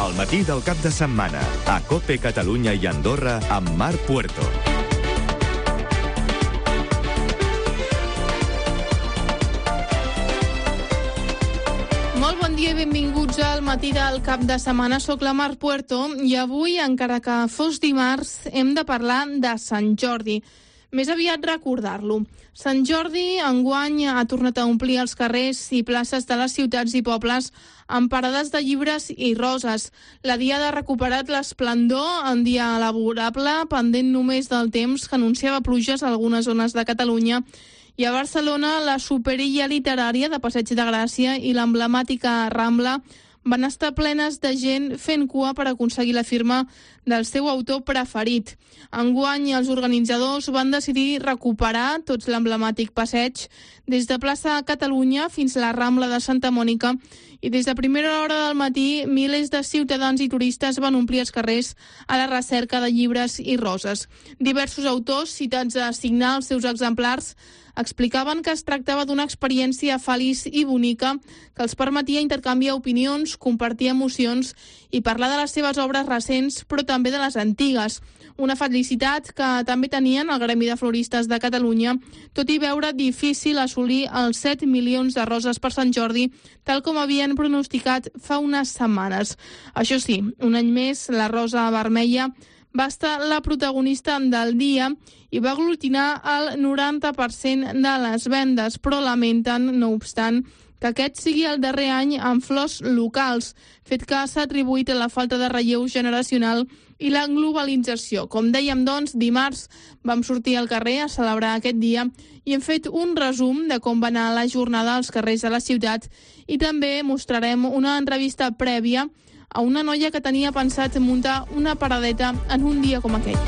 al matí del cap de setmana, a COPE Catalunya i Andorra, amb Marc Puerto. Molt bon dia i benvinguts al matí del cap de setmana. Soc la Marc Puerto i avui, encara que fos dimarts, hem de parlar de Sant Jordi. Més aviat recordar-lo. Sant Jordi enguany ha tornat a omplir els carrers i places de les ciutats i pobles amb parades de llibres i roses. La Diada ha recuperat l'esplendor en dia laborable, pendent només del temps que anunciava pluges a algunes zones de Catalunya. I a Barcelona, la superilla literària de Passeig de Gràcia i l'emblemàtica Rambla van estar plenes de gent fent cua per aconseguir la firma del seu autor preferit. Enguany, els organitzadors van decidir recuperar tots l'emblemàtic passeig des de plaça Catalunya fins a la Rambla de Santa Mònica, i des de primera hora del matí milers de ciutadans i turistes van omplir els carrers a la recerca de llibres i roses. Diversos autors citats a signar els seus exemplars explicaven que es tractava d'una experiència feliç i bonica que els permetia intercanviar opinions, compartir emocions i parlar de les seves obres recents, però també de les antigues. Una felicitat que també tenien el Gremi de Floristes de Catalunya, tot i veure difícil assolir els 7 milions de roses per Sant Jordi, tal com havien pronosticat fa unes setmanes. Això sí, un any més, la rosa vermella va estar la protagonista del dia i va aglutinar el 90% de les vendes, però lamenten, no obstant, que aquest sigui el darrer any amb flors locals, fet que s'ha atribuït a la falta de relleu generacional i la globalització. Com dèiem, doncs, dimarts vam sortir al carrer a celebrar aquest dia i hem fet un resum de com va anar la jornada als carrers de la ciutat, i també mostrarem una entrevista prèvia a una noia que tenia pensat muntar una paradeta en un dia com aquell.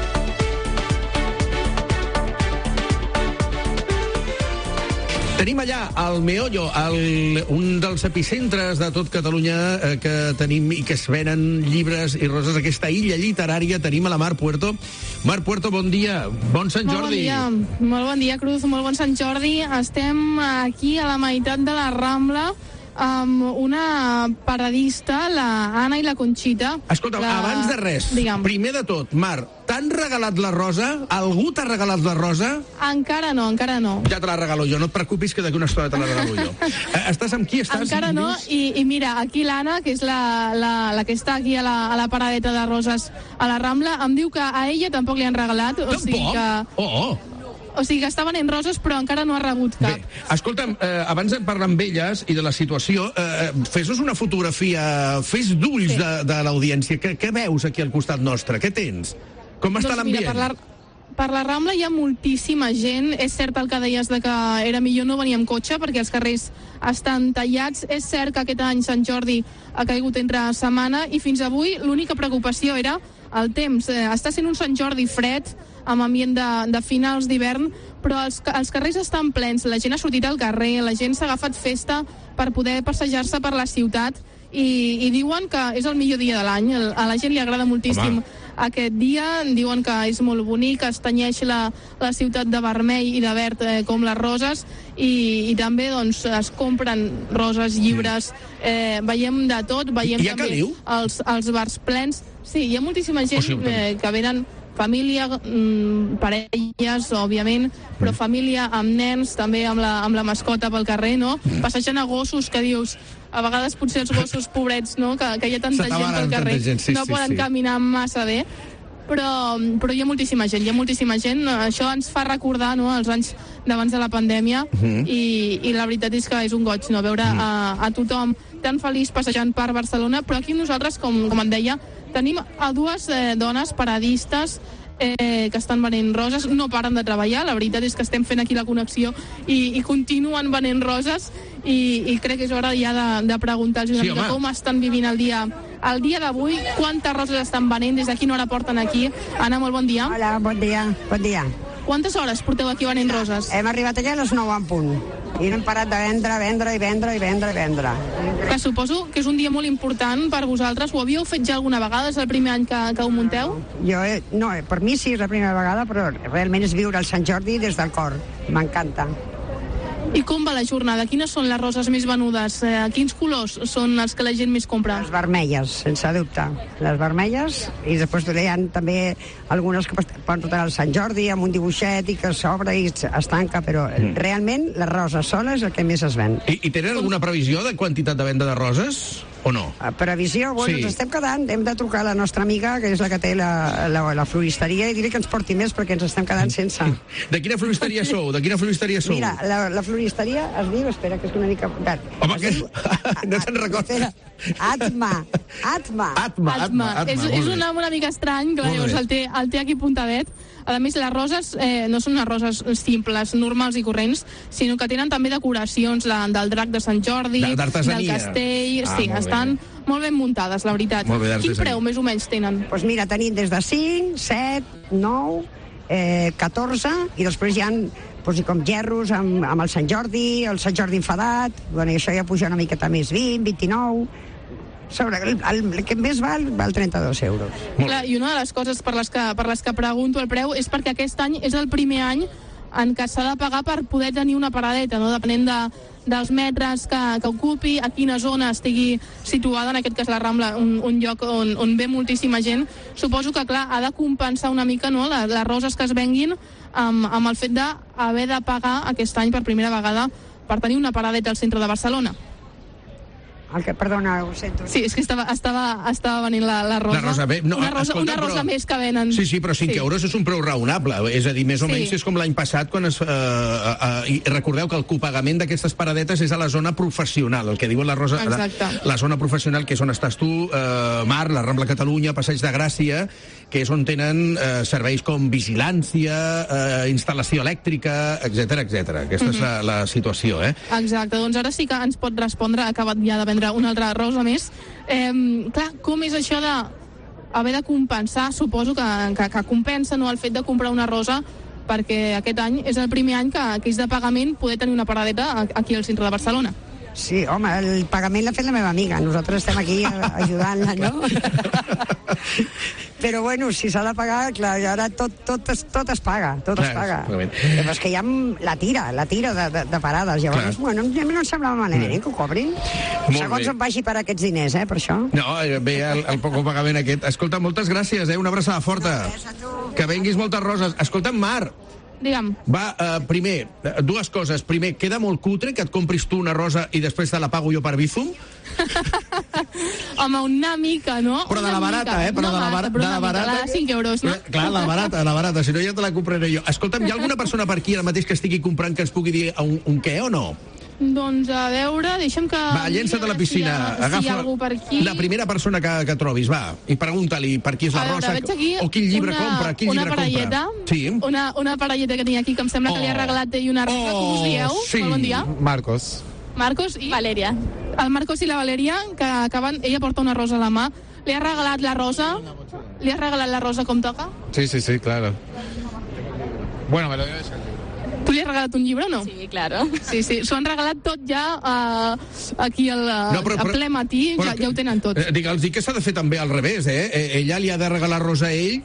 Tenim allà al meollo, un dels epicentres de tot Catalunya que tenim i que es venen llibres i roses, aquesta illa literària. Tenim a la Marc Puerto. Marc Puerto, bon dia. Bon Sant Jordi. Molt bon dia, Cruz. Molt bon Sant Jordi. Estem aquí a la meitat de la Rambla amb una paradista, la Anna i la Conxita. Escolta, abans de res, primer de tot, Marc, t'han regalat la rosa? Algú t'ha regalat la rosa? Encara no. Ja te la regalo jo, no et preocupis, que d'aquí una estona te la regalo jo. Estàs amb qui? Encara no, i mira, aquí l'Anna, que és la que està aquí a la paradeta de roses a la Rambla, em diu que a ella tampoc li han regalat. O sigui que estaven en roses, però encara no ha rebut cap. Bé, escolta'm, abans de parlar amb elles i de la situació, fes-nos una fotografia, fes d'ulls de l'audiència. Què veus aquí al costat nostre? Què tens? Com està l'ambient? Mira, per la Rambla hi ha moltíssima gent. És cert el que deies de que era millor no venir amb cotxe perquè els carrers estan tallats. És cert que aquest any Sant Jordi ha caigut entre setmana i fins avui l'única preocupació era el temps. Està sent un Sant Jordi fred, amb ambient de finals d'hivern, però els carrers estan plens, la gent ha sortit al carrer, la gent s'ha agafat festa per poder passejar-se per la ciutat i diuen que és el millor dia de l'any. A la gent li agrada moltíssim aquest dia, diuen que és molt bonic, es tenyeix la ciutat de vermell i de verd com les roses, i també doncs, es compren roses, llibres, veiem de tot, veiem també els bars plens. Sí, hi ha moltíssima gent que venen, família, parelles, òbviament, però família amb nens, també amb la mascota pel carrer, no? Passejant a gossos, que dius, a vegades potser els gossos pobrets, no? Que hi ha tanta gent pel carrer, no poden caminar massa bé, però hi ha moltíssima gent, Això ens fa recordar, no?, els anys d'abans de la pandèmia, i la veritat és que és un goig, no?, veure a tothom tan feliç passejant per Barcelona. Però aquí nosaltres, com em deia, tenim a dues dones paradistes que estan venent roses, no paren de treballar, la veritat és que estem fent aquí la connexió i continuen venent roses, i crec que és hora ja de preguntar-los una mica com estan vivint el dia d'avui, quantes roses estan venent, des de quina hora porten aquí. Anna, molt bon dia. Hola, bon dia. Quantes hores porteu aquí venent roses? Hem arribat allà a les 9 en punt. I no hem parat de vendre. Que suposo que és un dia molt important per vosaltres. Ho havíeu fet ja alguna vegada? És el primer any que ho munteu? No, per mi sí és la primera vegada, però realment és viure el Sant Jordi des del cor. M'encanta. I com va la jornada? Quines són les roses més venudes? Quins colors són els que la gent més compra? Les vermelles, sense dubte. Les vermelles, i després hi ha també algunes que poden portar al Sant Jordi amb un dibuixet i que s'obre i es tanca, però realment la rosa sola és el que més es ven. I tenen alguna previsió de quantitat de venda de roses? O no? A previsió, bueno, Sí. ens estem quedant. Hem de trucar a la nostra amiga, que és la que té la floristeria, i dir-li que ens porti més perquè ens estem quedant sense. De quina floristeria sou? De quina floristeria sou? Mira, la floristeria es diu, espera, que és una mica... Home, que no te'n recordes? Espera, Atma. Atma. És un nom una mica estrany, clar, Molt bé. llavors el té aquí apuntadet. A més, les roses no són unes roses simples, normals i corrents, sinó que tenen també decoracions del drac de Sant Jordi, del D'artesania. castell... Ah, Sí, molt bé. estan molt ben muntades, la veritat. Molt bé, d'artesania. Quin preu més o menys tenen? Doncs mira, tenim des de 5, 7, 9, 14, i després hi ha com gerros amb el Sant Jordi enfadat, bueno, i això ja puja una miqueta més, 20, 29... el que més val 32 euros. Clar, i una de les coses per les que pregunto el preu és perquè aquest any és el primer any en què s'ha de pagar per poder tenir una paradeta, no? Depenent dels metres que ocupi, a quina zona estigui situada, en aquest cas la Rambla, un lloc on ve moltíssima gent. Suposo que, clar, ha de compensar una mica, no?, les roses que es venguin amb el fet d'haver de pagar aquest any per primera vegada per tenir una paradeta al centre de Barcelona. Perdona, ho sento. Sí, és que estava venint la rosa. La rosa, bé, no, una rosa escolta, més que venen. Sí, però 5 euros és un preu raonable. És a dir, més o menys és com l'any passat, quan i recordeu que el copagament d'aquestes paradetes és a la zona professional, el que diuen la rosa... La zona professional, que és on estàs tu, Mar, la Rambla Catalunya, Passeig de Gràcia, que és on tenen serveis com vigilància, instal·lació elèctrica, etc etc. Aquesta és la situació, Exacte, doncs ara sí que ens pot respondre, ha acabat ja de vendre una altra rosa més. Clar, com és això d'haver de compensar? Suposo que compensa, no?, el fet de comprar una rosa, perquè aquest any és el primer any que és de pagament poder tenir una paradeta aquí al centre de Barcelona. Sí, home, el pagament l'ha fet la meva amiga. Nosaltres estem aquí ajudant-la, no? Però, bueno, si s'ha de pagar, clar, ara tot es paga, tot es paga. Però és que hi ha la tira de parades. Llavors, bueno, a mi no em sembla malament que ho cobrin. Segons on vagi per aquests diners, per això. No, bé, el poc pagament aquest. Escolta, moltes gràcies, una abraçada forta. Que venguis moltes roses. Escolta, Mar, digue'm. Va, primer, dues coses. Primer, queda molt cutre que et compris tu una rosa i després te la pago jo per Bizum? Home, una mica, no? Però de la barata, Però de la barata, de 5 euros, no? Clar, la barata, si no ja te la compraré jo. Escolta'm, hi ha alguna persona per aquí ara mateix que estigui comprant que ens pugui dir un què o no? Doncs a veure, deixa'm que... Va, llença't a la piscina. Si hi ha algú per aquí. La primera persona que trobis, va, i pregunta-li per qui és la rosa, o quin llibre compra, una parelleta, sí. una parelleta que tinc aquí, que em sembla que li ha regalat ell una rosa. Com us dieu? Sí. Molt bon dia. Marcos i Valeria. El Marcos i la Valeria, que acaben... Ella porta una rosa a la mà. Li ha regalat la rosa? Li has regalat la rosa com toca? Sí, claro. Bueno, me lo voy a dejar. Tu li has regalat un llibre o no? Sí, claro. Sí, s'ho han regalat tot ja aquí a ple matí, ja ho tenen tot. Digue'ls que s'ha de fer també al revés, Ella li ha de regalar rosa a ell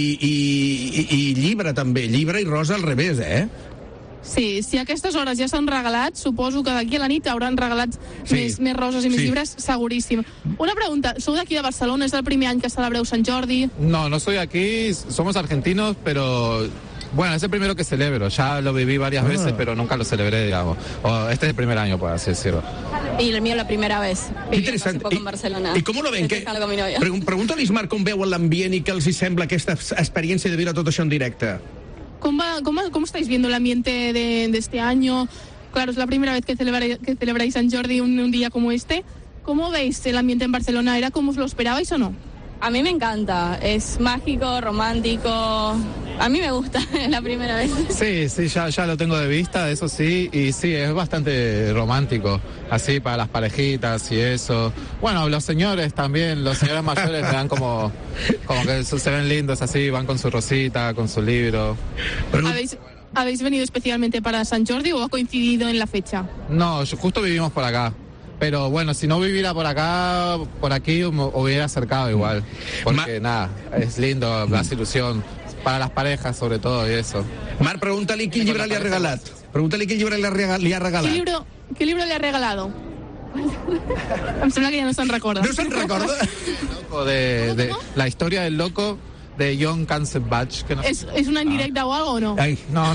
i llibre també, llibre i rosa al revés, Sí, si a aquestes hores ja s'han regalat, suposo que d'aquí a la nit hauran regalat més roses i més llibres, seguríssim. Una pregunta, sou d'aquí de Barcelona, és el primer any que celebreu Sant Jordi? No soy aquí, somos argentinos, pero... Bueno, es el primero que celebro. Ya lo viví varias veces, pero nunca lo celebré, digamos. Este es el primer año, por así decirlo. Y el mío la primera vez. Viví hace poco en Barcelona. ¿Y cómo lo ven? Pregunta-li, Marc, com veu l'ambient i què els sembla aquesta experiència de viure tot això en directe. ¿Cómo estáis viendo el ambiente de este año? Claro, es la primera vez que celebráis San Jordi un día como este. ¿Cómo veis el ambiente en Barcelona? ¿Era como os lo esperabais o no? A mí me encanta, es mágico, romántico, a mí me gusta, es la primera vez. Sí, ya lo tengo de vista, eso sí, y sí, es bastante romántico, así para las parejitas y eso. Bueno, los señores también, los señores mayores me dan como que se ven lindos así, van con su rosita, con su libro. ¿Habéis venido especialmente para San Jordi o ha coincidido en la fecha? No, justo vivimos por acá. Pero bueno, si no viviera por acá, por aquí, me hubiera acercado igual. Porque nada, es lindo, hace ilusión. Para las parejas, sobre todo, y eso. Marc, pregunta-li quin llibre li ha regalat. Pregúntale quin llibre li ha regalat. ¿Qué libro le ha regalado? Em sembla que ja no se'n recorda. No se'n recorda? De la historia del loco de John Katzenbach. Que no... ¿Es una indirecta o algo o no? Ai. No.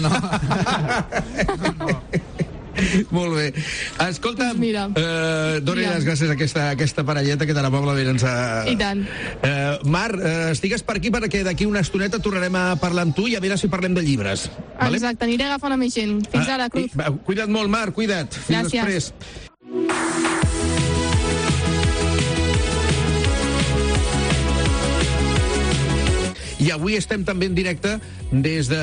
Molt bé. Escolta, doni Mira. les gràcies a aquesta parelleta que tan amablement ens ha... I tant. Mar, estigues per aquí perquè d'aquí una estoneta tornarem a parlar amb tu i a veure si parlem de llibres. Vale? Exacte, aniré agafant a més gent. Fins ara, Cruz. Cuida't molt, Mar, cuida't. Fins Gràcies. després. I avui estem també en directe des de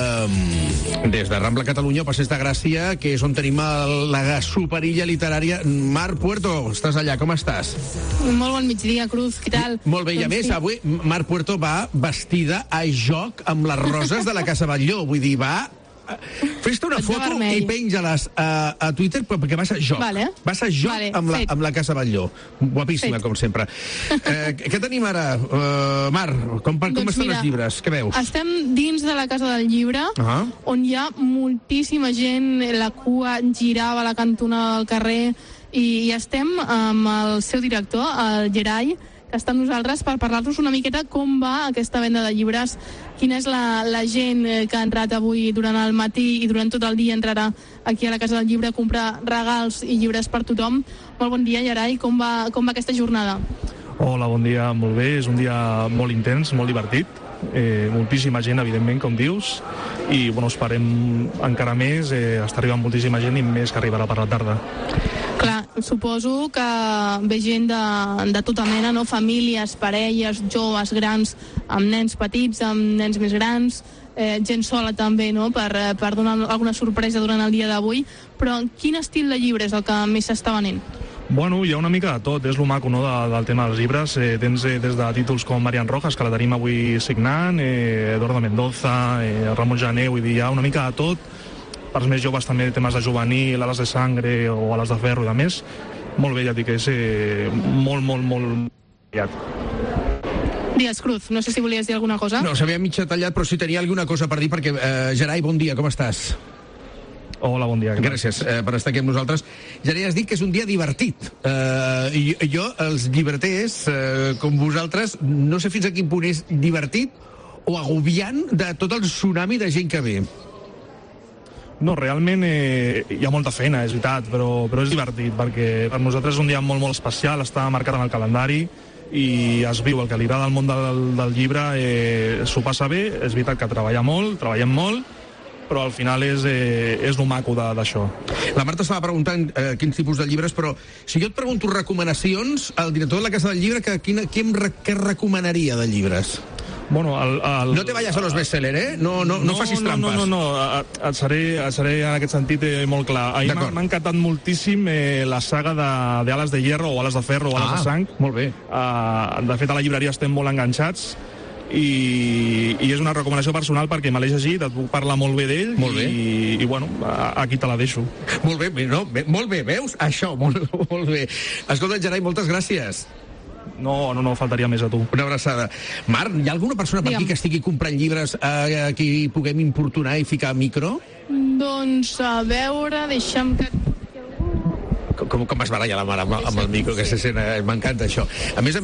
Rambla Catalunya o Passeig de Gràcia, que és on tenim la superilla literària. Mar Puerto, estàs allà, com estàs? Molt bon migdia, Cruz, què tal? Molt bé, i a més, avui Mar Puerto va vestida a joc amb les roses de la Casa Batlló. Vull dir, va... Fes-te una foto i penja-les a Twitter perquè vas a joc. Vale. Vas a joc amb la Casa Batlló. Guapíssima, com sempre. Què tenim ara, Mar? Com estan els llibres? Què veus? Estem dins de la Casa del Llibre, on hi ha moltíssima gent, la cua girava a la cantonada del carrer, i estem amb el seu director, el Gerai, que està amb nosaltres per parlar-nos una miqueta com va aquesta venda de llibres, quina és la gent que ha entrat avui durant el matí i durant tot el dia entrarà aquí a la Casa del Llibre a comprar regals i llibres per tothom. Molt bon dia, Gerai, com va aquesta jornada? Hola, bon dia, molt bé, és un dia molt intens, molt divertit, moltíssima gent, evidentment, com dius, i bueno, esperem encara més, està arribant moltíssima gent i més que arribarà per la tarda. Clar, suposo que ve gent de tota mena, no? Famílies, parelles, joves, grans, amb nens petits, amb nens més grans, gent sola també, no? Per donar alguna sorpresa durant el dia d'avui. Però quin estil de llibre és el que més s'està venent? Bueno, hi ha una mica de tot, és lo maco, no, del tema dels llibres. Tens des de títols com Marian Rojas, que la tenim avui signant, Eduardo Mendoza, Ramon Jané, vull dir, hi ha una mica de tot. Per als més joves també temes de juvenil, Ales de Sangre o Ales de Ferro i de més. Molt bé, ja dic que és molt aviat. Digues, Cruz, no sé si volies dir alguna cosa. No, s'havia mig tallat, però si tenia alguna cosa per dir, perquè, Gerai, bon dia, com estàs? Hola, bon dia. Gràcies per estar aquí amb nosaltres. Gerai, has dit que és un dia divertit. Jo, els llibreters, com vosaltres, no sé fins a quin punt és divertit o agobiant de tot el tsunami de gent que ve. No, realment hi ha molta feina, és veritat, però és divertit, perquè per nosaltres és un dia molt especial, està marcat en el calendari i es viu el que li agrada al món del llibre, s'ho passa bé, és veritat que treballem molt, però al final és lo maco d'això. La Marta estava preguntant quins tipus de llibres, però si jo et pregunto recomanacions, el director de la Casa del Llibre, què recomanaria de llibres? Bueno, no te vayas a los bestsellers, no facis trampes. No, et seré en aquest sentit molt clar. M'ha encantat moltíssim la saga d'Ales de Hierro o Ales de Ferro o Ales de Sang. Molt bé. De fet, a la llibreria estem molt enganxats i és una recomanació personal perquè me l'he llegit, et puc parlar molt bé d'ell i bueno, aquí te la deixo. Molt bé, veus? Això, molt bé. Escolta, Gerai, moltes gràcies. No, faltaria més a tu. Una abraçada. Mar, hi ha alguna persona per aquí que estigui comprant llibres a qui puguem importunar i ficar micro? Doncs, a veure, deixa'm que... Com es baralla la mare amb el micro, que se sent... M'encanta això. A més,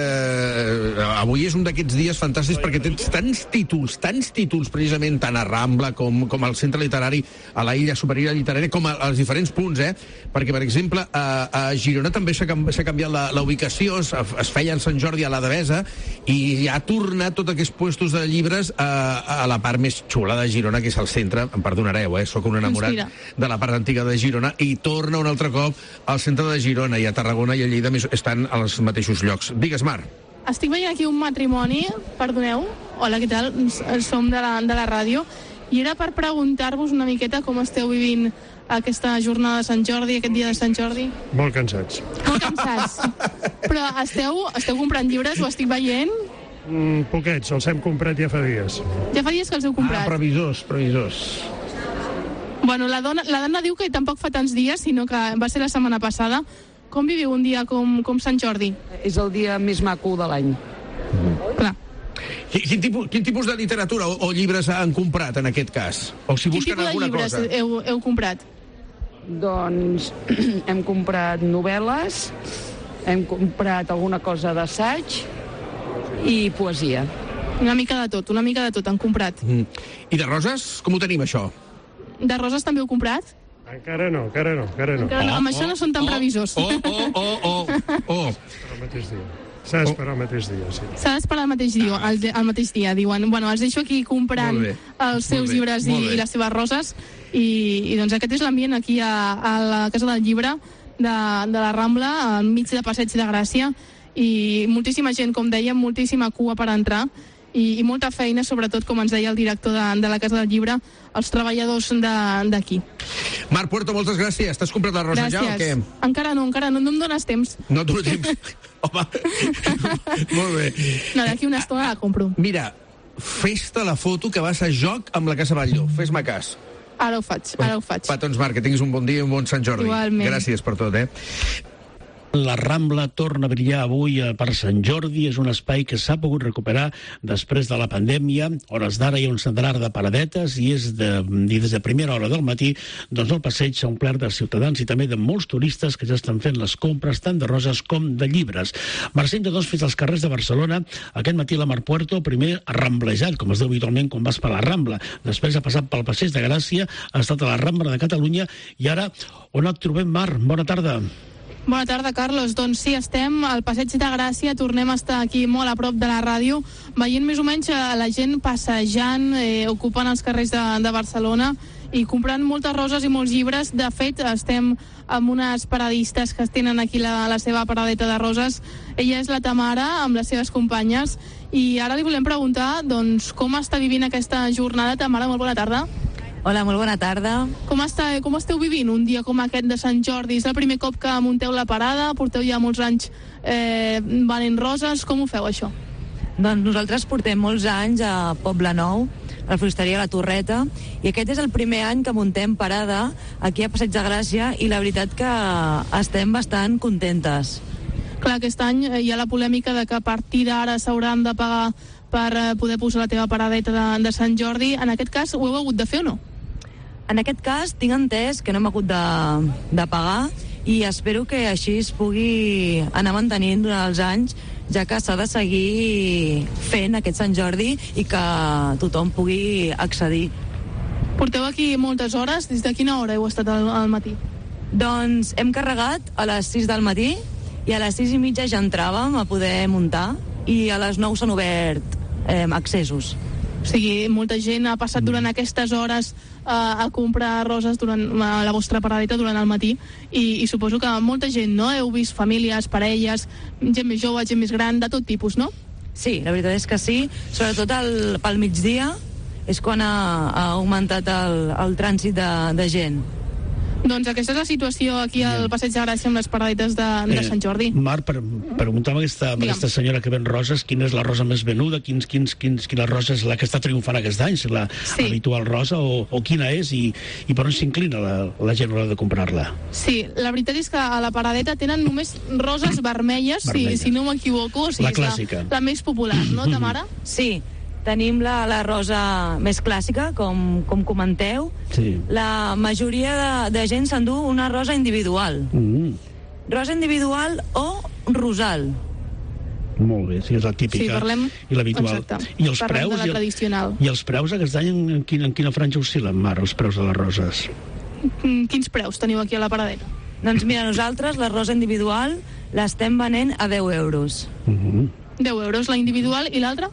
avui és un d'aquests dies fantàstics perquè tens tants títols, precisament, tant a Rambla com al Centre Literari, a la Illa Superior Literària, com als diferents punts, perquè, per exemple, a Girona també s'ha canviat la ubicació, es feia en Sant Jordi a la Devesa, i ha tornat tots aquests puestos de llibres a la part més xula de Girona, que és el centre. Em perdonareu, sóc un enamorat de la part antiga de Girona, i torna un altre cop al centre de Girona, i a Tarragona i a Lleida estan als mateixos llocs. Digues, Mar. Estic veient aquí un matrimoni, perdoneu, hola, què tal? Som de la ràdio, i era per preguntar-vos una miqueta com esteu vivint aquesta jornada de Sant Jordi, aquest dia de Sant Jordi. Molt cansats. Molt cansats. Però esteu comprant llibres, ho estic veient? Poquets, els hem comprat ja fa dies. Ja fa dies que els heu comprat? Previsors. Bueno, la dona diu que tampoc fa tants dies, sinó que va ser la setmana passada. Com viviu un dia com Sant Jordi? És el dia més maco de l'any. Clar. Quin tipus de literatura o llibres han comprat, en aquest cas? O si busquen alguna cosa? Quin tipus de llibres heu comprat? Doncs hem comprat novel·les, hem comprat alguna cosa d'assaig i poesia. Una mica de tot han comprat. I de roses, com ho tenim, això? De roses també heu comprat? Encara no. Amb això no són tan previsors. El mateix dia. S'ha d'esperar el mateix dia, sí. S'ha d'esperar el mateix dia, diuen. Bueno, els deixo aquí comprant els seus llibres i les seves roses i doncs aquest és l'ambient aquí a la Casa del Llibre de la Rambla, al mig de Passeig de Gràcia, i moltíssima gent, com dèiem, moltíssima cua per entrar i molta feina, sobretot, com ens deia el director de la Casa del Llibre, els treballadors d'aquí. Marc Puerto, moltes gràcies. T'has comprat la rosa ja o què? Encara no em dones temps. No et dono temps? Home, molt bé. No, d'aquí una estona la compro. Mira, fes-te la foto que vas a joc amb la Casa Batlló. Fes-me cas. Ara ho faig. Petons, Marc, que tinguis un bon dia i un bon Sant Jordi. Igualment. Gràcies per tot, La Rambla torna a brillar avui per Sant Jordi. És un espai que s'ha pogut recuperar després de la pandèmia. Hores d'ara hi ha un centenar de paradetes i des de primera hora del matí doncs el passeig s'ha omplert de ciutadans i també de molts turistes que ja estan fent les compres tant de roses com de llibres. Marxem de fins als carrers de Barcelona. Aquest matí la Mar Puerto, primer ramblejat, com es diu habitualment quan vas per la Rambla. Després ha passat pel Passeig de Gràcia, ha estat a la Rambla de Catalunya i ara on et trobem, Mar? Bona tarda. Bona tarda, Carlos. Doncs sí, estem al Passeig de Gràcia, tornem a estar aquí molt a prop de la ràdio, veient més o menys la gent passejant, ocupant els carrers de Barcelona i comprant moltes roses i molts llibres. De fet, estem amb unes paradistes que tenen aquí la seva paradeta de roses. Ella és la Tamara, amb les seves companyes, i ara li volem preguntar doncs, com està vivint aquesta jornada. Tamara, molt bona tarda. Hola, molt bona tarda. Com esteu vivint un dia com aquest de Sant Jordi? És el primer cop que munteu la parada? Porteu ja molts anys venent roses? Com ho feu, això? Doncs nosaltres portem molts anys a Poble Nou, a la floristeria La Torreta, i aquest és el primer any que muntem parada aquí a Passeig de Gràcia i la veritat que estem bastant contentes. Clar, aquest any hi ha la polèmica de que a partir d'ara s'hauran de pagar per poder posar la teva paradeta de Sant Jordi. En aquest cas, ho heu hagut de fer o no? En aquest cas, tinc entès que no hem hagut de pagar i espero que així es pugui anar mantenint durant els anys, ja que s'ha de seguir fent aquest Sant Jordi i que tothom pugui accedir. Porteu aquí moltes hores. Des de quina hora heu estat al matí? Doncs hem carregat a les 6 del matí i a les 6:30 ja entràvem a poder muntar i a les 9 s'han obert accessos. O sigui, molta gent ha passat durant aquestes hores a comprar roses durant la vostra paradeta durant el matí i suposo que molta gent, no? Heu vist famílies, parelles, gent més jove, gent més gran, de tot tipus, no? Sí, la veritat és que sí, sobretot pel migdia és quan ha augmentat el trànsit de gent. Doncs aquesta és la situació aquí al Passeig de Gràcia amb les paradetes de Sant Jordi. Marc, preguntava a aquesta senyora que ven roses quina és la rosa més venuda, quina rosa és la que està triomfant aquest any, si la habitual rosa o quina és i per on s'inclina la gent a l'hora de comprar-la. Sí, la veritat és que a la paradeta tenen només roses vermelles, si no m'equivoco. O sigui, la clàssica. La més popular, no, Tamara? Sí. Tenim la rosa més clàssica, com comenteu. Sí. La majoria de gent s'endú una rosa individual. Rosa individual o rosal. Molt bé, sí, és la típica i l'habitual. I els preus? De la tradicional. I els preus aquest any en quina franja oscil·len, Mar, els preus de les roses? Quins preus teniu aquí a la paradeta? Doncs mira, nosaltres la rosa individual l'estem venent a 10 euros. 10 euros la individual i l'altra?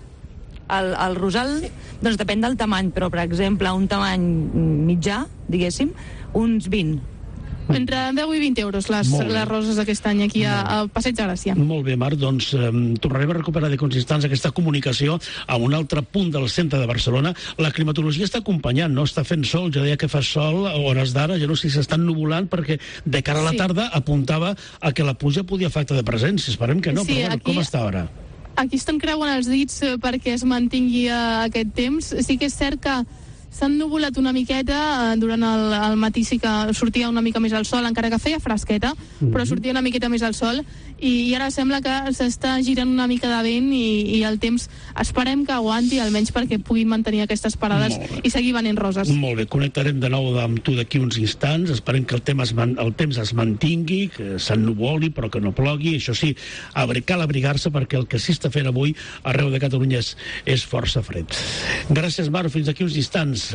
El rosal, doncs depèn del tamany, però per exemple un tamany mitjà, diguéssim, uns 20. Entre 10 i 20 euros les roses d'aquest any aquí a Passeig de Gràcia. Molt bé, Marc, doncs tornarem a recuperar de instants aquesta comunicació a un altre punt del centre de Barcelona. La climatologia està acompanyant, no? Està fent sol, ja deia que fa sol a hores d'ara, ja no sé si s'estan nuvolant perquè de cara a la tarda apuntava a que la pluja podia afectar de presència. Esperem que no, però bueno, com està ara? Aquí estem creuant els dits perquè es mantingui aquest temps. Sí que és cert que s'ha ennuvolat una miqueta, durant el matí sí que sortia una mica més el sol, encara que feia fresqueta, però sortia una miqueta més el sol, i ara sembla que s'està girant una mica de vent i el temps esperem que aguanti, almenys perquè puguin mantenir aquestes parades i seguir venent roses. Molt bé, connectarem de nou amb tu d'aquí uns instants, esperem que el temps es mantingui, que s'ennuvoli però que no plogui, això sí, cal abrigar-se perquè el que s'hi està fent avui arreu de Catalunya és força fred. Gràcies, Mar, fins d'aquí uns instants.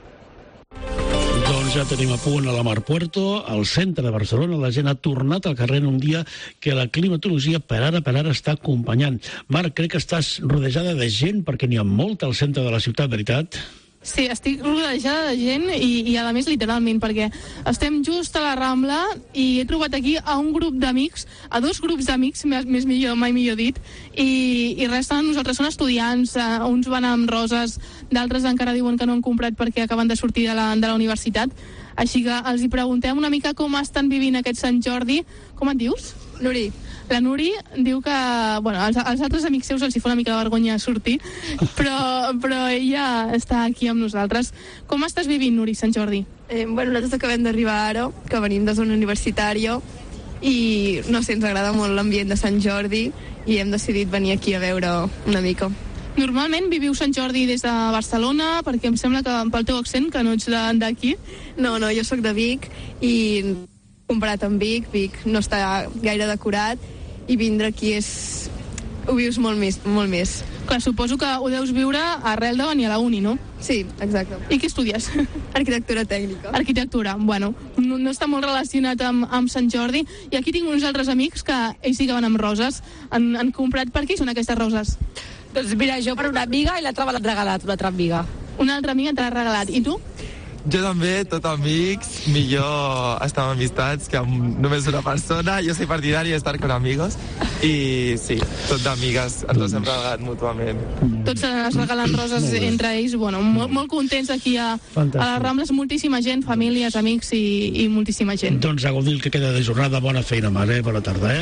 Doncs ja tenim a punt a la Mar Puerto, al centre de Barcelona. La gent ha tornat al carrer en un dia que la climatologia per ara està acompanyant. Mar, crec que estàs rodejada de gent perquè n'hi ha molta al centre de la ciutat, veritat? Sí, estic rodejada de gent i a més literalment, perquè estem just a la Rambla i he trobat aquí a un grup d'amics, a dos grups d'amics, mai millor dit, i resten nosaltres són estudiants, uns van amb roses, d'altres encara diuen que no han comprat perquè acaben de sortir de la universitat, així que els hi preguntem una mica com estan vivint aquest Sant Jordi. Com et dius? Nuri. La Nuri diu que, bueno, als altres amics seus els hi fa una mica de vergonya sortir, però ella està aquí amb nosaltres. Com estàs vivint, Nuri, Sant Jordi? Bueno, nosaltres acabem d'arribar ara, que venim de zona universitària, i no sé, ens agrada molt l'ambient de Sant Jordi i hem decidit venir aquí a veure una mica. Normalment viviu Sant Jordi des de Barcelona, perquè em sembla que pel teu accent que no ets d'aquí. No, jo sóc de Vic i he comprat en Vic no està gaire decorat i vindre aquí ho vius molt més. Clar, suposo que ho deus viure arrel de venir a la uni, no? Sí, exacte. I què estudies? Arquitectura tècnica. Arquitectura, bueno, no està molt relacionat amb Sant Jordi. I aquí tinc uns altres amics que ells sí que van amb roses. Han comprat. Per què són aquestes roses? Doncs mira, jo per una amiga i l'altra me l'ha regalat, una altra amiga. Una altra amiga te l'ha regalat. I tu? Jo també, tot amics, millor estar amb amistats que amb només una persona. Jo soy partidari de estar con amigos i sí, tot d'amigues, ens els hem regalat mútuament. Tots es regalen roses entre ells, bueno, molt contents aquí a les Rambles, moltíssima gent, famílies, amics i moltíssima gent. Doncs a gaudir el que queda de jornada, bona feina, mare, bona tarda,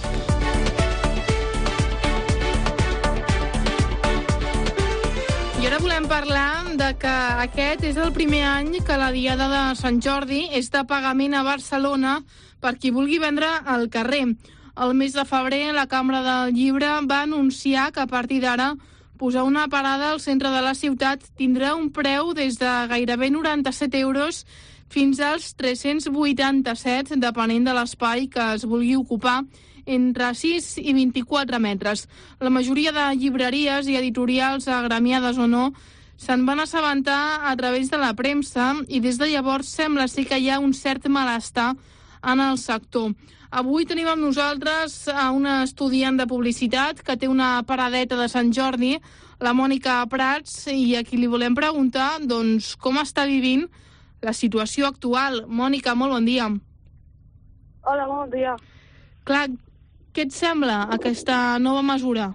I ara volem parlar de que aquest és el primer any que la Diada de Sant Jordi és de pagament a Barcelona per qui vulgui vendre al carrer. El mes de febrer, la Cambra del Llibre va anunciar que a partir d'ara posar una parada al centre de la ciutat tindrà un preu des de gairebé 97 euros fins als 387, depenent de l'espai que es vulgui ocupar, entre 6 i 24 metres. La majoria de llibreries i editorials, agremiades o no, se'n van assabentar a través de la premsa i des de llavors sembla ser que hi ha un cert malestar en el sector. Avui tenim amb nosaltres a una estudiant de publicitat que té una paradeta de Sant Jordi, la Mònica Prats, i a qui li volem preguntar doncs, com està vivint la situació actual. Mònica, molt bon dia. Hola, bon dia. Clar, què et sembla aquesta nova mesura?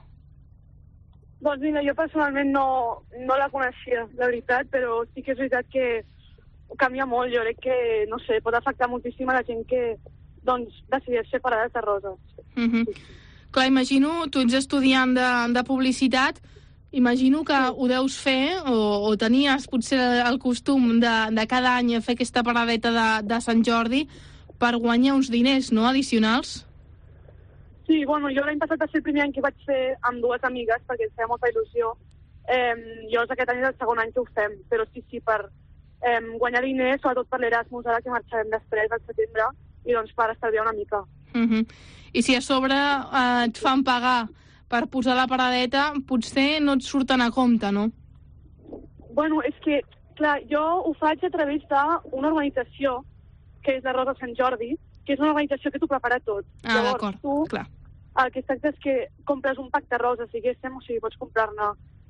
Doncs mira, jo personalment no la coneixia, la veritat, però sí que és veritat que canvia molt. Jo crec que, no sé, pot afectar moltíssim a la gent que doncs, decideix fer parades de roses. Clar, imagino, tu ets estudiant de publicitat, imagino que ho deus fer o tenies potser el costum de cada any fer aquesta paradeta de Sant Jordi per guanyar uns diners, no?, addicionals. Sí, bueno, jo l'any passat va ser el primer any que vaig fer amb dues amigues perquè ens feia molta il·lusió. Jo aquest any és el segon any que ho fem, però sí, per guanyar diners, sobretot per l'Erasmus, ara que marxarem després al setembre, i doncs per estalviar una mica. I si a sobre et fan pagar per posar la paradeta, potser no et surten a compte, no? Bueno, és que, clar, jo ho faig a través d'una organització que és la Rosa Sant Jordi, que és una organització que t'ho prepara tot. Llavors, tu, clar. El que es tracta és que compres un pack de roses, diguéssim, o sigui, pots comprar-ne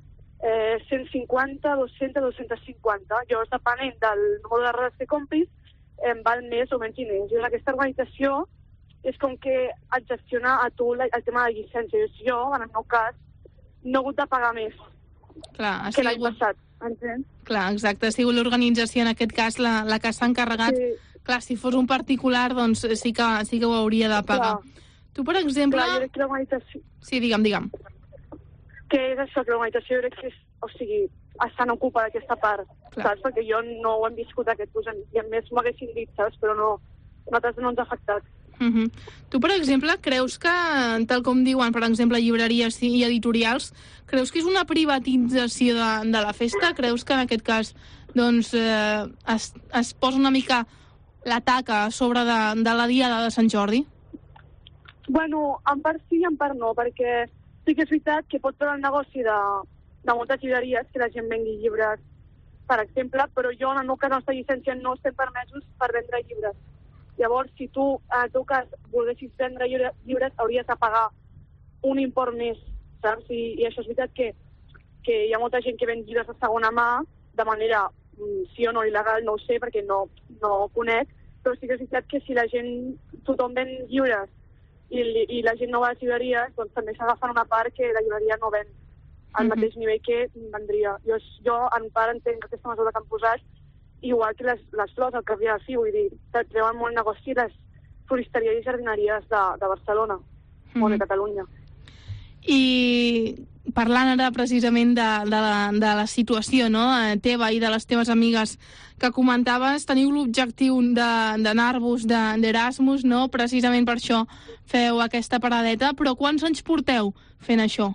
150, 200, 250. Llavors, depenent del número de roses que compris, val més o menys diners. I en aquesta organització és com que et gestiona a tu el tema de llicència. Jo, en el meu cas, no he hagut de pagar més que l'any passat, entens? Clar, exacte. Ha sigut l'organització, en aquest cas, la que s'ha encarregat. Sí. Clar, si fos un particular, doncs sí que ho hauria de pagar. Clar. Tu, per exemple... Clar, jo crec que l'organització... Sí, digue'm. Que és això, que l'organització jo crec que és, o sigui, estan ocupa d'aquesta part. saps? Perquè jo no ho hem viscut aquest curs, i a més m'ho haguessin dit, saps? Però no, a nosaltres no ens ha afectat. Tu, per exemple, creus que, tal com diuen, per exemple, llibreries i editorials, creus que és una privatització de la festa? Creus que en aquest cas doncs, es posa una mica la taca a sobre de la diada de Sant Jordi? Bueno, en part sí i en part no, perquè sí que és veritat que pot treure el negoci de moltes llibreries que la gent vengui llibres, per exemple, però jo, en el meu cas, la nostra llicència no estem permesos per vendre llibres. Llavors, si tu, en el teu cas, volguessis vendre llibres, hauries de pagar un import més, saps? I això és veritat que hi ha molta gent que ven llibres de segona mà de manera, sí o no il·legal, no ho sé, perquè no ho conec, però sí que és veritat que si la gent, tothom ven llibres i la gent no va a les llibreries, doncs també s'agafen una part que la llibreria no ven al mateix nivell que vendria. Jo en part entenc aquesta mesura que han posat, igual que les flors al carrer de fi, vull dir, treuen molt negoci les floristeries i jardineries de Barcelona o de Catalunya. I parlant ara precisament de la situació, no?, teva i de les teves amigues que comentaves, teniu l'objectiu d'anar-vos d'Erasmus, no?, precisament per això feu aquesta paradeta, però quants anys porteu fent això?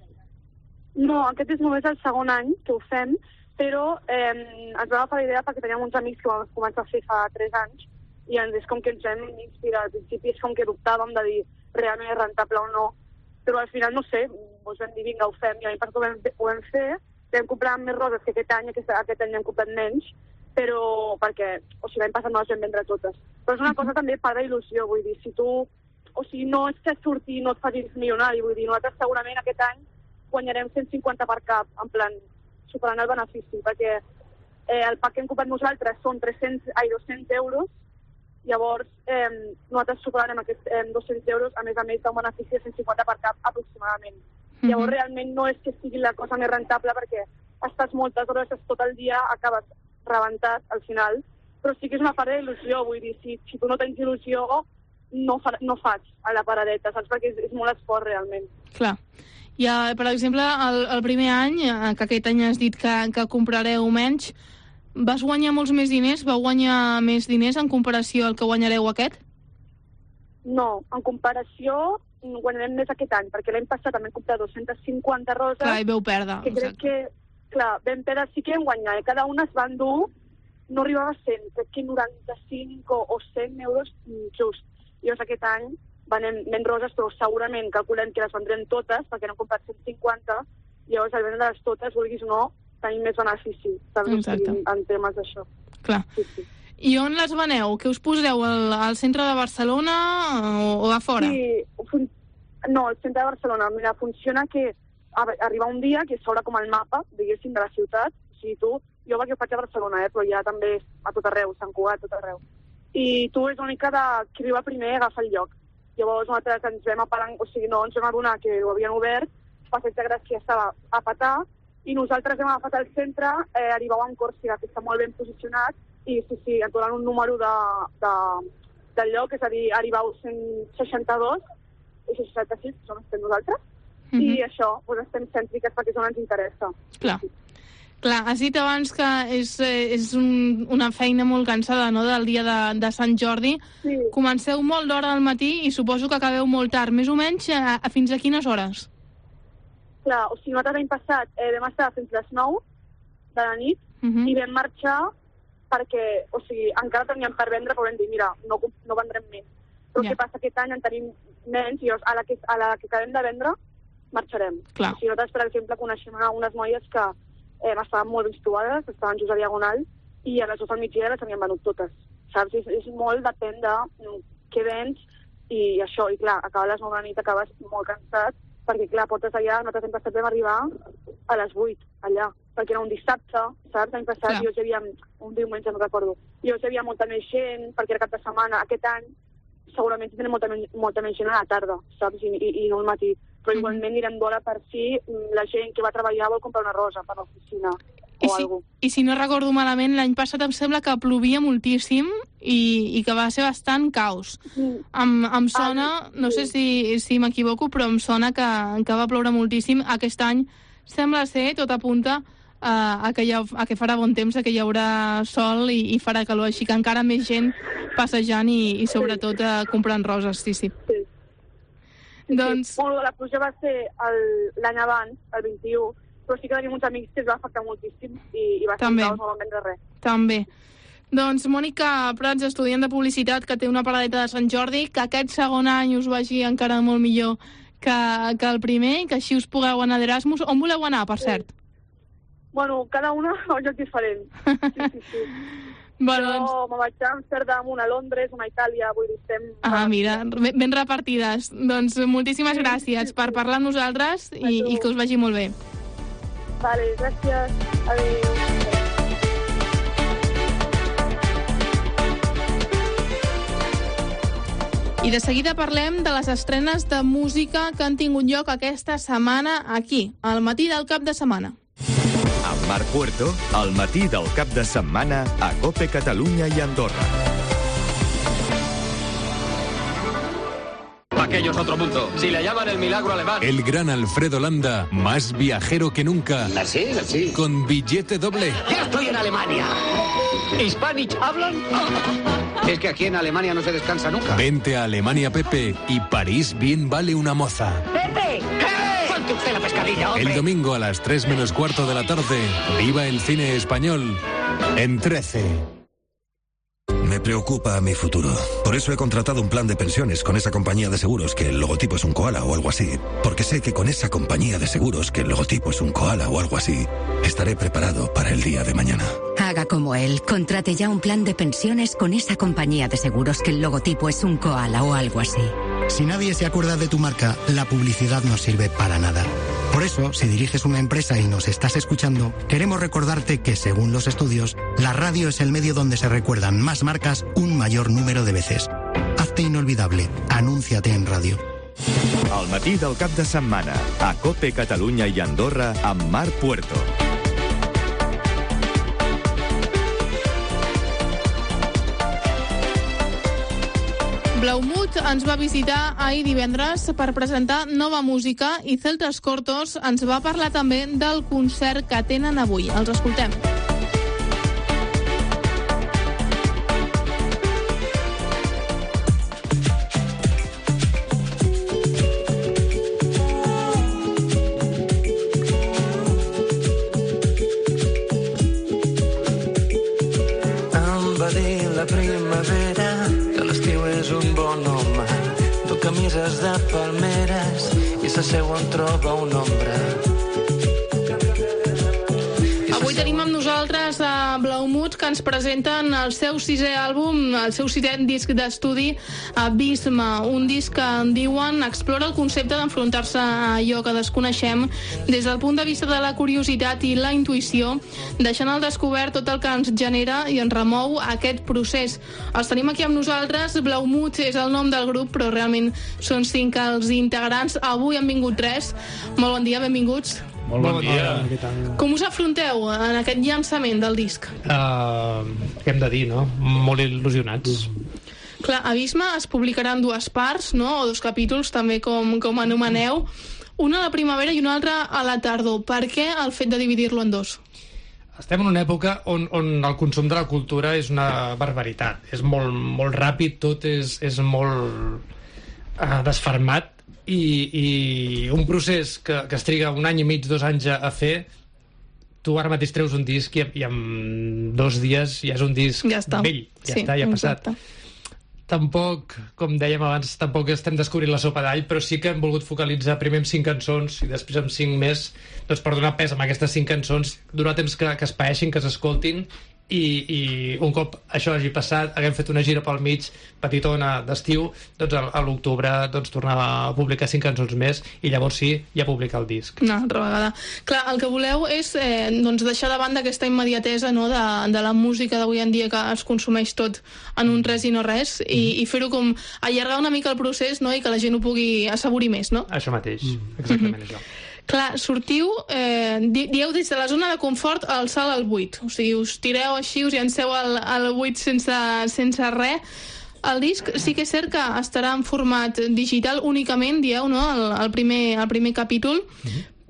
No, aquest és només el segon any que ho fem, però ens va agafar la idea perquè teníem uns amics que vam començar a fer fa 3 anys i és com que ens hem inspirat. Al principi és com que dubtàvem de dir realment és rentable o no, però al final no sé, ens vam dir vinga, ho fem, i a mi per què ho vam fer, vam comprar més roses que aquest any n'hem comprat menys, però perquè, l'any passat no les vam vendre totes. Però és una cosa també part d'il·lusió, vull dir, si tu, no és que sortir no et facis milionari, vull dir, nosaltres segurament aquest any guanyarem 150 per cap, en plan, superant el benefici, perquè el pack que hem comprat nosaltres són 200 euros, llavors nosaltres superarem aquests 200 euros, a més d'un benefici de 150 per cap aproximadament. Llavors realment no és que sigui la cosa més rentable perquè estàs moltes hores, estàs tot el dia, acabes rebentat al final, però sí que és una part d'il·lusió, vull dir, si tu no tens il·lusió no fas a la paradeta, saps? Perquè és molt esport realment. Clar. I, per exemple, el primer any, que aquest any has dit que comprareu menys, vas guanyar molts més diners? Vau guanyar més diners en comparació al que guanyareu aquest? No, en comparació guanyarem més aquest any, perquè l'any passat també hem comprat 250 roses. Clar, i veu perdre. Que crec que, clar, vam perdre, sí que hem guanyat. Cada una es van dur, no arribava a 100, crec que 95 o 100 euros just. Llavors aquest any venem roses, però segurament calculem que les vendrem totes, perquè n'hem comprat 150, llavors al vendre-les totes, vulguis o no, tenim més benefici, en temes d'això. Clar. Sí. I on les veneu? Què us poseu? Al centre de Barcelona o a fora? Sí, no, al centre de Barcelona. Mira, funciona que arriba un dia que s'obre com el mapa, diguéssim, de la ciutat. O sigui, jo perquè ho faig a Barcelona, però ja també a tot arreu, Sant Cugat, a tot arreu. I tu és l'única qui arriba primer i agafa el lloc. Llavors nosaltres ens vam ens vam adonar que ho havien obert, Passeig de Gràcia estava a petar, i nosaltres hem agafat el centre, arribàvem a Còrsega, que està molt ben posicionat, i sí, ens donen un número del lloc, és a dir, arribau 162 i 66, on estem nosaltres, i això, estem cèntriques perquè és on ens interessa. Clar, has dit abans que és una feina molt cansada, no?, del dia de Sant Jordi. Sí. Comenceu molt d'hora del matí i suposo que acabeu molt tard. Més o menys, fins a quines hores? Clar, nosaltres l'any passat vam estar fins les 9 de la nit i vam marxar perquè, encara teníem per vendre, però vam dir, mira, no vendrem més. Però què passa, aquest any en tenim menys i a la que acabem de vendre marxarem. Nosaltres, per exemple, coneixem unes noies que estaven molt habituades, estaven just a Diagonal, i a les 2 del migdia les havien venut totes, saps? És molt depèn de què vens i això, i clar, acabar a les 9 de la nit acabes molt cansat, perquè clar, portes allà, nosaltres l'any passat vam arribar a les 8 allà, perquè era un dissabte, saps? L'any passat hi havia un diumenge, no recordo, hi havia molta més gent, perquè era cap de setmana. Aquest any segurament tindrem molta més gent a la tarda, saps? I no al matí. Però igualment anirem d'hora per si la gent que va treballar vol comprar una rosa per l'oficina o alguna cosa. I si no recordo malament, l'any passat em sembla que plovia moltíssim i que va ser bastant caos. Em sona, no sé si m'equivoco, però em sona que va ploure moltíssim. Aquest any sembla ser, tot apunta, a que farà bon temps, a que hi haurà sol i farà calor, així que encara més gent passejant i sobretot comprant roses, sí. Doncs... Molt, la pluja va ser l'any abans, el 21, però sí que tenim uns amics que es va afectar moltíssim i va ser un caos, no van vendre res. També. Doncs Mònica Prats, estudiant de publicitat, que té una paradeta de Sant Jordi, que aquest segon any us vagi encara molt millor que el primer, que així us pugueu anar d'Erasmus. On voleu anar, per cert? Bueno, cada una a un lloc diferent. Sí. Bueno, jo me vaig a Amsterdam, una a Londres, una a Itàlia, vull dir, estem... mira, ben repartides. Doncs moltíssimes gràcies per parlar amb nosaltres i que us vagi molt bé. Vale, gràcies. Adéu. I de seguida parlem de les estrenes de música que han tingut lloc aquesta setmana aquí, al matí del cap de setmana. Amb Marc Puerto, al matí del cap de setmana a COPE Catalunya i Andorra. Aquello es otro mundo. Si le llaman el milagro alemán. El gran Alfredo Landa, más viajero que nunca. Sí. Con billete doble. ¡Ya estoy en Alemania! ¿Hispanic hablan? Es que aquí en Alemania no se descansa nunca. Vente a Alemania, Pepe, y París bien vale una moza. ¡Pepe! ¿Qué? ¡Suelte usted la pescadilla, hombre! El domingo a las 3 menos cuarto de la tarde, viva el cine español en 13. Me preocupa mi futuro. Por eso he contratado un plan de pensiones con esa compañía de seguros que el logotipo es un koala o algo así. Porque sé que con esa compañía de seguros que el logotipo es un koala o algo así, estaré preparado para el día de mañana. Haga como él. Contrate ya un plan de pensiones con esa compañía de seguros que el logotipo es un koala o algo así. Si nadie se acuerda de tu marca, la publicidad no sirve para nada. Por eso, si diriges una empresa y nos estás escuchando, queremos recordarte que, según los estudios, la radio es el medio donde se recuerdan más marcas un mayor número de veces. Hazte inolvidable. Anúnciate en radio. Al matí del cap de setmana, a COPE Catalunya i Andorra, amb Marc Puerto. Blaumut ens va visitar ahir divendres per presentar nova música i Celtas Cortos ens va parlar també del concert que tenen avui. Els escoltem. Em va dir la primavera que l'estiu és un bon home. Du camises de palmeres i s'asseu on troba una ombra. Avui tenim amb nosaltres a Blaumut, que ens presenten el seu sisè àlbum, el seu sisè disc d'estudi, Abisme, un disc que en diuen explora el concepte d'enfrontar-se a allò que desconeixem des del punt de vista de la curiositat i la intuïció, deixant al descobert tot el que ens genera i ens remou aquest procés. Els tenim aquí amb nosaltres. Blaumut és el nom del grup, però realment són 5 els integrants. Avui han vingut 3. Molt bon dia, benvinguts. Molt bon dia. Com us afronteu en aquest llançament del disc? Què hem de dir, no? Molt il·lusionats. Clar, Abisme es publicarà en 2 parts, no? O 2 capítols, també com anomeneu. Una a la primavera i una altra a la tardor. Per què el fet de dividir-lo en 2? Estem en una època on el consum de la cultura és una barbaritat. És molt ràpid, tot és molt desfermat. I un procés que es triga 1 any i mig, 2 anys a fer, tu ara mateix treus un disc i en 2 dies ja és un disc vell, ja ha passat. Tampoc, com dèiem abans, tampoc estem descobrint la sopa d'all, però sí que hem volgut focalitzar primer amb 5 cançons i després amb 5 més, doncs per donar pes a aquestes 5 cançons, donar temps que es paeixin, que s'escoltin, i un cop això hagi passat, haguem fet una gira pel mig petitona d'estiu, doncs a l'octubre tornar a publicar 5 cançons més i llavors sí, ja publicar el disc. Una altra vegada. Clar, el que voleu és deixar de banda aquesta immediatesa, no, de la música d'avui en dia, que es consumeix tot en un res i no res, i fer-ho com allargar una mica el procés, no, i que la gent ho pugui assaborir més, no? Això mateix, exactament això. Clar, sortiu, dieu des de la zona de confort al salt al buit. O sigui, us tireu així, us llanceu al buit sense res. El disc sí que és cert que estarà en format digital únicament, dieu, no?, el primer capítol,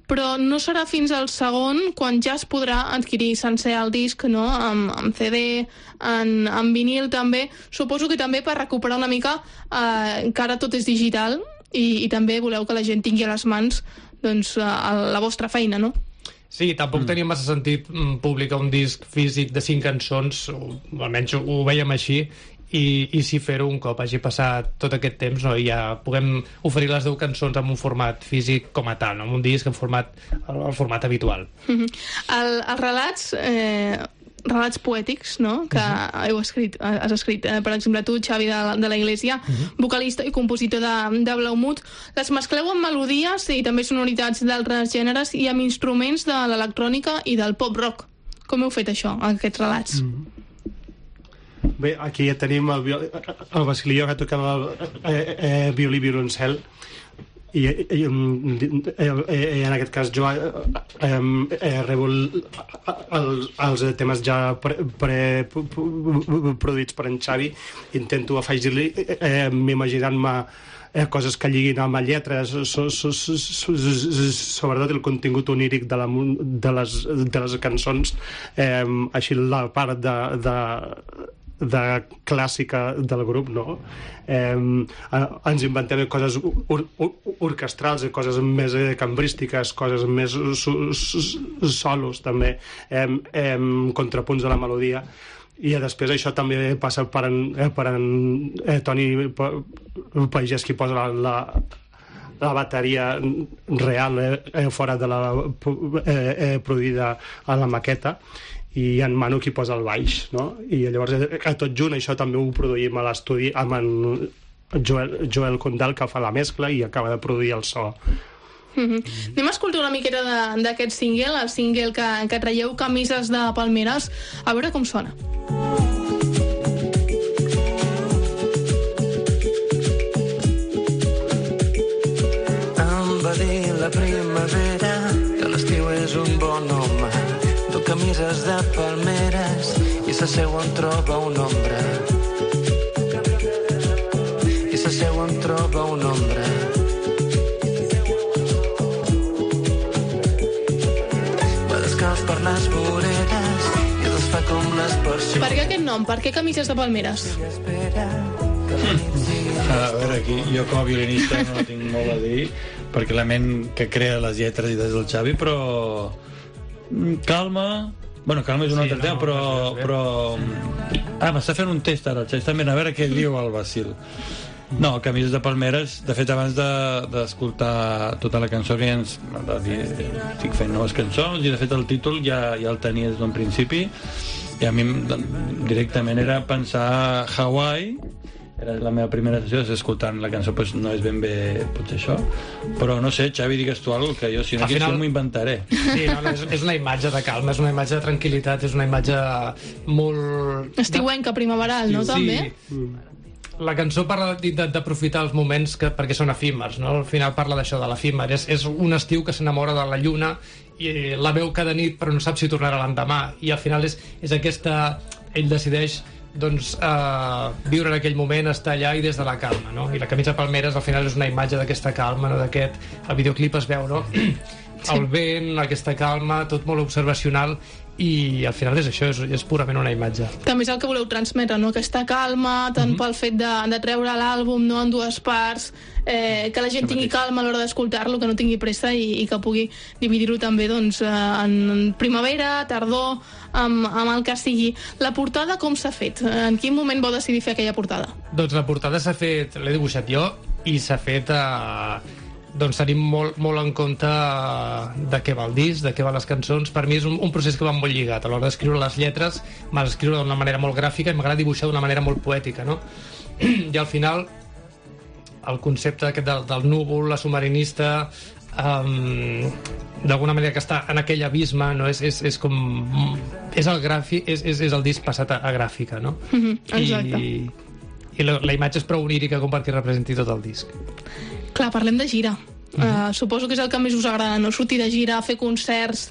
però no serà fins al segon quan ja es podrà adquirir sencer el disc, no? Amb CD, en vinil també. Suposo que també per recuperar una mica que ara tot és digital i també voleu que la gent tingui a les mans doncs, la vostra feina, no? Sí, tampoc tenia massa sentit publicar un disc físic de 5 cançons, o almenys ho veiem així, i si fer-ho un cop hagi passat tot aquest temps, no? I ja puguem oferir les 10 cançons en un format físic com a tal, no? En un disc en el format habitual. Els relats poètics, no?, que has escrit, per exemple, tu, Xavi de la Iglesia, vocalista i compositor de Blaumut, les mescleu amb melodies i també sonoritats d'altres gèneres i amb instruments de l'electrònica i del pop-rock. Com heu fet això, aquests relats? Bé, aquí ja tenim el Basilio, que tocava violí i violoncel, i en aquest cas jo rebo els temes ja produïts per en Xavi, intento afegir-li imaginant-me coses que lliguin amb lletres, sobretot el contingut oníric de les cançons, així la part de clàssica del grup, no? Ens inventem coses orquestrals, coses més cambrístiques, coses més solos també, contrapunts de la melodia, i després això també passa per en Toni Pagès, qui posa la bateria real fora de la produïda a la maqueta, i en Manu qui posa el baix, no? I llavors tot junt això també ho produïm a l'estudi amb en Joel Condal, que fa la mescla i acaba de produir el so. Anem a escoltar una miqueta d'aquest single, el single que traieu, Camises de Palmeres, a veure com sona. Em va dir la primavera que l'estiu és un bon home, camises de palmeres i s'asseu on troba una ombra. I s'asseu on troba una ombra. Va descalç per les voreres i els fa com les persones. Per què aquest nom? Per què Camises de Palmeres? A veure, aquí jo com a violinista no tinc molt a dir, perquè la ment que crea les lletres i des del Xavi, però calma és un altre tema, però m'està fent un test ara el Xavi, també, a veure què diu el Basil. No, Camises de Palmeres, de fet, abans d'escoltar tota la cançó estic fent noves cançons, i de fet el títol ja el tenia des d'un principi, i a mi directament era pensar Hawaii. Era la meva primera sessió, escoltant la cançó, doncs no és ben bé potser això, però no sé, Xavi, digues tu alguna cosa, que jo si no aquí m'ho inventaré. Sí, no, és una imatge de calma, és una imatge de tranquil·litat, és una imatge molt... Estiuenca, primaveral, no, també? La cançó parla d'aprofitar els moments perquè són efímers, no? Al final parla d'això, de l'efímer. És un estiu que s'enamora de la lluna i la veu cada nit però no sap si tornarà l'endemà, i al final és aquesta... Ell decideix viure en aquell moment, estar allà i des de la calma, no? I la camisa de palmeres al final és una imatge d'aquesta calma, no? El videoclip es veu, no? El vent, aquesta calma, tot molt observacional, i al final és això, és purament una imatge. També és el que voleu transmetre, no? Aquesta calma, tant pel fet de treure l'àlbum, no?, en dues parts, que la gent tingui calma a l'hora d'escoltar-lo, que no tingui pressa i que pugui dividir-ho també, doncs, en primavera, tardor, amb el que sigui. La portada com s'ha fet? En quin moment vau decidir fer aquella portada? Doncs la portada s'ha fet, l'he dibuixat jo, i s'ha fet doncs tenim molt en compte de què va el disc, de què va les cançons. Per mi és un procés que va molt lligat. A l'hora d'escriure les lletres m'has d'escriure d'una manera molt gràfica i m'agrada dibuixar d'una manera molt poètica, no? I al final el concepte aquest del núvol, la submarinista, d'alguna manera que està en aquell abisme, no? És com... és el disc passat a gràfica, no? Exacte. I la imatge és prou onírica com perquè representi tot el disc. Clar, parlem de gira. Suposo que és el que més us agrada, no? Sortir de gira, fer concerts.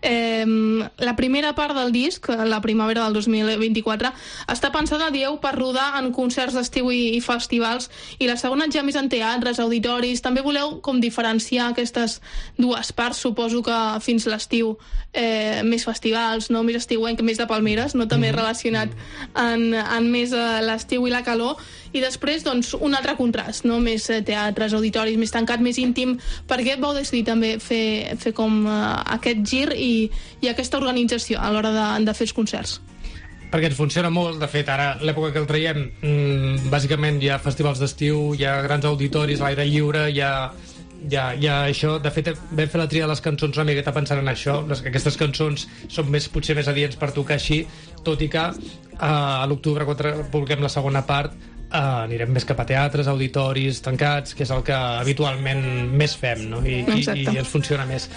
La primera part del disc, la primavera del 2024, està pensada, dieu, per rodar en concerts d'estiu i festivals, i la segona ja més en teatres, auditoris. També voleu com diferenciar aquestes dues parts, suposo que fins l'estiu més festivals, no? Més estiuenc, més de palmeres, no? També relacionat en més l'estiu i la calor. I després, doncs, un altre contrast, no? Més teatres, auditoris, més tancat, més íntim. Per què vau decidir també fer com aquest gir i aquesta organització a l'hora de fer els concerts? Perquè ens funciona molt. De fet, ara, l'època que el traiem, bàsicament hi ha festivals d'estiu, hi ha grans auditoris a l'aire lliure, hi ha això. De fet, vam fer la tria de les cançons una miqueta pensant en això. Aquestes cançons són potser més adients per tocar així, tot i que a l'octubre, quan publiquem la segona part, anirem més cap a teatres, auditoris tancats, que és el que habitualment més fem, no? I ens funciona més.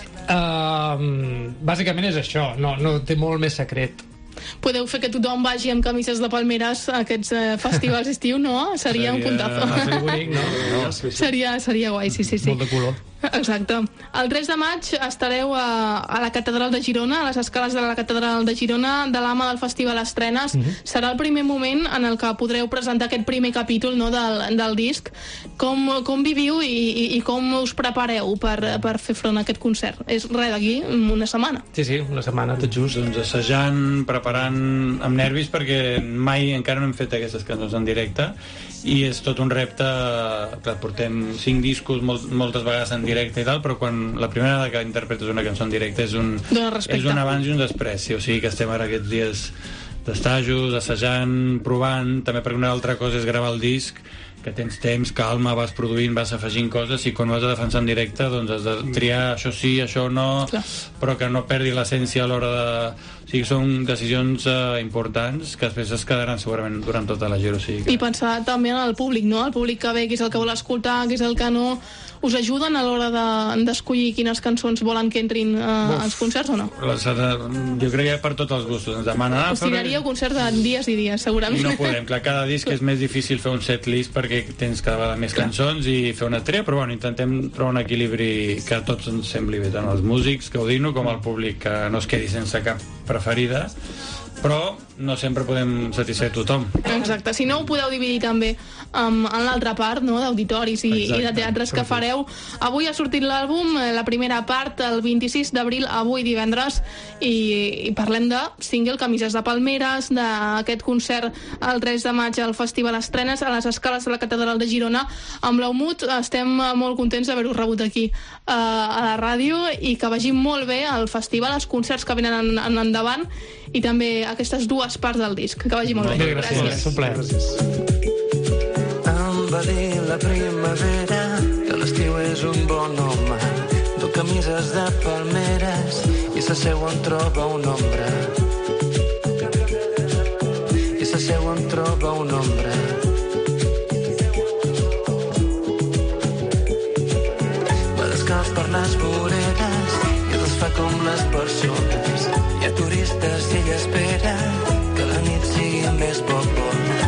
Bàsicament és això, no té molt més secret. Podeu fer que tothom vagi amb camises de palmeres a aquests festivals d'estiu, no? Seria un puntazo. Seria bonic, no? Seria guai, sí. Molt de color. Exacte. El 3 de maig estareu a la Catedral de Girona, a les escales de la Catedral de Girona, de la mà del Festival Estrenes. Serà el primer moment en el que podreu presentar aquest primer capítol, no, del disc. Com viviu i com us prepareu per fer front a aquest concert? És res d'aquí, una setmana. Sí, una setmana, tot just. Doncs assajant, preparant amb nervis, perquè mai encara no hem fet aquestes cançons en directe, i és tot un repte. Clar, portem 5 discos moltes vegades en directe i tal, però quan la primera vegada que interpretes una cançó en directe és un abans i un després. O sigui que estem ara aquests dies d'estajos, assajant, provant. També, perquè una altra cosa és gravar el disc, que tens temps, calma, vas produint, vas afegint coses, i quan ho has de defensar en directe, doncs has de triar això sí, això no. Clar. Però que no perdi l'essència a l'hora de... O sigui, són decisions importants que després es quedaran segurament durant tota la gira. O sigui que... I pensar també en el públic, no? El públic que ve, que és el que vol escoltar, que és el que no... Us ajuden a l'hora d'escollir quines cançons volen que entrin als concerts o no? Jo crec que per tots els gustos. Ens demanen... Us tiraríeu concerts de dies i dies, segurament. No podem. Clar, cada disc és més difícil fer un setlist perquè tens cada vegada més cançons i fer una tria, però bueno, intentem trobar un equilibri que a tots ens sembli bé, tant els músics, gaudint-ho, com el públic, que no es quedi sense cap preferida, però no sempre podem satisfer tothom. Exacte, si no ho podeu dividir també en l'altra part, no?, d'auditoris i de teatres que fareu. Avui ha sortit l'àlbum, la primera part, el 26 d'abril, avui divendres, i parlem de single, camises de palmeres, d'aquest concert el 3 de maig al Festival Estrenes a les escales de la Catedral de Girona. Amb l'Aumut estem molt contents d'haver-ho rebut aquí a la ràdio, i que vagi molt bé el festival, els concerts que venen endavant, i també aquestes dues parts del disc. Que vagi molt bé. Gràcies. Un plaer. Em va dir la primavera que l'estiu és un bon home. Du camises de palmeres i s'asseu on troba una ombra. I s'asseu on troba una ombra. Va descalç per les voreres i els fa com les persones. Hi ha turistes i ella espera que la nit sigui més bona.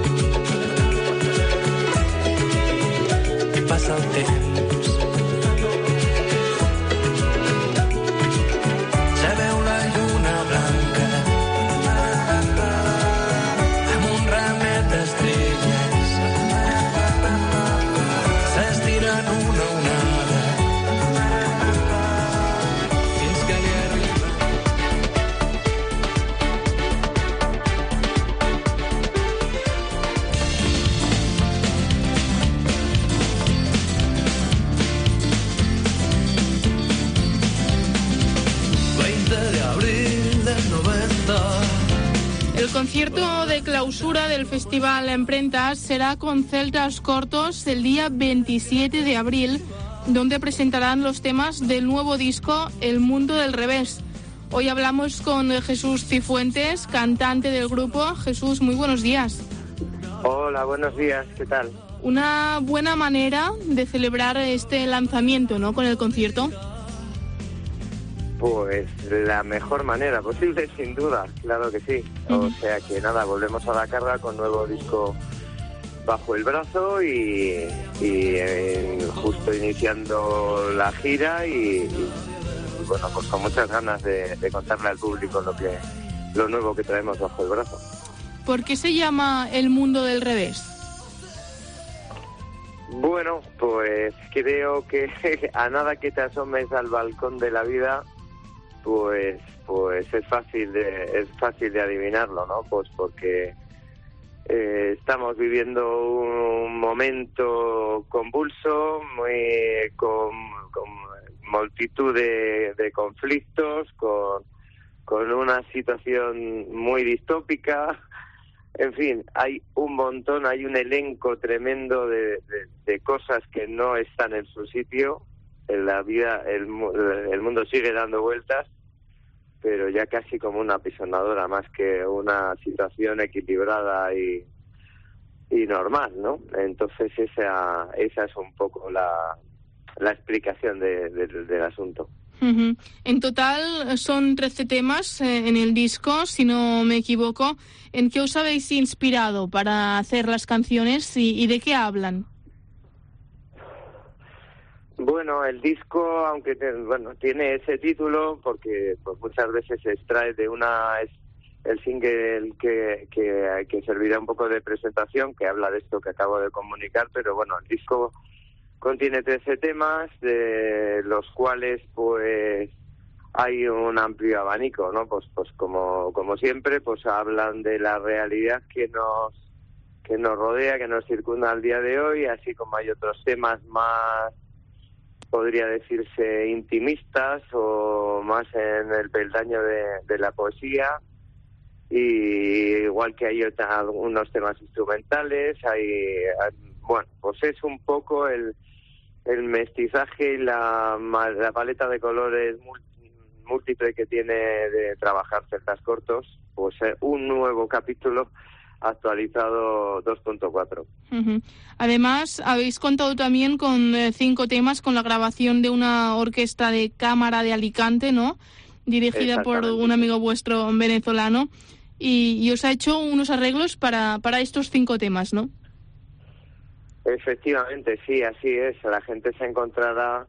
I passa el temps. Ja veu la lluna blanca amb un ramet d'estrelles. S'estira en una onada fins que li arriba. El concierto de clausura del Festival Emprentas será con Celtas Cortos el día 27 de abril, donde presentarán los temas del nuevo disco El Mundo del Revés. Hoy hablamos con Jesús Cifuentes, cantante del grupo. Jesús, muy buenos días. Hola, buenos días, ¿qué tal? Una buena manera de celebrar este lanzamiento, ¿no?, con el concierto. Pues la mejor manera posible, sin duda, claro que sí. O sea que nada, volvemos a la carga con nuevo disco bajo el brazo y justo iniciando la gira y bueno, pues con muchas ganas de contarle al público lo nuevo que traemos bajo el brazo. ¿Por qué se llama El mundo del revés? Bueno, pues creo que a nada que te asomes al balcón de la vida, pues es fácil de adivinarlo, ¿no? Pues porque estamos viviendo un momento convulso, con multitud de conflictos, con una situación muy distópica. En fin, hay un montón, hay un elenco tremendo de cosas que no están en su sitio. En la vida, el mundo sigue dando vueltas, pero ya casi como una apisonadora, más que una situación equilibrada y normal, ¿no? Entonces esa es un poco la explicación del asunto. Uh-huh. En total son 13 temas en el disco, si no me equivoco. ¿En qué os habéis inspirado para hacer las canciones y de qué hablan? Bueno, el disco, aunque tiene ese título, porque pues muchas veces se extrae de el single que servirá un poco de presentación, que habla de esto que acabo de comunicar, pero bueno, el disco contiene 13 temas, de los cuales pues hay un amplio abanico, ¿no? Pues como siempre, pues hablan de la realidad que nos rodea, que nos circunda al día de hoy, así como hay otros temas más, podría decirse, intimistas o más en el peldaño de la poesía, y igual que hay algunos temas instrumentales, bueno, pues es un poco el mestizaje y la paleta de colores múltiple que tiene de trabajar Celtas Cortos, pues un nuevo capítulo actualizado 2.4. Uh-huh. Además, habéis contado también con 5 temas, con la grabación de una orquesta de cámara de Alicante, ¿no? Dirigida por un amigo vuestro venezolano, y os ha hecho unos arreglos para estos 5 temas, ¿no? Efectivamente, sí, así es. La gente se encontrará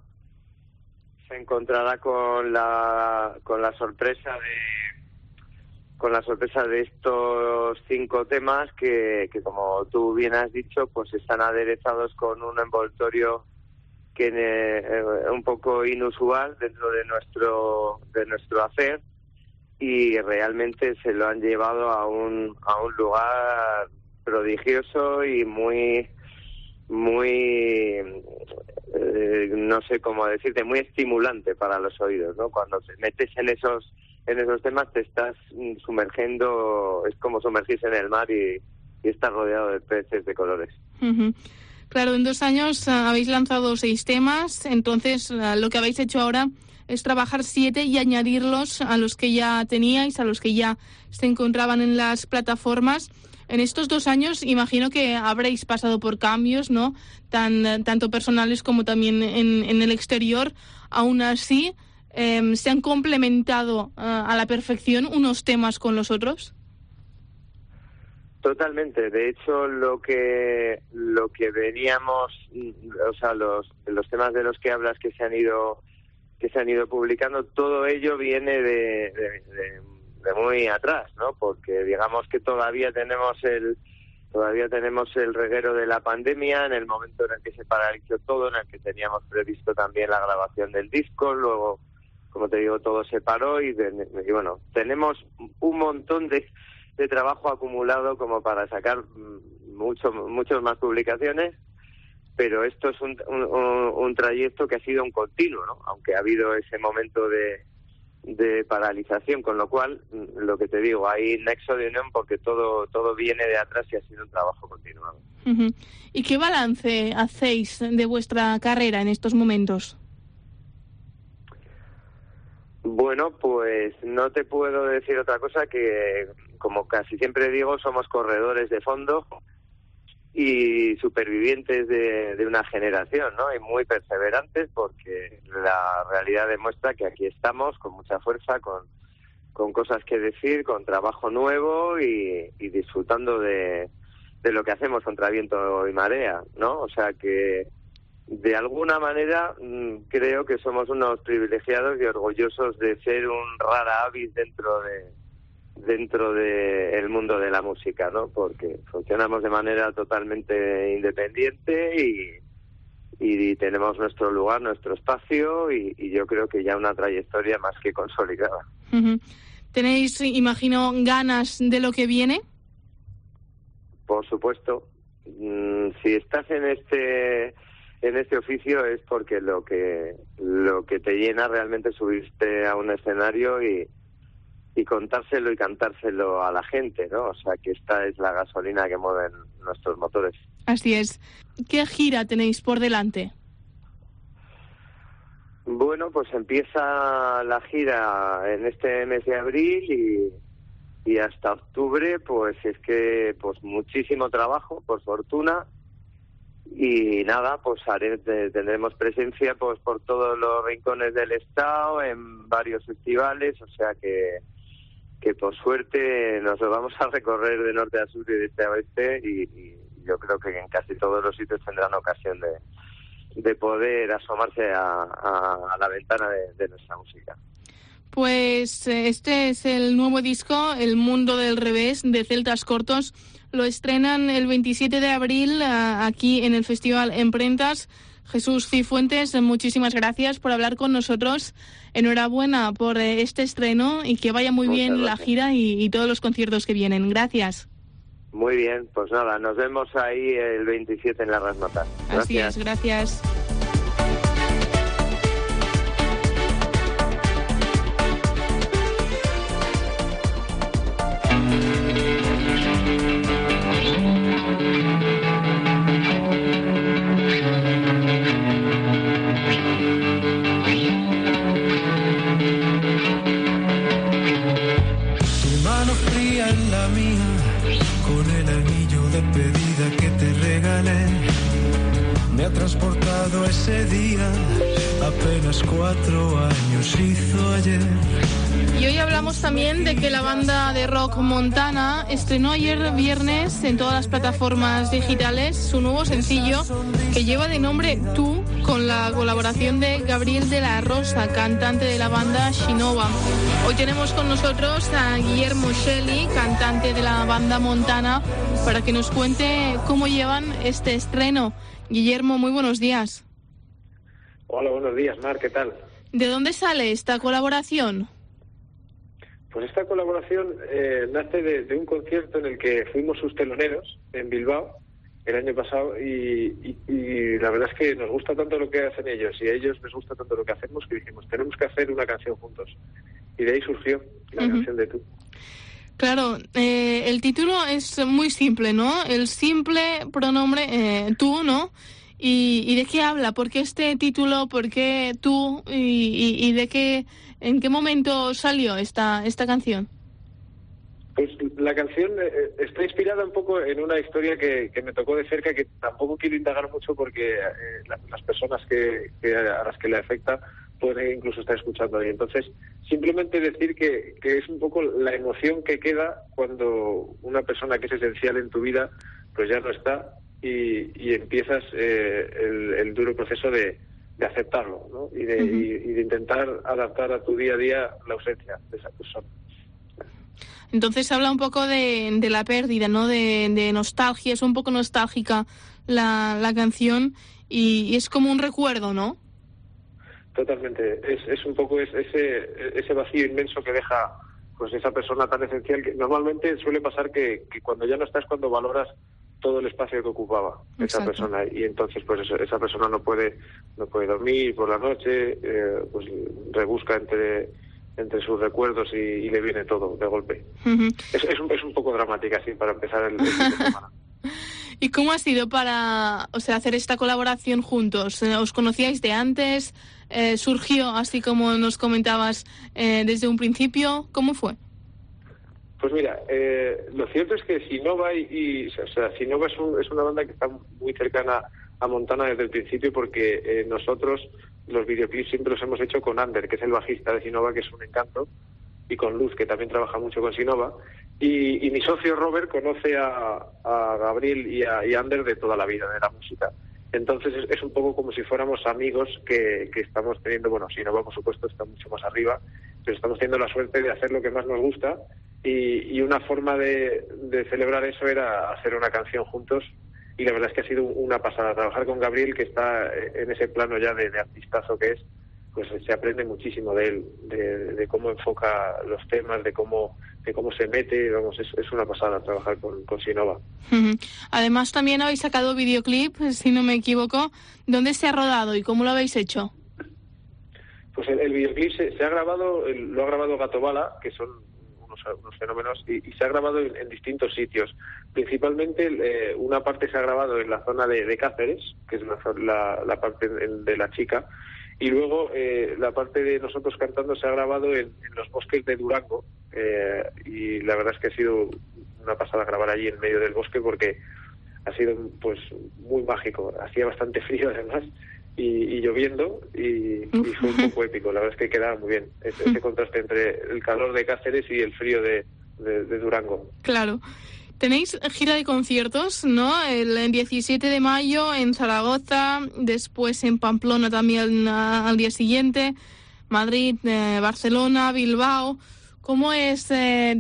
con la sorpresa de estos 5 temas que como tú bien has dicho, pues están aderezados con un envoltorio que un poco inusual dentro de nuestro hacer, y realmente se lo han llevado a un lugar prodigioso y muy no sé cómo decirte, muy estimulante para los oídos, ¿no? Cuando te metes en esos temas te estás sumergiendo, es como sumergirse en el mar y estar rodeado de peces de colores. Uh-huh. Claro, en 2 años habéis lanzado 6 temas, entonces lo que habéis hecho ahora es trabajar 7 y añadirlos a los que ya teníais, a los que ya se encontraban en las plataformas. En estos 2 años imagino que habréis pasado por cambios, ¿no? Tanto personales como también en el exterior. Aún así, ¿se han complementado a la perfección unos temas con los otros? Totalmente. De hecho, lo que veníamos, o sea, los temas de los que hablas que se han ido publicando, todo ello viene de muy atrás, ¿no? Porque digamos que todavía tenemos el reguero de la pandemia, en el momento en el que se paralizó todo, en el que teníamos previsto también la grabación del disco. Luego, como te digo, todo se paró y bueno, tenemos un montón de trabajo acumulado como para sacar muchos más publicaciones, pero esto es un trayecto que ha sido un continuo, ¿no? Aunque ha habido ese momento de paralización, con lo cual, lo que te digo, hay nexo de unión porque todo viene de atrás y ha sido un trabajo continuado. Uh-huh. ¿Y qué balance hacéis de vuestra carrera en estos momentos? Bueno, pues no te puedo decir otra cosa que, como casi siempre digo, somos corredores de fondo y supervivientes de una generación, ¿no? Y muy perseverantes, porque la realidad demuestra que aquí estamos con mucha fuerza, con cosas que decir, con trabajo nuevo y disfrutando de lo que hacemos contra viento y marea, ¿no? O sea que de alguna manera creo que somos unos privilegiados y orgullosos de ser un rara avis dentro de el mundo de la música, ¿no? Porque funcionamos de manera totalmente independiente y tenemos nuestro lugar, nuestro espacio y yo creo que ya una trayectoria más que consolidada. Uh-huh. ¿Tenéis, imagino, ganas de lo que viene? Por supuesto. Si estás en este oficio es porque lo que te llena realmente es subirte a un escenario y contárselo y cantárselo a la gente, ¿no? O sea que esta es la gasolina que mueven nuestros motores. Así es. ¿Qué gira tenéis por delante? Bueno, pues empieza la gira en este mes de abril y hasta octubre, pues es que pues muchísimo trabajo, por fortuna, y nada, pues tendremos presencia pues por todos los rincones del estado, en varios festivales, o sea que por suerte nos lo vamos a recorrer de norte a sur y de este a oeste y yo creo que en casi todos los sitios tendrán ocasión de poder asomarse a la ventana de nuestra música. Pues este es el nuevo disco, El Mundo del Revés, de Celtas Cortos. Lo estrenan el 27 de abril aquí en el Festival Emprentas. Jesús Cifuentes, muchísimas gracias por hablar con nosotros. Enhorabuena por este estreno y que vaya muy bien la gira y todos los conciertos que vienen. Gracias. Muy bien, pues nada, nos vemos ahí el 27 en la Rasmatas. Gracias. Así es, gracias. Transportado ese día, apenas 4 años hizo ayer. Y hoy hablamos también de que la banda de rock Montana estrenó ayer viernes en todas las plataformas digitales su nuevo sencillo que lleva de nombre Tú, con la colaboración de Gabriel de la Rosa, cantante de la banda Shinova. Hoy tenemos con nosotros a Guillermo Shelley, cantante de la banda Montana, para que nos cuente cómo llevan este estreno. Guillermo, muy buenos días. Hola, buenos días, Mar, ¿qué tal? ¿De dónde sale esta colaboración? Pues esta colaboración nace de un concierto en el que fuimos sus teloneros en Bilbao el año pasado y la verdad es que nos gusta tanto lo que hacen ellos y a ellos les gusta tanto lo que hacemos que dijimos, tenemos que hacer una canción juntos. Y de ahí surgió la canción de Tú. Claro, el título es muy simple, ¿no? El simple pronombre tú, ¿no? ¿Y de qué habla? ¿Por qué este título? ¿Por qué tú? ¿Y de qué, en qué momento salió esta canción? Pues la canción está inspirada un poco en una historia que me tocó de cerca, que tampoco quiero indagar mucho porque las personas a las que le afecta pueden incluso estar escuchando ahí. Entonces, simplemente decir que es un poco la emoción que queda cuando una persona que es esencial en tu vida pues ya no está y empiezas el duro proceso de aceptarlo, ¿no? Y de intentar adaptar a tu día a día la ausencia de esa persona. Entonces habla un poco de la pérdida, ¿no? De nostalgia, es un poco nostálgica la canción y es como un recuerdo, ¿no? Totalmente, es un poco ese vacío inmenso que deja pues esa persona tan esencial que normalmente suele pasar que cuando ya no estás, cuando valoras todo el espacio que ocupaba esa persona y entonces pues esa persona no puede dormir por la noche, pues rebusca entre sus recuerdos y le viene todo de golpe. Uh-huh. Es un poco dramática así para empezar el fin de semana. ¿Y cómo ha sido para hacer esta colaboración juntos? ¿Os conocíais de antes? ¿Surgió así como nos comentabas desde un principio? ¿Cómo fue? Pues mira, lo cierto es que Shinova Shinova es una banda que está muy cercana a Montana desde el principio porque nosotros los videoclips siempre los hemos hecho con Ander, que es el bajista de Shinova, que es un encanto, y con Luz, que también trabaja mucho con Shinova, Y mi socio Robert conoce a Gabriel y a Ander de toda la vida, de la música. Entonces es un poco como si fuéramos amigos que estamos teniendo, bueno, Sinova por supuesto está mucho más arriba, pero estamos teniendo la suerte de hacer lo que más nos gusta, y una forma de celebrar eso era hacer una canción juntos, y la verdad es que ha sido una pasada. Trabajar con Gabriel, que está en ese plano ya de artistazo que es, pues se aprende muchísimo de él, de cómo enfoca los temas, de cómo se mete, vamos, es una pasada trabajar con Sinova. Además también habéis sacado videoclip, si no me equivoco. ¿Dónde se ha rodado y cómo lo habéis hecho? Pues el videoclip se ha grabado, lo ha grabado Gato Bala, que son unos fenómenos, y se ha grabado en distintos sitios. Principalmente una parte se ha grabado en la zona de Cáceres, que es la parte de La Chica, y luego la parte de nosotros cantando se ha grabado en los bosques de Durango, y la verdad es que ha sido una pasada grabar allí en medio del bosque, porque ha sido pues muy mágico. Hacía bastante frío además, y lloviendo, y fue un poco épico. La verdad es que quedaba muy bien ese contraste entre el calor de Cáceres y el frío de Durango. Claro. Tenéis gira de conciertos, ¿no? El 17 de mayo en Zaragoza, después en Pamplona también al día siguiente, Madrid, Barcelona, Bilbao. ¿Cómo es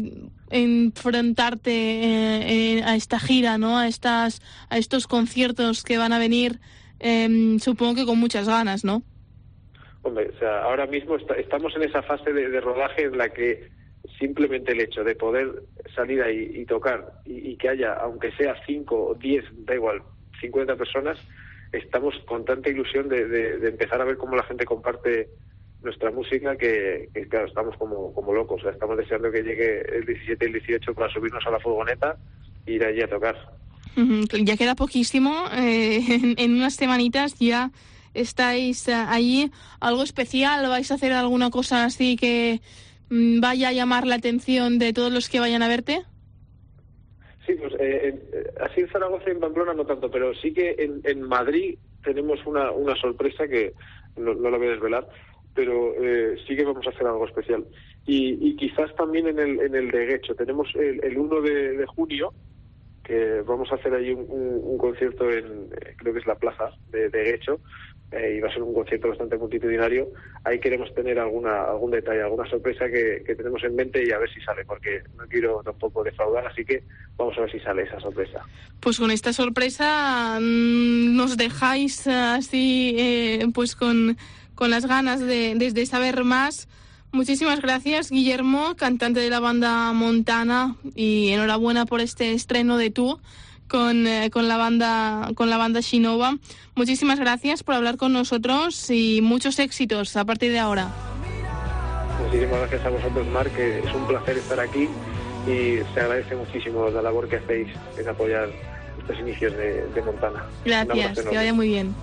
enfrentarte a esta gira, ¿no? A estos conciertos que van a venir, supongo que con muchas ganas, ¿no? Hombre, o sea, ahora mismo estamos en esa fase de rodaje en la que simplemente el hecho de poder salir ahí y tocar y que haya, aunque sea 5 o 10, da igual, 50 personas, estamos con tanta ilusión de empezar a ver cómo la gente comparte nuestra música, que claro, estamos como locos. O sea, estamos deseando que llegue el 17 y el 18 para subirnos a la furgoneta e ir allí a tocar. Ya queda poquísimo, en unas semanitas ya estáis allí. ¿Algo especial? ¿Vais a hacer alguna cosa así que vaya a llamar la atención de todos los que vayan a verte? Sí, pues así en Zaragoza y en Pamplona no tanto, pero sí que en Madrid tenemos una sorpresa que no la voy a desvelar, pero sí que vamos a hacer algo especial. Y quizás también en el de Guecho. Tenemos el 1 de junio, que vamos a hacer ahí un concierto creo que es la plaza de Guecho, y va a ser un concierto bastante multitudinario. Ahí queremos tener algún detalle, alguna sorpresa que tenemos en mente, y a ver si sale, porque no quiero tampoco defraudar, así que vamos a ver si sale esa sorpresa. Pues con esta sorpresa nos dejáis así pues con las ganas de saber más. Muchísimas gracias, Guillermo, cantante de la banda Montana, y enhorabuena por este estreno de Tú con la banda Sinova. Muchísimas gracias por hablar con nosotros y muchos éxitos a partir de ahora. Muchísimas gracias a vosotros, Mar, que es un placer estar aquí, y se agradece muchísimo la labor que hacéis en apoyar estos inicios de Montana. Gracias, que vaya muy bien.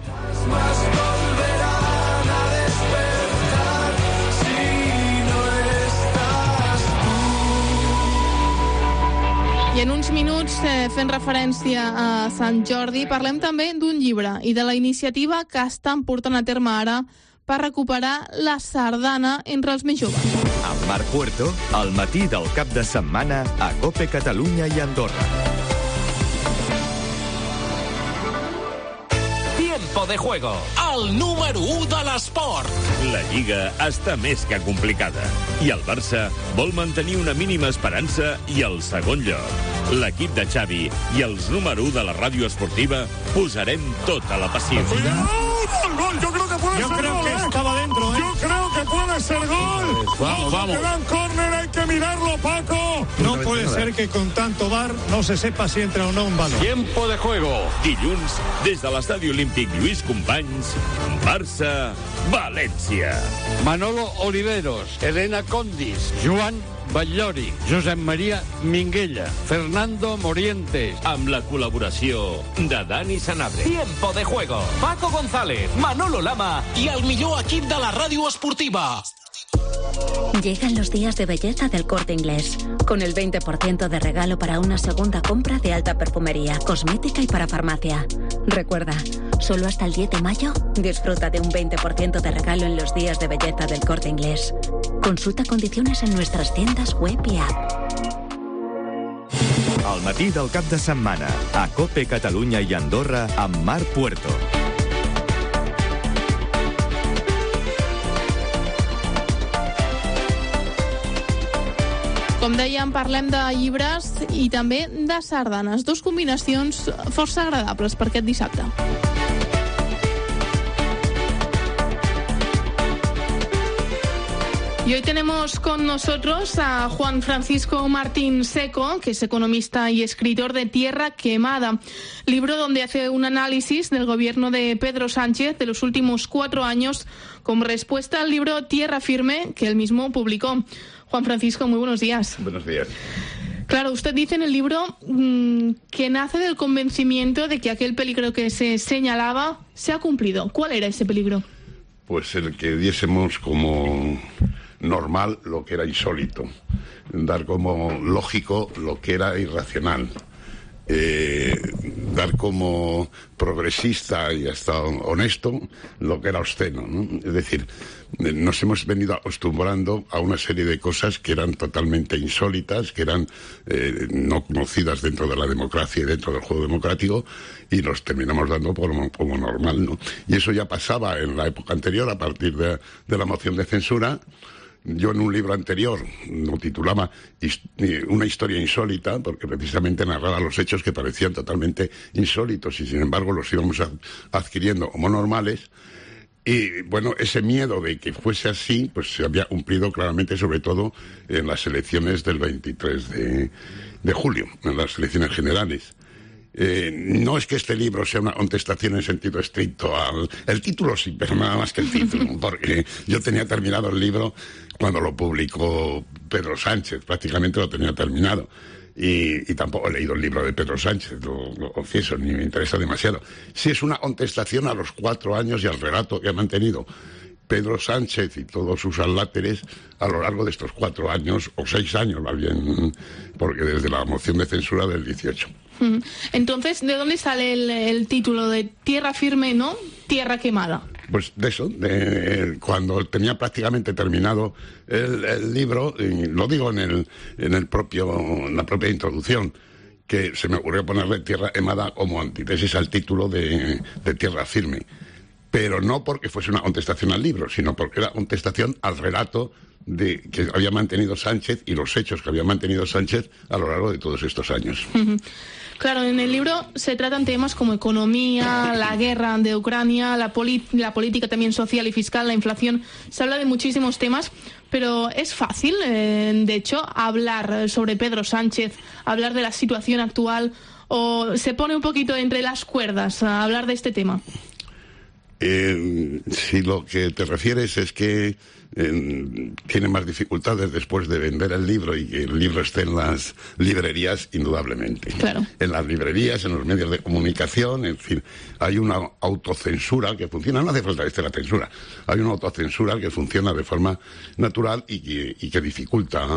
I en uns minuts, fent referència a Sant Jordi, parlem també d'un llibre i de la iniciativa que estan portant a terme ara per recuperar la sardana entre els més joves. Amb Marc Puerto, al matí del cap de setmana a COPE Catalunya i Andorra. Tiempo de juego, el número 1 de l'esport. La Lliga està més que complicada i el Barça vol mantenir una mínima esperança i el segon lloc. L'equip de Xavi i els número 1 de la ràdio esportiva posarem tota la passió. Gol, yo creo que puede ser creo gol. que estaba dentro, ¿eh? Yo creo que puede ser gol. Vamos. Que dan córner, hay que mirarlo, Paco. No puede ser que con tanto VAR no se sepa si entra o no un balón. Tiempo de juego. Dilluns, des de l'estadi olímpic Lluís Companys, Barça-València. Manolo Oliveros, Elena Condis, Joan Batllori, Josep Maria Minguella, Fernando Morientes. Amb la col·laboració de Dani Sanabria. Tiempo de juego. Paco González, Manolo Lama y el millor equip de la ràdio esportiva. Llegan los días de belleza del Corte Inglés, con el 20% de regalo para una segunda compra de alta perfumería, cosmética y para farmacia. Recuerda, solo hasta el 10 de mayo, disfruta de un 20% de regalo en los días de belleza del Corte Inglés. Consulta condiciones en nuestras tiendas web y app. El matí del cap de setmana, a COPE Catalunya i Andorra, amb Marc Puerto. Com dèiem, parlem de llibres i també de sardanes, dos combinacions força agradables per aquest dissabte. Y hoy tenemos con nosotros a Juan Francisco Martín Seco, que es economista y escritor de Tierra Quemada, libro donde hace un análisis del gobierno de Pedro Sánchez de los últimos 4 años como respuesta al libro Tierra Firme, que él mismo publicó. Juan Francisco, muy buenos días. Buenos días. Claro, usted dice en el libro que nace del convencimiento de que aquel peligro que se señalaba se ha cumplido. ¿Cuál era ese peligro? Pues el que diésemos como normal lo que era insólito, dar como lógico lo que era irracional, dar como progresista y hasta honesto lo que era obsceno, ¿no? Es decir, nos hemos venido acostumbrando a una serie de cosas que eran totalmente insólitas, que eran no conocidas dentro de la democracia y dentro del juego democrático, y los terminamos dando como normal, ¿no? Y eso ya pasaba en la época anterior, a partir de la moción de censura. Yo en un libro anterior lo titulaba Una historia insólita, porque precisamente narraba los hechos que parecían totalmente insólitos y sin embargo los íbamos adquiriendo como normales. Y bueno, ese miedo de que fuese así, pues se había cumplido claramente, sobre todo en las elecciones del 23 de julio, en las elecciones generales. No es que este libro sea una contestación en sentido estricto el título sí, pero nada más que el título, porque yo tenía terminado el libro cuando lo publicó Pedro Sánchez, prácticamente lo tenía terminado. Y tampoco he leído el libro de Pedro Sánchez, lo confieso, ni me interesa demasiado. Sí es una contestación a los 4 años y al relato que ha mantenido Pedro Sánchez y todos sus adláteres a lo largo de estos 4 años, o 6 años más bien, porque desde la moción de censura del 18. Entonces, ¿de dónde sale el título de Tierra Firme, no? Tierra Quemada. Pues de eso, cuando tenía prácticamente terminado el libro, y lo digo en la propia introducción, que se me ocurrió ponerle Tierra Quemada como antítesis al título de Tierra Firme. Pero no porque fuese una contestación al libro, sino porque era contestación al relato que había mantenido Sánchez y los hechos que había mantenido Sánchez a lo largo de todos estos años. Claro, en el libro se tratan temas como economía, la guerra de Ucrania, la política también social y fiscal, la inflación. Se habla de muchísimos temas, pero es fácil, de hecho, hablar sobre Pedro Sánchez, hablar de la situación actual, o se pone un poquito entre las cuerdas a hablar de este tema. Si lo que te refieres es que tiene más dificultades después de vender el libro y que el libro esté en las librerías, indudablemente. Claro. En las librerías, en los medios de comunicación, en fin, hay una autocensura que funciona, no hace falta la censura, hay una autocensura que funciona de forma natural y que dificulta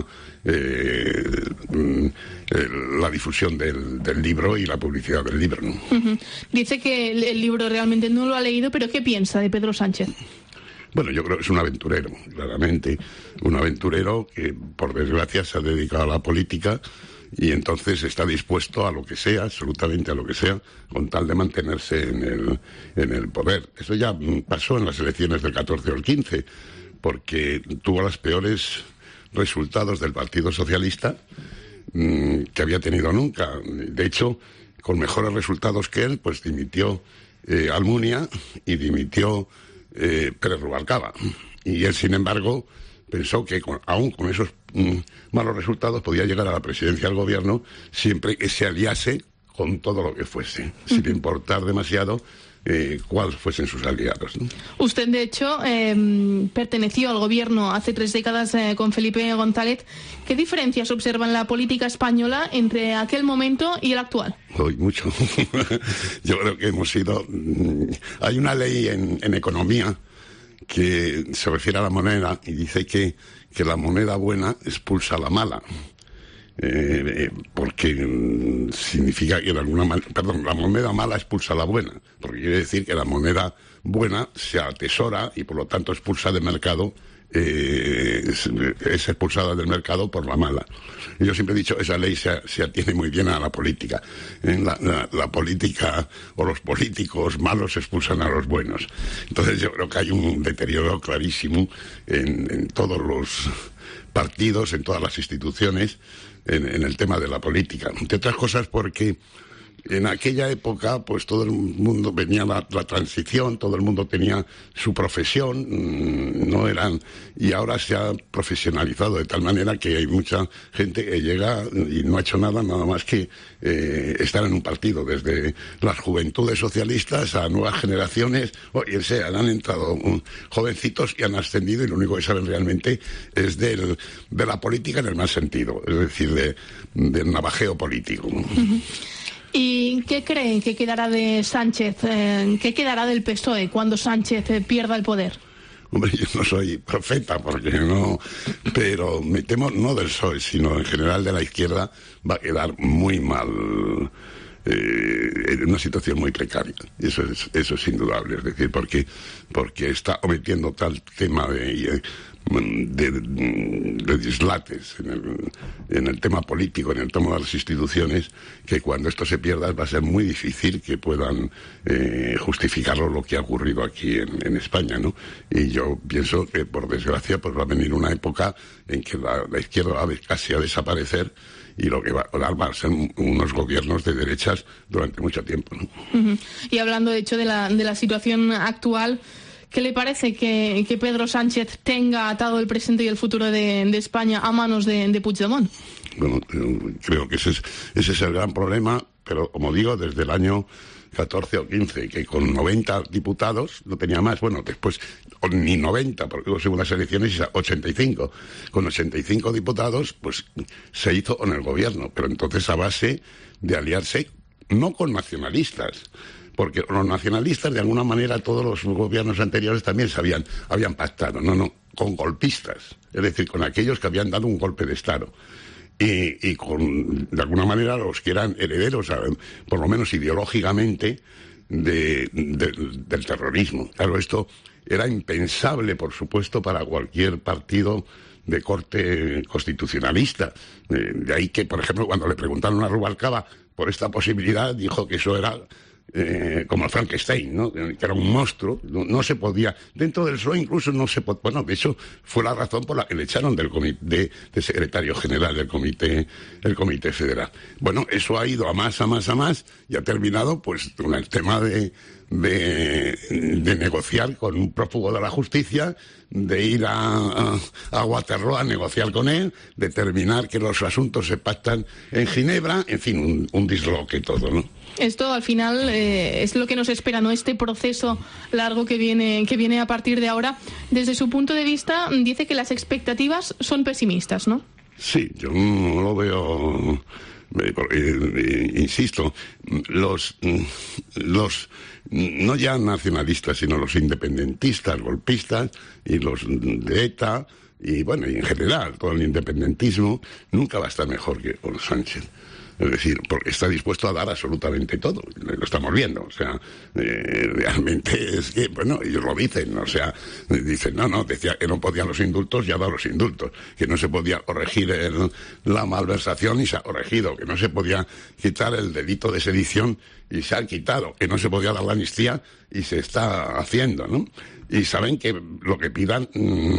la difusión del libro y la publicidad del libro, ¿no? Dice que el libro realmente no lo ha leído, pero ¿qué piensa de Pedro Sánchez? Bueno, yo creo que es un aventurero, claramente. Un aventurero que, por desgracia, se ha dedicado a la política y entonces está dispuesto a lo que sea, absolutamente a lo que sea, con tal de mantenerse en el poder. Eso ya pasó en las elecciones del 14 o el 15, porque tuvo los peores resultados del Partido Socialista que había tenido nunca. De hecho, con mejores resultados que él, pues dimitió Almunia y dimitió Pérez Rubalcaba. Y él, sin embargo, pensó que aún con esos malos resultados podía llegar a la presidencia del gobierno siempre que se aliase con todo lo que fuese, sin importar demasiado cuáles fuesen sus aliados, ¿no? Usted, de hecho, perteneció al gobierno hace 3 décadas con Felipe González. ¿Qué diferencias observa en la política española entre aquel momento y el actual? Hoy mucho. Yo creo que hemos sido... Hay una ley en economía que se refiere a la moneda y dice que la moneda buena expulsa a la mala. Porque significa que la moneda mala expulsa a la buena, porque quiere decir que la moneda buena se atesora y por lo tanto expulsa de mercado es expulsada del mercado por la mala. Y yo siempre he dicho, esa ley se atiene muy bien a la política. La política o los políticos malos expulsan a los buenos. Entonces yo creo que hay un deterioro clarísimo en todos los partidos, en todas las instituciones, en el tema de la política. Entre otras cosas porque en aquella época, pues todo el mundo venía la transición, todo el mundo tenía su profesión, y ahora se ha profesionalizado de tal manera que hay mucha gente que llega y no ha hecho nada más que estar en un partido, desde las juventudes socialistas a nuevas generaciones, han entrado jovencitos y han ascendido, y lo único que saben realmente es de la política en el mal sentido, es decir, del navajeo político. ¿Y qué creen que quedará de Sánchez? ¿Qué quedará del PSOE cuando Sánchez pierda el poder? Hombre, yo no soy profeta, pero me temo no del PSOE, sino en general de la izquierda, va a quedar muy mal, en una situación muy precaria. Eso es indudable, es decir, porque está omitiendo tal tema de dislates en el tema político, en el tema de las instituciones, que cuando esto se pierda va a ser muy difícil que puedan justificarlo lo que ha ocurrido aquí en España, ¿no? Y yo pienso que, por desgracia, pues va a venir una época en que la izquierda va casi a desaparecer, y lo que va a dar va a ser unos gobiernos de derechas durante mucho tiempo, ¿no? Y hablando, de hecho, de la situación actual, ¿qué le parece que Pedro Sánchez tenga atado el presente y el futuro de España a manos de Puigdemont? Bueno, creo que ese es el gran problema, pero como digo, desde el año 14 o 15, que con 90 diputados, no tenía más, bueno, después ni 90, porque según las elecciones 85, con 85 diputados, pues se hizo con el gobierno, pero entonces a base de aliarse, no con nacionalistas, porque los nacionalistas, de alguna manera, todos los gobiernos anteriores también habían pactado, con golpistas, es decir, con aquellos que habían dado un golpe de Estado. Y con, de alguna manera, los que eran herederos, por lo menos ideológicamente, del terrorismo. Claro, esto era impensable, por supuesto, para cualquier partido de corte constitucionalista. De ahí que, por ejemplo, cuando le preguntaron a Rubalcaba por esta posibilidad, dijo que eso era como el Frankenstein, ¿no? Que era un monstruo, no se podía, dentro del PSOE incluso no se podía, bueno, de hecho fue la razón por la que le echaron del comité, de secretario general del comité federal. Bueno, eso ha ido a más y ha terminado pues con el tema de negociar con un prófugo de la justicia, de ir a Waterloo a negociar con él, determinar que los asuntos se pactan en Ginebra, en fin, un disloque todo, ¿no? Esto al final es lo que nos espera, ¿no? Este proceso largo que viene a partir de ahora. Desde su punto de vista, dice que las expectativas son pesimistas, ¿no? Sí, yo no lo veo. Insisto, los no ya nacionalistas, sino los independentistas, golpistas y los de ETA, y bueno, y en general todo el independentismo nunca va a estar mejor que con Sánchez. Es decir, porque está dispuesto a dar absolutamente todo. Lo estamos viendo. O sea, realmente es que, bueno, ellos lo dicen. O sea, dicen, decía que no podían los indultos, ya ha dado los indultos. Que no se podía corregir la malversación y se ha corregido. Que no se podía quitar el delito de sedición y se ha quitado. Que no se podía dar la amnistía y se está haciendo, ¿no? Y saben que lo que pidan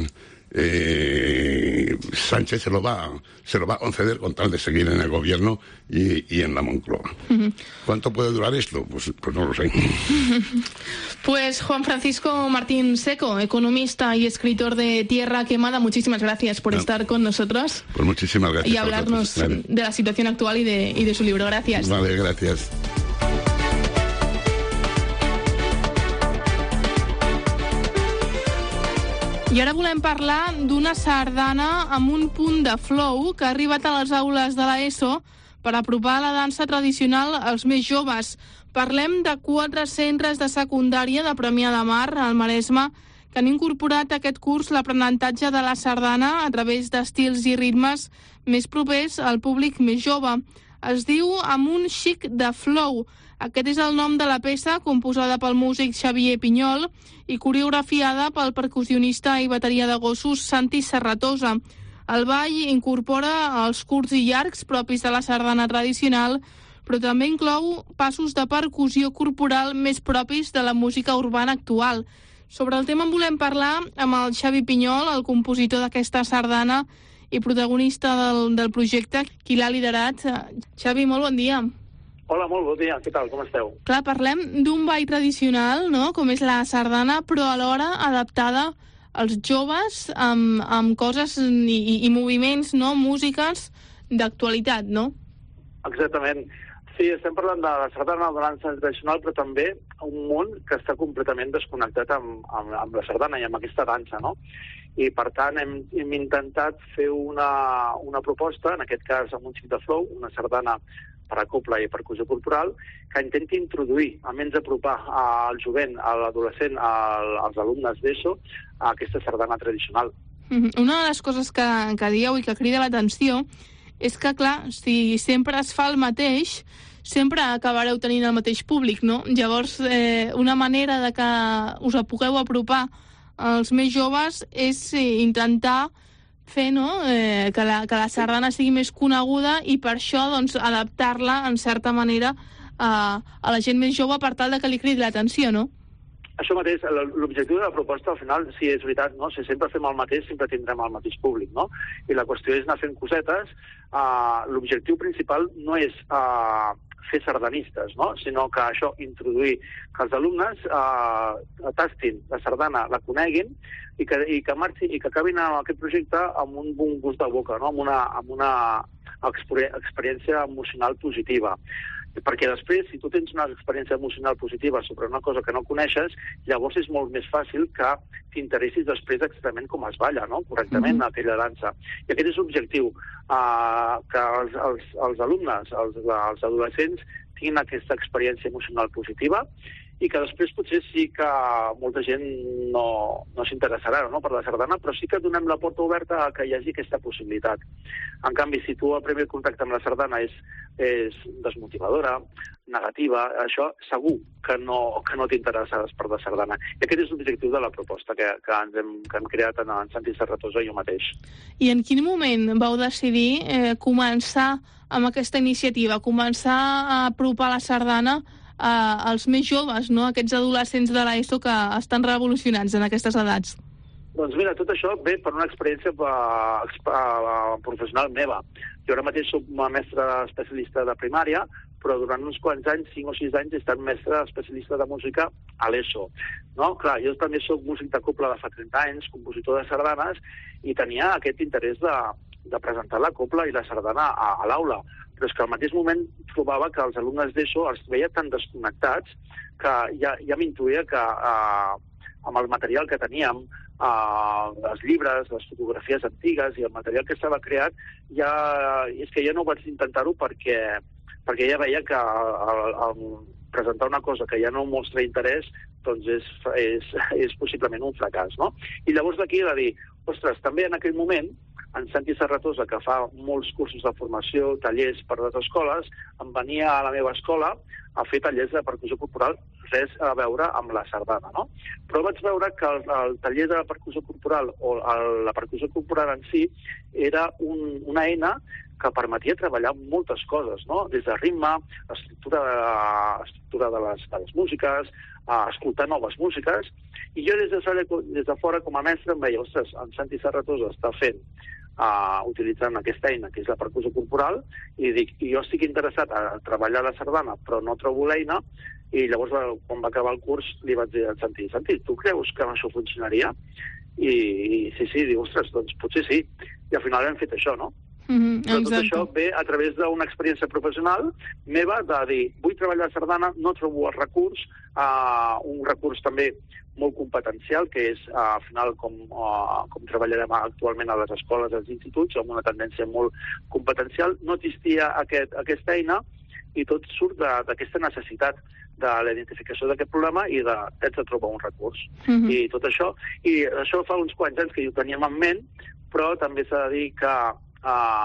Sánchez se lo va a conceder con tal de seguir en el gobierno y en la Moncloa. ¿Cuánto puede durar esto? Pues no lo sé. Pues Juan Francisco Martín Seco, economista y escritor de Tierra Quemada, muchísimas gracias por estar con nosotros. Pues muchísimas gracias. Y hablarnos de la situación actual y de su libro. Gracias. Vale, gracias. I ara volem parlar d'una sardana amb un punt de flow que ha arribat a les aules de l'ESO per apropar la dansa tradicional als més joves. Parlem de 4 centres de secundària de Premià de Mar, al Maresme, que han incorporat a aquest curs l'aprenentatge de la sardana a través d'estils i ritmes més propers al públic més jove. Es diu Amb un xic de flow. Aquest és el nom de la peça, composada pel músic Xavier Pinyol i coreografiada pel percussionista i bateria de gossos Santi Serratosa. El ball incorpora els curts i llargs propis de la sardana tradicional, però també inclou passos de percussió corporal més propis de la música urbana actual. Sobre el tema en volem parlar amb el Xavi Pinyol, el compositor d'aquesta sardana i protagonista del projecte, qui l'ha liderat. Xavi, molt bon dia. Hola, molt bon dia. Què tal? Com esteu? Clar, parlem d'un ball tradicional, no?, com és la sardana, però alhora adaptada als joves amb coses i moviments, no?, músiques d'actualitat, no? Exactament. Sí, estem parlant de la sardana, de la dansa tradicional, però també un món que està completament desconnectat amb la sardana i amb aquesta dansa, no? I, per tant, hem intentat fer una proposta, en aquest cas amb un xic de flow, una sardana per a copla i percussió corporal, que intenti introduir, almenys apropar al jovent, a l'adolescent, als alumnes d'ESO, a aquesta sardana tradicional. Una de les coses que dieu i que crida l'atenció és que, clar, si sempre es fa el mateix, sempre acabareu tenint el mateix públic, no? Llavors, una manera de que us pugueu apropar als més joves és intentar fer, no?, que la sardana sigui més coneguda i per això, doncs, adaptar-la, en certa manera, a la gent més jove per tal de que li cridi l'atenció, no? Això mateix, l'objectiu de la proposta, al final, sí, és veritat, no? Si sempre fem el mateix, sempre tindrem el mateix públic, no? I la qüestió és anar fent cosetes. L'objectiu principal no és fer sardanistes, no?, sinó que això, introduir, que els alumnes tastin la sardana, la coneguin i que marxin i que acabin amb aquest projecte amb un bon gust de boca, no?, amb una experiència emocional positiva. Perquè després, si tu tens una experiència emocional positiva sobre una cosa que no coneixes, llavors és molt més fàcil que t'interessis després exactament com es balla, no?, correctament, aquella dansa. I aquest és l'objectiu, que els alumnes, els adolescents, tinguin aquesta experiència emocional positiva i que després potser sí que molta gent no s'interessarà, no?, per la sardana, però sí que donem la porta oberta a que hi hagi aquesta possibilitat. En canvi, si tu el primer contacte amb la sardana és desmotivadora, negativa, això segur que no t'interessaràs per la sardana. I aquest és l'objectiu de la proposta que hem creat en Santi Serratosa i jo mateix. I en quin moment vau decidir començar amb aquesta iniciativa, començar a apropar la sardana als més joves, no?, aquests adolescents de l'ESO que estan revolucionats en aquestes edats? Doncs mira, tot això ve per una experiència professional meva. Jo ara mateix soc una mestra especialista de primària, però durant uns quants anys, 5 o 6 anys, he estat mestre especialista de música a l'ESO. No? Clar, jo també soc músic de copla de fa 30 anys, compositor de sardanes, i tenia aquest interès de presentar la copla i la sardana a l'aula. Però és que al mateix moment trobava que els alumnes d'ESO els veia tan desconnectats que ja m'intuïa que amb el material que teníem, els llibres, les fotografies antigues i el material que estava creat, és que ja no vaig intentar-ho perquè ja veia que presentar una cosa que ja no mostra interès doncs és possiblement un fracàs, no? I llavors d'aquí de dir, ostres, també en aquell moment en Santi Serratosa, que fa molts cursos de formació, tallers per les escoles, em venia a la meva escola a fer tallers de percussió corporal, res a veure amb la sardana, no? Però vaig veure que el taller de percussió corporal o la percussió corporal en si era una eina que permetia treballar moltes coses, no? Des de ritme, estructura de les músiques, escoltar noves músiques, i jo des de fora com a mestre em veia, ostres, en Santi Serratosa està fent utilitzant aquesta eina, que és la percussió corporal, i dic, jo estic interessat a treballar la sardana, però no trobo l'eina, i llavors, quan va acabar el curs, li vaig dir al Santi, tu creus que això funcionaria? I sí, diu, ostres, doncs potser sí. I al final hem fet això, no? Però tot això ve a través d'una experiència professional meva de dir, vull treballar la sardana, no trobo el recurs, un recurs també molt competencial, que és, al final, com treballarem actualment a les escoles, als instituts, amb una tendència molt competencial. No existia aquesta eina i tot surt d'aquesta necessitat de la identificació d'aquest problema i d'haig de trobar un recurs. I tot això, i això fa uns quants anys que ho teníem en ment, però també s'ha de dir que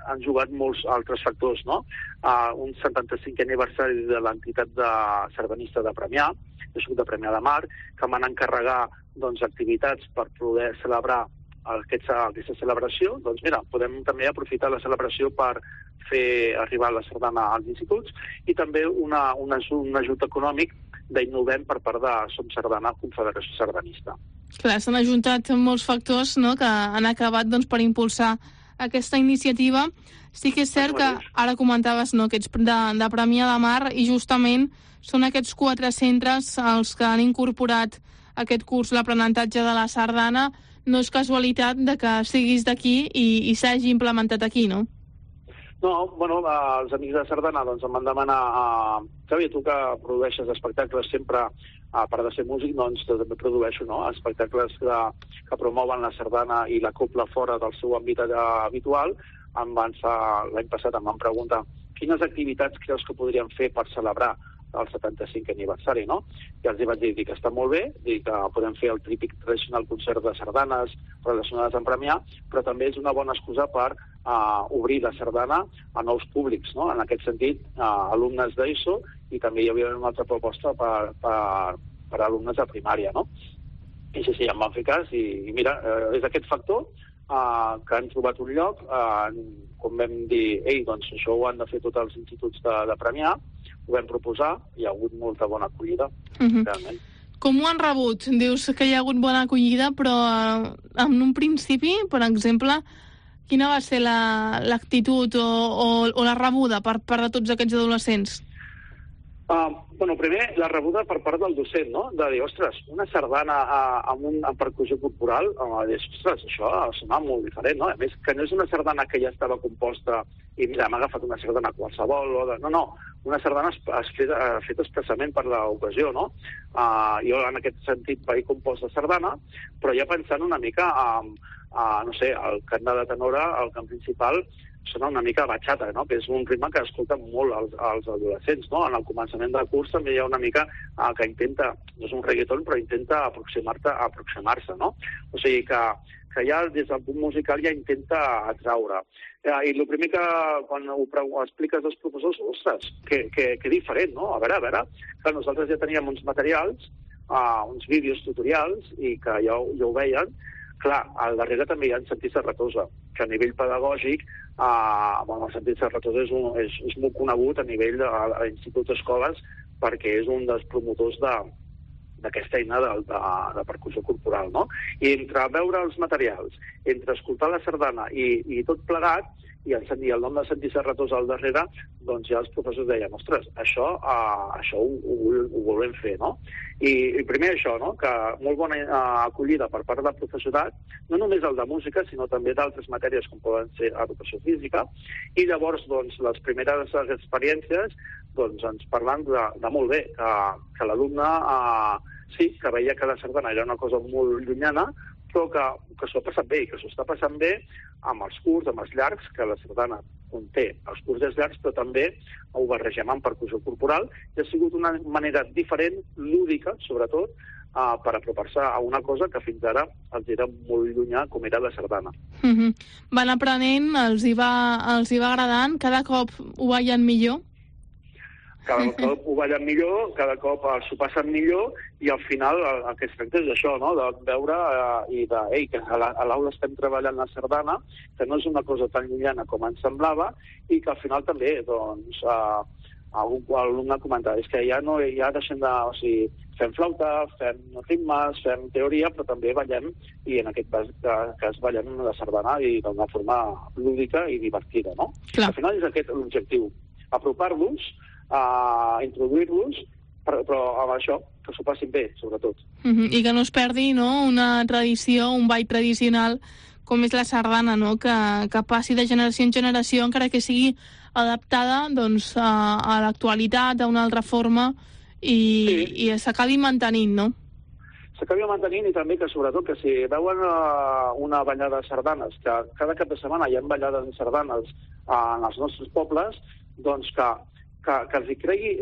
han jugat molts altres factors, no? Un 75è aniversari de l'entitat sardanista de Premià, de Suc de Premià de Mar, que van encarregar activitats per poder celebrar aquesta celebració. Doncs mira, podem també aprofitar la celebració per fer arribar la sardana als instituts i també un ajut econòmic d'Innovem per part de Som Sardana, Confederació Sardanista. Clar, s'han ajuntat molts factors, no?, que han acabat per impulsar aquesta iniciativa. Sí que és cert que ara comentaves, no?, que ets de Premià de Mar i justament són aquests 4 centres els que han incorporat aquest curs, l'aprenentatge de la sardana. No és casualitat de que siguis d'aquí i s'hagi implementat aquí, no? No, bueno, els amics de sardana em van demanar Xavi, tu que produeixes espectacles sempre, a part de ser músic, també produeixo espectacles que promouen la sardana i la copla fora del seu àmbit habitual. L'any passat em van preguntar quines activitats creus que podríem fer per celebrar el 75è aniversari, no? I els vaig dir que està molt bé, dir que podem fer el típic tradicional concert de sardanes relacionades amb Premià, però també és una bona excusa per obrir la sardana a nous públics, no? En aquest sentit, alumnes d'ESO, i també hi havia una altra proposta per alumnes de primària, no? I sí, em van fer cas, i mira, és aquest factor que han trobat un lloc, com vam dir, doncs això ho han de fer tots els instituts de Premià, ho vam proposar, hi ha hagut molta bona acollida, realment. Com ho han rebut? Dius que hi ha hagut bona acollida, però en un principi, per exemple, quina va ser l'actitud o la rebuda per part de tots aquests adolescents? Primer, la rebuda per part del docent, no? De dir, ostres, una sardana amb percussió corporal, ostres, això sona molt diferent, no? A més, que no és una sardana que ja estava composta i mira, m'ha agafat una sardana qualsevol, no, una sardana feta expressament per l'ocasió, no? Jo en aquest sentit vaig compost la sardana, però ja pensant una mica no sé, el cant de la tenora, el cant principal, sona una mica bachata, no? Que és un ritme que escolten molt els adolescents, no? En el començament del curs també hi ha una mica que intenta, no és un reggaeton, però intenta aproximar-se, no? O sigui que ja des del punt musical ja intenta atraure. I el primer que, quan ho expliques als professors, ostres, que diferent, no? A veure, que nosaltres ja teníem uns materials, uns vídeos tutorials, i que ja ho veien. Clar, al darrere també hi ha Sentit Serratosa, que a nivell pedagògic, el Sentit Serratosa és molt conegut a nivell d'instituts escoles perquè és un dels promotors d'aquesta eina de percussió corporal, no? I entre veure els materials, entre escoltar la sardana i tot plegat, i el nom de Sentit Serratosa al darrere, doncs ja els professors deien, ostres, això ho volem fer, no? I primer això, no? Que molt bona acollida per part del professorat, no només el de música, sinó també d'altres matèries com poden ser educació física, i llavors, doncs, les primeres experiències, doncs, ens parlen de molt bé, que l'alumne sí, que veia que la sardana era una cosa molt llunyana, però que s'ho ha passat bé, i que s'ho està passant bé amb els curts, amb els llargs, que la sardana conté els curts dels llargs, però també ho barregem amb percussió corporal, i ha sigut una manera diferent, lúdica, sobretot, per apropar-se a una cosa que fins ara els era molt llunyà, com era la sardana. Van aprenent, els hi va agradant, cada cop ho veien millor? Cada cop ho ballen millor, cada cop s'ho passen millor, i al final el que es tracta és això, no? De veure que a l'aula estem treballant la sardana, que no és una cosa tan llunyana com ens semblava, i que al final també, doncs, algun alumne comentava, és que ja deixem de... O sigui, fem flauta, fem ritmes, fem teoria, però també ballem, i en aquest cas ballem la sardana d'una forma lúdica i divertida, no? Clar. Al final és aquest l'objectiu, apropar-los, introduir-los, però amb això, que s'ho passin bé, sobretot. I que no es perdi, no?, una tradició, un ball tradicional com és la sardana, no?, que passi de generació en generació, encara que sigui adaptada, doncs, a l'actualitat, a una altra forma, i s'acabi mantenint, no? S'acabi mantenint, i també que, sobretot, que si veuen una ballada de sardanes, que cada cap de setmana hi ha ballades de sardanes en els nostres pobles, doncs que que els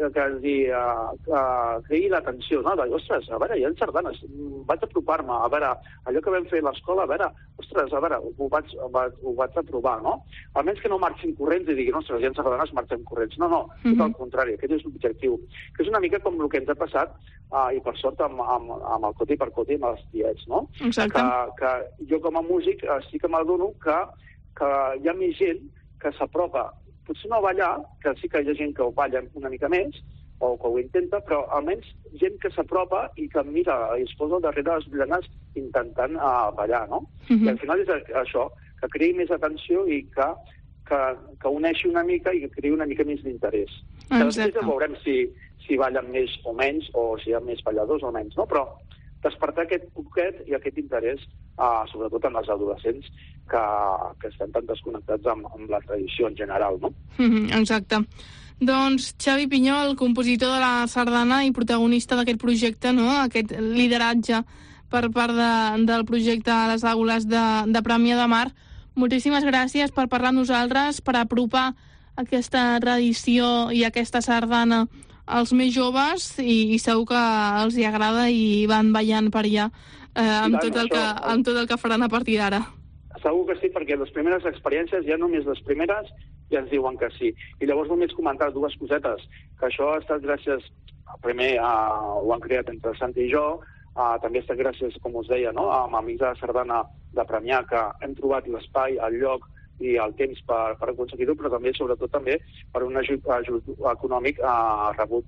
creï l'atenció, no? Ostres, a veure, hi ha sardanes, vaig apropar-me, a veure, allò que vam fer a l'escola, a veure, ostres, a veure, ho vaig aprovar, no? Almenys que no marxin corrents i diguin, ostres, hi ha sardanes, marxem corrents. No, tot al contrari, aquest és l'objectiu. Que és una mica com el que ens ha passat, i per sort amb el Coti per Coti, amb els tiets, no? Exacte. Que jo com a músic sí que m'adono que hi ha més gent que s'apropa, potser no a ballar, que sí que hi ha gent que ho balla una mica més, o que ho intenta, però almenys gent que s'apropa i que mira i es posa darrere les blanes intentant ballar, no? I al final és això, que creï més atenció i que uneixi una mica i que creï una mica més d'interès. Després ja veurem si ballen més o menys, o si hi ha més balladors o menys, no? Però despertar aquest poquet i aquest interès, sobretot en els adolescents, que estan tan desconnectats amb la tradició en general, no? Exacte. Doncs Xavi Pinyol, compositor de la sardana i protagonista d'aquest projecte, no? Aquest lideratge per part del projecte a les aules de Premià de Mar. Moltíssimes gràcies per parlar amb nosaltres, per apropar aquesta tradició i aquesta sardana als més joves, i segur que els hi agrada i van ballant per allà amb tot el que faran a partir d'ara. Segur que sí, perquè les primeres experiències, ja només les primeres, ja ens diuen que sí. I llavors només comentar dues cosetes, que això ha estat gràcies, primer ho han creat entre Santi i jo, també ha estat gràcies, com us deia, no? Amb amics de la sardana de Premià, que hem trobat l'espai, el lloc i el temps per aconseguir-ho, però també, sobretot, també per un ajut econòmic rebut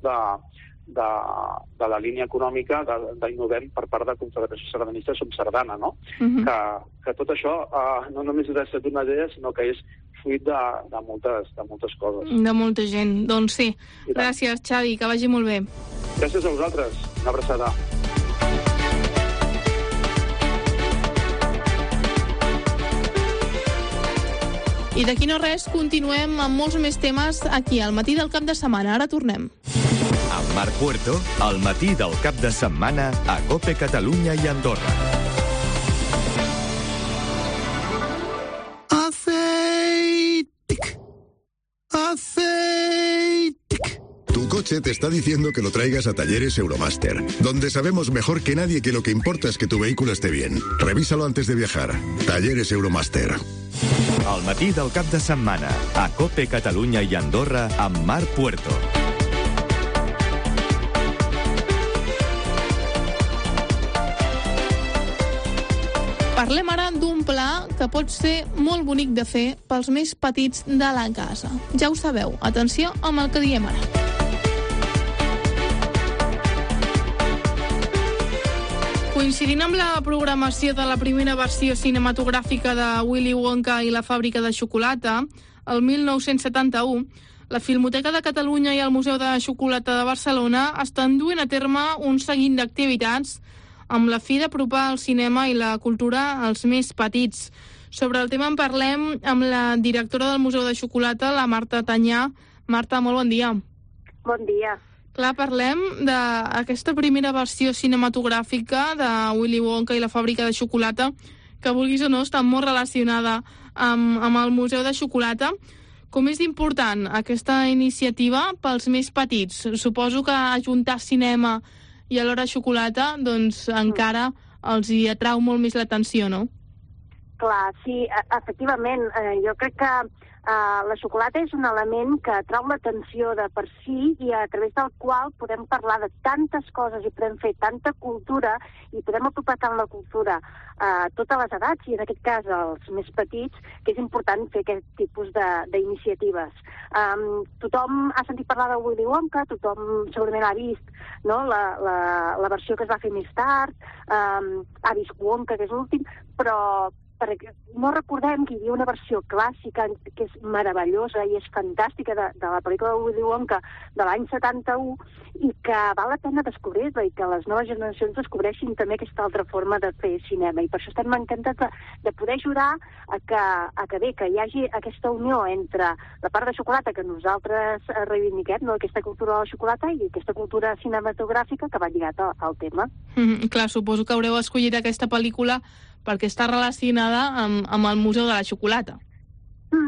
de la línia econòmica d'Innovem per part de la Confederació Sardanista Som Sardana, no? Que tot això no només ha estat una idea, sinó que és fruit de moltes coses. De molta gent, doncs sí. Gràcies, Xavi, que vagi molt bé. Gràcies a vosaltres. Una abraçada. I d'aquí no res, continuem amb molts més temes aquí al matí del cap de setmana. Ara tornem. Amb Marc Puerto, al matí del cap de setmana a COPE Catalunya i Andorra. Aceitic. Tu coche te está diciendo que lo traigas a Talleres Euromaster, donde sabemos mejor que nadie que lo que importa es que tu vehículo esté bien. Revísalo antes de viajar. Talleres Euromaster. Al matí del cap de setmana a COPE Catalunya i Andorra amb Marc Puerto. Parlem ara d'un pla que pot ser molt bonic de fer pels més petits de la casa. Ja ho sabeu, atenció amb el que diem ara. Coincidint amb la programació de la primera versió cinematogràfica de Willy Wonka i la fàbrica de xocolata, el 1971, la Filmoteca de Catalunya i el Museu de Xocolata de Barcelona estan duent a terme un seguit d'activitats amb la fi d'apropar el cinema i la cultura als més petits. Sobre el tema en parlem amb la directora del Museu de Xocolata, la Marta Tanyà. Marta, molt bon dia. Bon dia. Clar, parlem d'aquesta primera versió cinematogràfica de Willy Wonka i la fàbrica de xocolata, que vulguis o no està molt relacionada amb el Museu de Xocolata. Com és important aquesta iniciativa pels més petits? Suposo que ajuntar cinema i alhora xocolata, doncs encara els hi atrau molt més l'atenció, no? Clar, sí, efectivament. Jo crec que la xocolata és un element que atrau l'atenció de per si i a través del qual podem parlar de tantes coses i podem fer tanta cultura i podem apropar tant la cultura a totes les edats i en aquest cas als més petits, que és important fer aquest tipus d'iniciatives. Tothom ha sentit parlar de Willy Wonka, tothom segurament ha vist, no, la versió que es va fer més tard, ha vist Wonka, que és l'últim, però perquè no recordem que hi havia una versió clàssica que és meravellosa i és fantàstica de la pel·lícula de Willy Wonka de l'any 71 i que val la pena descobrir-la i que les noves generacions descobreixin també aquesta altra forma de fer cinema. I per això estem encantats de poder ajudar a que hi hagi aquesta unió entre la part de xocolata que nosaltres reivindiquem, no? Aquesta cultura de la xocolata i aquesta cultura cinematogràfica que va lligat al tema. Clar, suposo que haureu escollit aquesta pel·lícula perquè està relacionada amb el Museu de la Xocolata.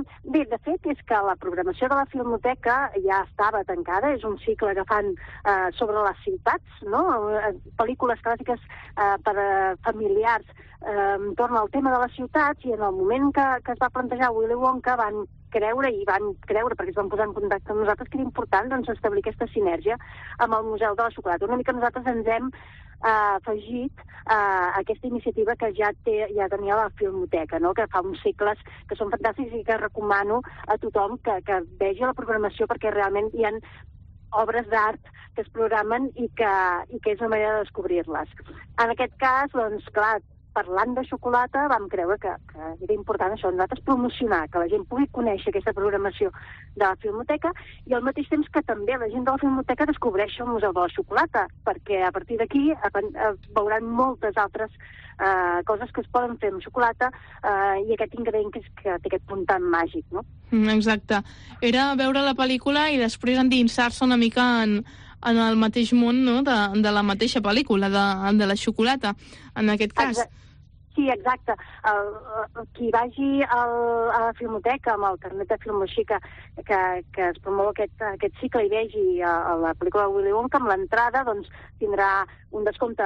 Bé, de fet, és que la programació de la Filmoteca ja estava tancada, és un cicle que fan sobre les ciutats, no? Pel·lícules clàssiques per a familiars entorn al tema de les ciutats, i en el moment que es va plantejar Willy Wonka van creure, perquè es van posar en contacte amb nosaltres, que era important doncs, establir aquesta sinergia amb el Museu de la Xocolata. Una mica nosaltres ens hem afegit aquesta iniciativa que ja tenia la Filmoteca, no? Que fa uns cicles que són fantàstics i que recomano a tothom que vegi la programació, perquè realment hi ha obres d'art que es programen i que és una manera de descobrir-les. En aquest cas, doncs, clar, parlant de xocolata, vam creure que era important això, nosaltres promocionar, que la gent pugui conèixer aquesta programació de la Filmoteca, i al mateix temps que també la gent de la Filmoteca descobreixi el Museu de la Xocolata, perquè a partir d'aquí veuran moltes altres coses que es poden fer amb xocolata i aquest ingredient que té aquest punt tan màgic, no? Exacte. Era veure la pel·lícula i després endinsar-se una mica en el mateix món, no?, de la mateixa pel·lícula, de la xocolata, en aquest cas. Sí, exacte. Qui vagi a la Filmoteca amb el carnet de Film així que es promou aquest cicle i vegi a la pel·lícula de Willy Wonka, amb l'entrada doncs tindrà un descompte,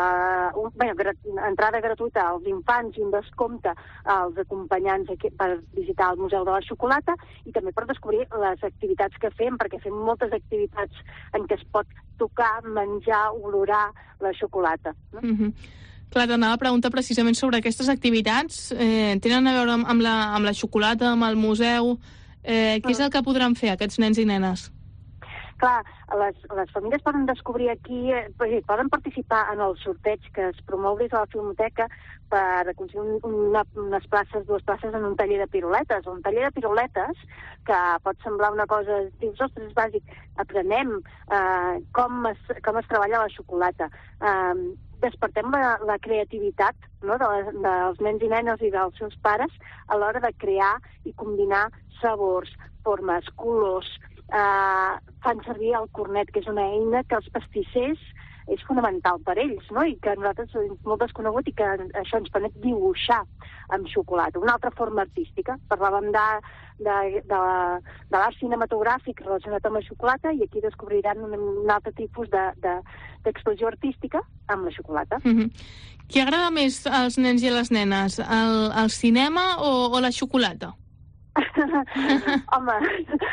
entrada gratuïta als infants i un descompte als acompanyants per visitar el Museu de la Xocolata, i també per descobrir les activitats que fem, perquè fem moltes activitats en què es pot tocar, menjar, olorar la xocolata. Clar, t'anava a preguntar precisament sobre aquestes activitats. Tenen a veure amb la xocolata, amb el museu. Què és el que podran fer aquests nens i nenes? Clar, les famílies poden descobrir aquí, poden participar en el sorteig que es promou des de la Filmoteca per aconseguir dues places en un taller de piruletes. Un taller de piruletes que pot semblar una cosa, dius, ostres, és bàsic, aprenem com es treballa la xocolata. Despertem la creativitat, no?, dels nens i nenes i dels seus pares a l'hora de crear i combinar sabors, formes, colors. Fan servir el cornet, que és una eina que els pastissers és fonamental per ells, no?, i que nosaltres és molt desconegut, i que això ens permet dibuixar amb xocolata. Una altra forma artística. Parlàvem de l'art cinematogràfic relacionat amb la xocolata, i aquí descobriran un altre tipus d'expressió artística amb la xocolata. Què agrada més als nens i a les nenes? El cinema o la xocolata? Home,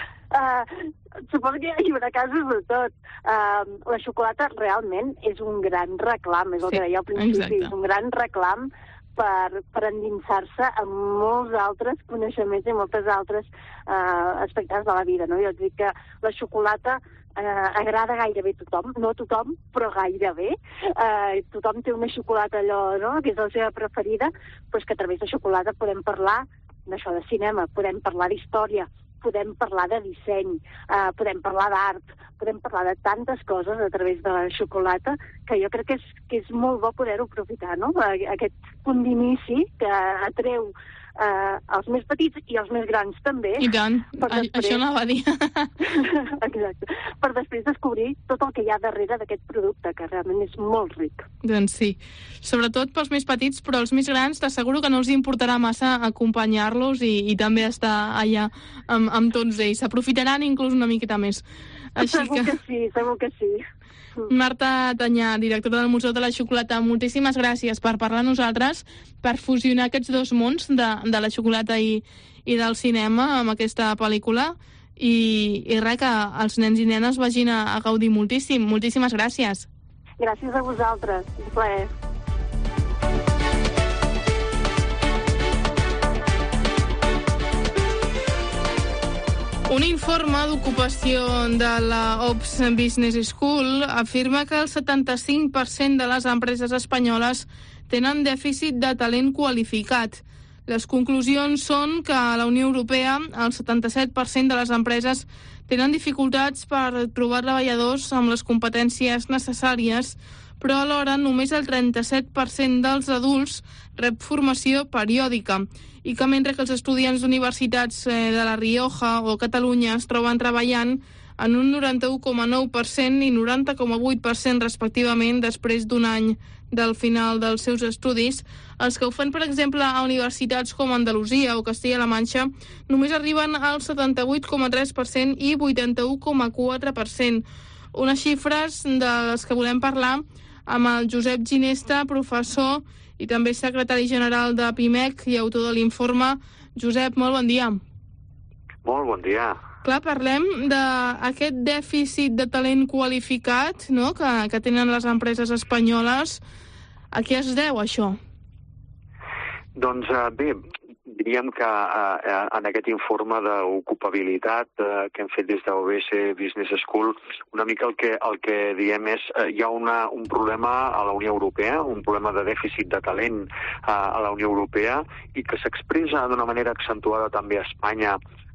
suposo que hi haurà casos de tot. La xocolata realment és un gran reclam, és el que deia al principi, és un gran reclam per endinsar-se en molts altres coneixements i moltes altres aspectes de la vida, no? Jo dic que la xocolata agrada gairebé a tothom, no a tothom, però gairebé. Tothom té una xocolata allò, no?, que és la seva preferida, però és que a través de xocolata podem parlar d'això, de cinema, podem parlar d'història, podem parlar de disseny, podem parlar d'art, podem parlar de tantes coses a través de la xocolata, que jo crec que és molt bo poder-ho aprofitar, no?, aquest punt d'inici que atreu els més petits i els més grans també. I tant, això anava a dir. Exacte. Per després descobrir tot el que hi ha darrere d'aquest producte, que realment és molt ric. Doncs sí, sobretot pels més petits, però els més grans t'asseguro que no els importarà massa acompanyar-los i també estar allà amb tots ells. S'aprofitaran inclús una miqueta més. Segur que sí. Marta Tanyà, directora del Museu de la Xocolata, moltíssimes gràcies per parlar a nosaltres, per fusionar aquests dos mons de la xocolata i del cinema amb aquesta pel·lícula, i res, que els nens i nenes vagin a gaudir moltíssim. Moltíssimes gràcies. Gràcies a vosaltres, un plaer. Un informe d'ocupació de la Ops Business School afirma que el 75% de les empreses espanyoles tenen dèficit de talent qualificat. Les conclusions són que a la Unió Europea el 77% de les empreses tenen dificultats per trobar treballadors amb les competències necessàries, però alhora només el 37% dels adults rep formació periòdica, i que mentre que els estudiants d'universitats de La Rioja o Catalunya es troben treballant, en un 91,9% i 90,8% respectivament després d'un any del final dels seus estudis. Els que ho fan, per exemple, a universitats com Andalusia o Castella-La Manxa només arriben al 78,3% i 81,4%. Unes xifres de les que volem parlar amb el Josep Ginesta, professor i també secretari general de PIMEC i autor de l'informe. Josep, molt bon dia. Molt bon dia. Clar, parlem d'aquest dèficit de talent qualificat, no?, que tenen les empreses espanyoles. A què es deu, això? Doncs bé, diríem que en aquest informe d'ocupabilitat que hem fet des d'OBS Business School, una mica el que diem és hi ha un problema a la Unió Europea, un problema de dèficit de talent a la Unió Europea i que s'expressa d'una manera accentuada també a Espanya,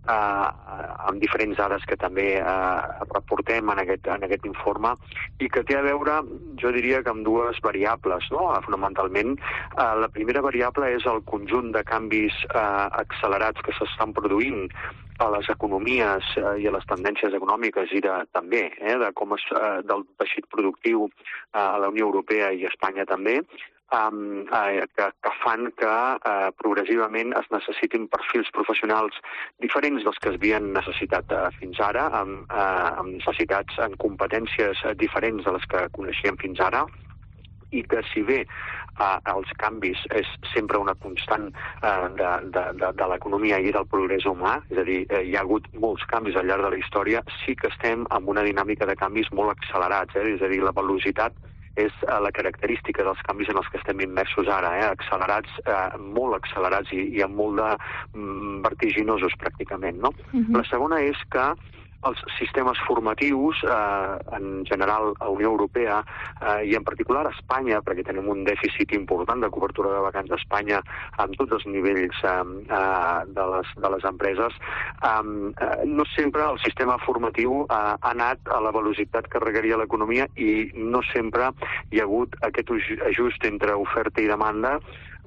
amb diferents dades que també reportem en aquest informe i que té a veure, jo diria que amb dues variables, no? Fonamentalment, la primera variable és el conjunt de canvis accelerats que s'estan produint a les economies i a les tendències econòmiques i també de com del teixit productiu a la Unió Europea i a Espanya també, que fan que progressivament es necessitin perfils professionals diferents dels que es havien necessitat fins ara, amb necessitats, en competències diferents de les que coneixíem fins ara, i que si bé els canvis és sempre una constant de l'economia i del progrés humà, és a dir, hi ha hagut molts canvis al llarg de la història, sí que estem amb una dinàmica de canvis molt accelerats, és a dir, la velocitat és la característica dels canvis en els que estem immersos ara, accelerats, molt accelerats i amb molt de vertiginosos pràcticament, no? La segona és que els sistemes formatius, en general a la Unió Europea i en particular a Espanya, perquè tenim un dèficit important de cobertura de vacants a Espanya en tots els nivells de les empreses, no sempre el sistema formatiu ha anat a la velocitat que requeria l'economia i no sempre hi ha hagut aquest ajust entre oferta i demanda,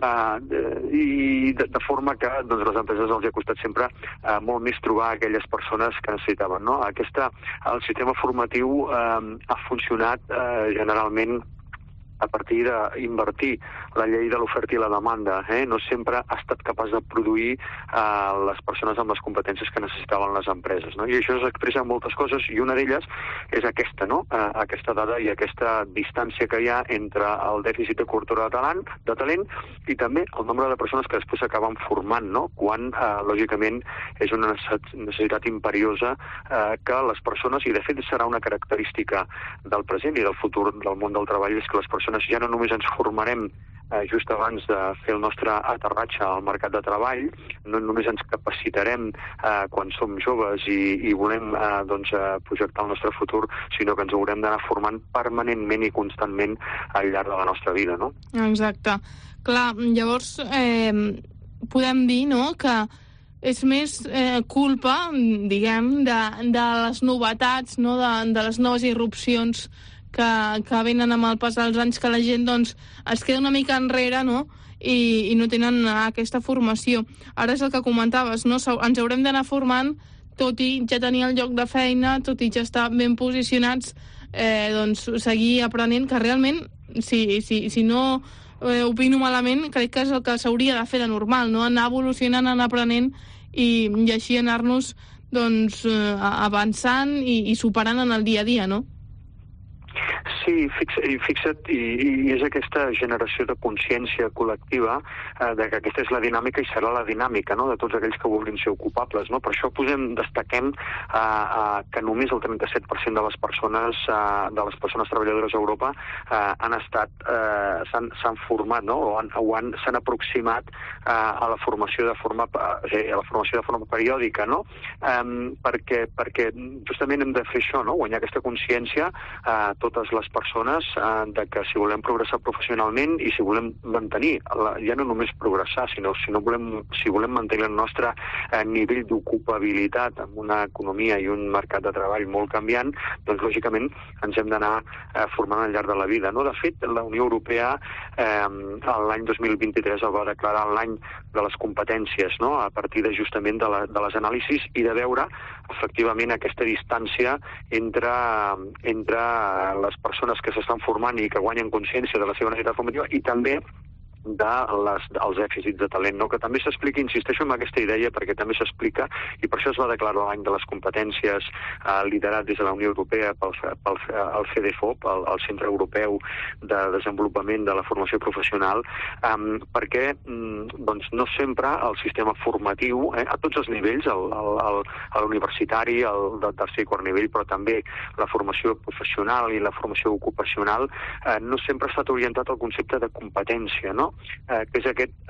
i de forma que les empreses els ha costat sempre molt més trobar aquelles persones que necessitaven, no? El sistema formatiu ha funcionat generalment a partir d'invertir la llei de l'oferta i la demanda. No sempre ha estat capaç de produir les persones amb les competències que necessitaven les empreses, no? I això s'expressa en moltes coses, i una d'elles és aquesta, no? Aquesta dada i aquesta distància que hi ha entre el dèficit de cobertura de talent i també el nombre de persones que després s'acaben formant, no? Quan, lògicament, és una necessitat imperiosa que les persones, i de fet serà una característica del present i del futur del món del treball, és que les persones ja no només ens formarem just abans de fer el nostre aterratge al mercat de treball, no només ens capacitarem quan som joves i volem projectar el nostre futur, sinó que ens haurem d'anar formant permanentment i constantment al llarg de la nostra vida, no? Exacte. Clar, llavors podem dir, no?, que és més culpa, diguem, de les novetats, no?, de les noves irrupcions que venen amb el pas dels anys, que la gent doncs es queda una mica enrere, no?, i no tenen aquesta formació. Ara és el que comentaves, no?, ens haurem d'anar formant tot i ja tenir el lloc de feina, tot i ja estar ben posicionats, doncs seguir aprenent, que realment, si no opino malament, crec que és el que s'hauria de fer de normal, no?, anar evolucionant, anar aprenent i així anar-nos doncs avançant i superant en el dia a dia, no? Sí, fixa't, i és aquesta generació de consciència col·lectiva de que aquesta és la dinàmica i serà la dinàmica, no?, de tots aquells que vulguin ser ocupables, no? Per això destaquem que només el 37% de les persones treballadores a Europa s'han format, no?, o s'han aproximat a la formació de forma periòdica, no? Perquè justament hem de fer això, no?, guanyar aquesta consciència totes les les persones de que si volem progressar professionalment i si volem mantenir, ja no només progressar, sinó si volem mantenir el nostre nivell d'ocupabilitat amb una economia i un mercat de treball molt canviant, doncs lògicament ens hem d'anar formant al llarg de la vida. No? De fet, la Unió Europea l'any 2023 el va declarar l'any de les competències, no? A partir justament de les anàlisis i de veure efectivament aquesta distància entre les persones que s'estan formant i que guanyen consciència de la seva necessitat formativa i també dels dèficits de talent, no? Que també s'explica, insisteixo en aquesta idea perquè també s'explica, i per això es va declarar l'any de les competències liderat des de la Unió Europea pel CEDEFOP, el Centre Europeu de Desenvolupament de la Formació Professional, perquè no sempre el sistema formatiu, a tots els nivells, l'universitari, el de tercer i quart nivell, però també la formació professional i la formació ocupacional, no sempre ha estat orientat al concepte de competència, no? Que és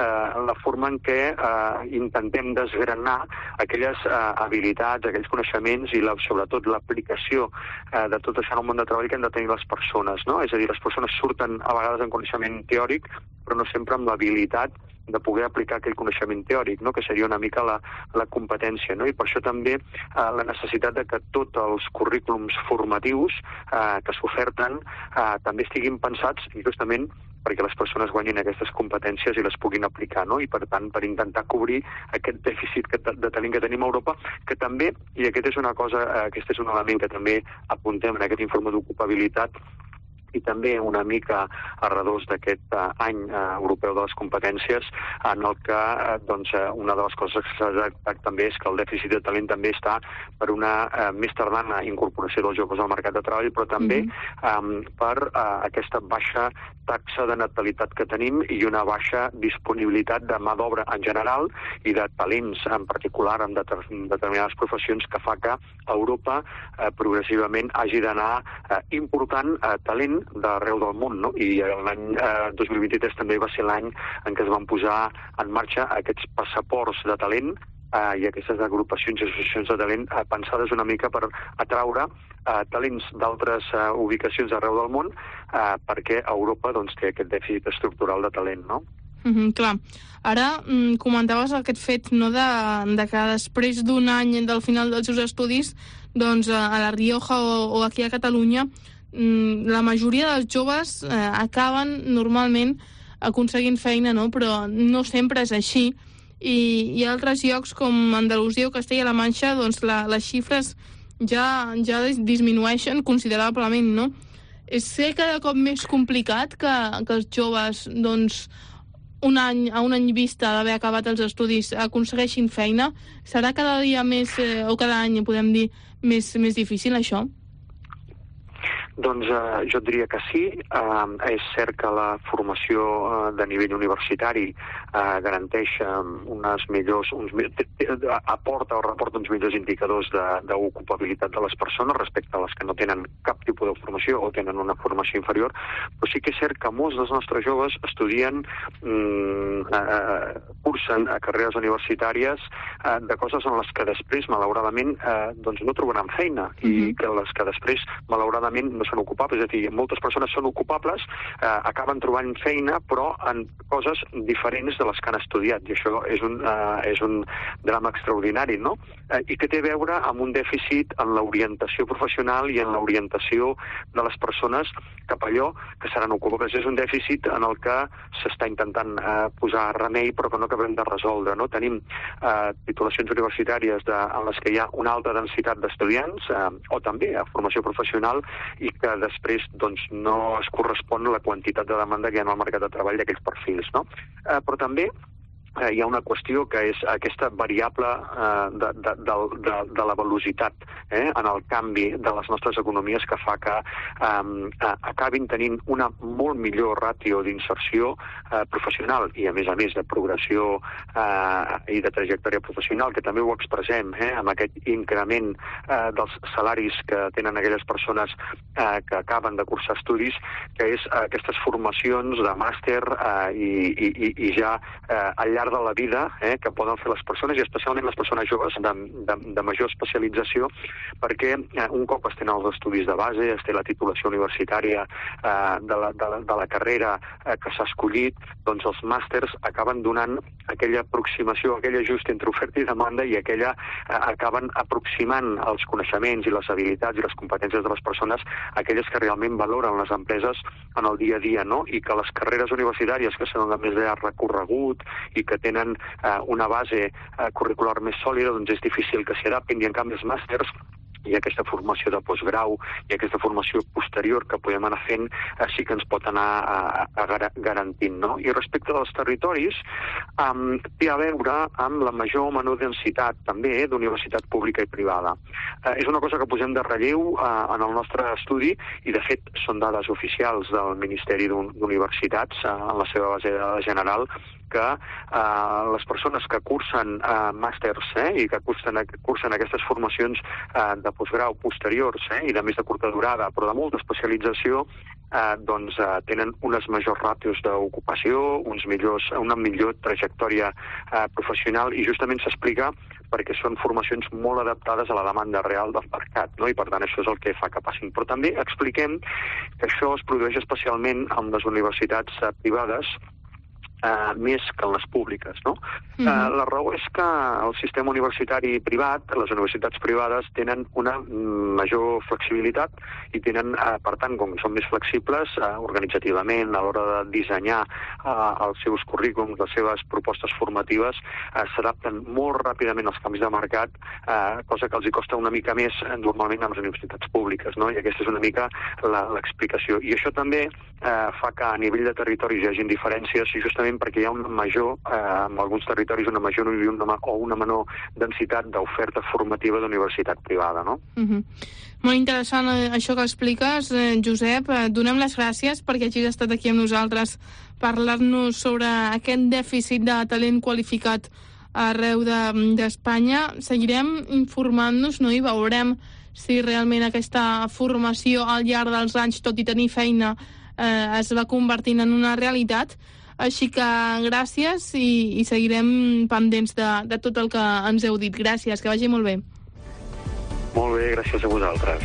la forma en què intentem desgranar aquelles habilitats, aquells coneixements i sobretot l'aplicació de tot això en el món de treball que han de tenir les persones, no? És a dir, les persones surten a vegades amb coneixement teòric, però no sempre amb l'habilitat de poder aplicar aquell coneixement teòric, no? Que seria una mica la competència, no? I per això també la necessitat de que tots els currículums formatius que s'oferten també estiguin pensats justament perquè les persones guanyin aquestes competències i les puguin aplicar, no? I per tant, per intentar cobrir aquest dèficit de talent que tenim a Europa, que també, i aquest és un element que també apuntem en aquest informe d'ocupabilitat, i també una mica a redós d'aquest any europeu de les competències, en el que una de les coses que s'ha detectat també és que el dèficit de talent també està per una més tardana incorporació dels joves al mercat de treball, però també per aquesta baixa taxa de natalitat que tenim i una baixa disponibilitat de mà d'obra en general i de talents en particular en determinades professions que fa que Europa progressivament hagi d'anar important talent d'arreu del món, no? I l'any 2023 també va ser l'any en què es van posar en marxa aquests passaports de talent i aquestes agrupacions i associacions de talent pensades una mica per atraure talents d'altres ubicacions arreu del món perquè Europa té aquest dèficit estructural de talent, no? Clar. Ara comentaves aquest fet, no?, de que després d'un any del final dels seus estudis, doncs a La Rioja o aquí a Catalunya la majoria dels joves acaben normalment aconseguint feina, no? Però no sempre és així. I altres llocs com Andalusia o Castella-La Manxa, doncs les xifres ja disminueixen considerablement, no? És cada cop més complicat que els joves, doncs, a un any vista d'haver acabat els estudis, aconsegueixin feina. Serà cada dia més, o cada any, podem dir, més difícil, això? Doncs jo diria que sí. És cert que la formació de nivell universitari garanteix aporta o reporta uns millors indicadors d'ocupabilitat de les persones respecte a les que no tenen cap tipus de formació o tenen una formació inferior, però sí que és cert que molts dels nostres joves estudien, cursen carreres universitàries de coses en les que després, malauradament, no trobaran feina i que les que després, malauradament, no són ocupables. És a dir, moltes persones són ocupables, acaben trobant feina, però en coses diferents de les que han estudiat, i això és un drama extraordinari, no? I que té a veure amb un dèficit en l'orientació professional i en l'orientació de les persones cap a allò que seran ocupables. És un dèficit en el que s'està intentant posar remei, però que no acabem de resoldre, no? Tenim titulacions universitàries en les que hi ha una alta densitat d'estudiants, o també a formació professional, i que després no es correspon a la quantitat de demanda que hi ha en el mercat de treball d'aquells perfils, no? Però també hi ha una qüestió que és aquesta variable de la velocitat en el canvi de les nostres economies que fa que acabin tenint una molt millor ràtio d'inserció professional i a més de progressió i de trajectòria professional, que també ho expressem amb aquest increment dels salaris que tenen aquelles persones que acaben de cursar estudis, que és aquestes formacions de màster i ja al llarg llarg de la vida que poden fer les persones, i especialment les persones joves de major especialització, perquè un cop es tenen els estudis de base, es té la titulació universitària de la carrera que s'ha escollit, doncs els màsters acaben donant aquella aproximació, aquell ajust entre oferta i demanda, i acaben aproximant els coneixements i les habilitats i les competències de les persones a aquelles que realment valoren les empreses en el dia a dia, no? I que les carreres universitàries, que són de més llarg recorregut i que tenen una base curricular més sòlida, doncs és difícil que s'hi adaptin, i en canvi els màsters i aquesta formació de postgrau i aquesta formació posterior que podem anar fent sí que ens pot anar garantint, no? I respecte dels territoris, té a veure amb la major o menor densitat també d'universitat pública i privada. És una cosa que posem de relleu en el nostre estudi, i de fet són dades oficials del Ministeri d'Universitats en la seva base de dades general, que les persones que cursen màsters i que cursen aquestes formacions de postgrau posteriors i de més de curta durada, però de molta especialització, doncs tenen unes majors ràtios d'ocupació, una millor trajectòria professional, i justament s'explica perquè són formacions molt adaptades a la demanda real del mercat, no? I per tant això és el que fa que passin. Però també expliquem que això es produeix especialment amb les universitats privades, més que en les públiques, no? La raó és que el sistema universitari privat, les universitats privades, tenen una major flexibilitat i tenen, per tant, com són més flexibles organitzativament a l'hora de dissenyar els seus currículums, les seves propostes formatives, s'adapten molt ràpidament als canvis de mercat, cosa que els hi costa una mica més normalment a les universitats públiques, no? I aquesta és una mica l'explicació. I això també fa que a nivell de territoris hi hagi diferències, i justament perquè hi ha una major, en alguns territoris, una major o una menor densitat d'oferta formativa d'universitat privada, no? Molt interessant això que expliques, Josep. Donem les gràcies perquè hagis estat aquí amb nosaltres parlar-nos sobre aquest dèficit de talent qualificat arreu d'Espanya. Seguirem informant-nos, no? I veurem si realment aquesta formació al llarg dels anys, tot i tenir feina, es va convertint en una realitat. Així que gràcies, i seguirem pendents de tot el que ens heu dit. Gràcies, que vagi molt bé. Molt bé, gràcies a vosaltres.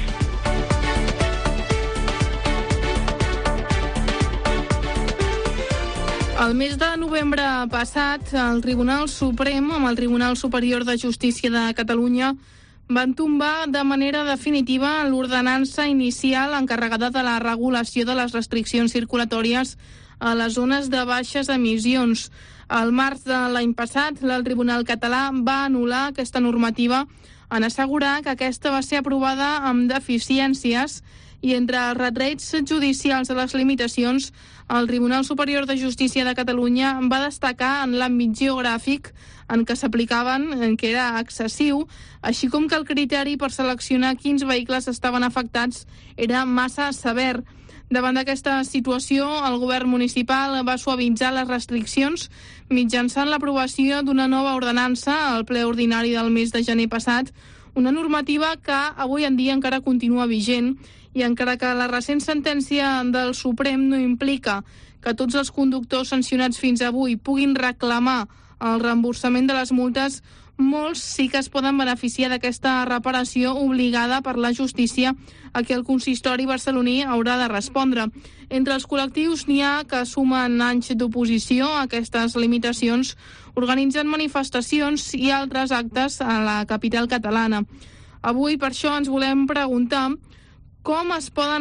El mes de novembre passat, el Tribunal Suprem, amb el Tribunal Superior de Justícia de Catalunya, van tombar de manera definitiva l'ordenança inicial encarregada de la regulació de les restriccions circulatòries a les zones de baixes emissions. Al març de l'any passat, el Tribunal català va anul·lar aquesta normativa en assegurar que aquesta va ser aprovada amb deficiències, i entre els retrets judicials de les limitacions, el Tribunal Superior de Justícia de Catalunya va destacar en l'àmbit geogràfic en què s'aplicaven, en què era excessiu, així com que el criteri per seleccionar quins vehicles estaven afectats era massa sever. Davant d'aquesta situació, el govern municipal va suavitzar les restriccions mitjançant l'aprovació d'una nova ordenança al ple ordinari del mes de gener passat, una normativa que avui en dia encara continua vigent, i encara que la recent sentència del Suprem no implica que tots els conductors sancionats fins avui puguin reclamar el reemborsament de les multes, molts sí que es poden beneficiar d'aquesta reparació obligada per la justícia a què el consistori barceloní haurà de respondre. Entre els col·lectius n'hi ha que sumen anys d'oposició a aquestes limitacions, organitzen manifestacions i altres actes a la capital catalana. Avui per això ens volem preguntar com es pot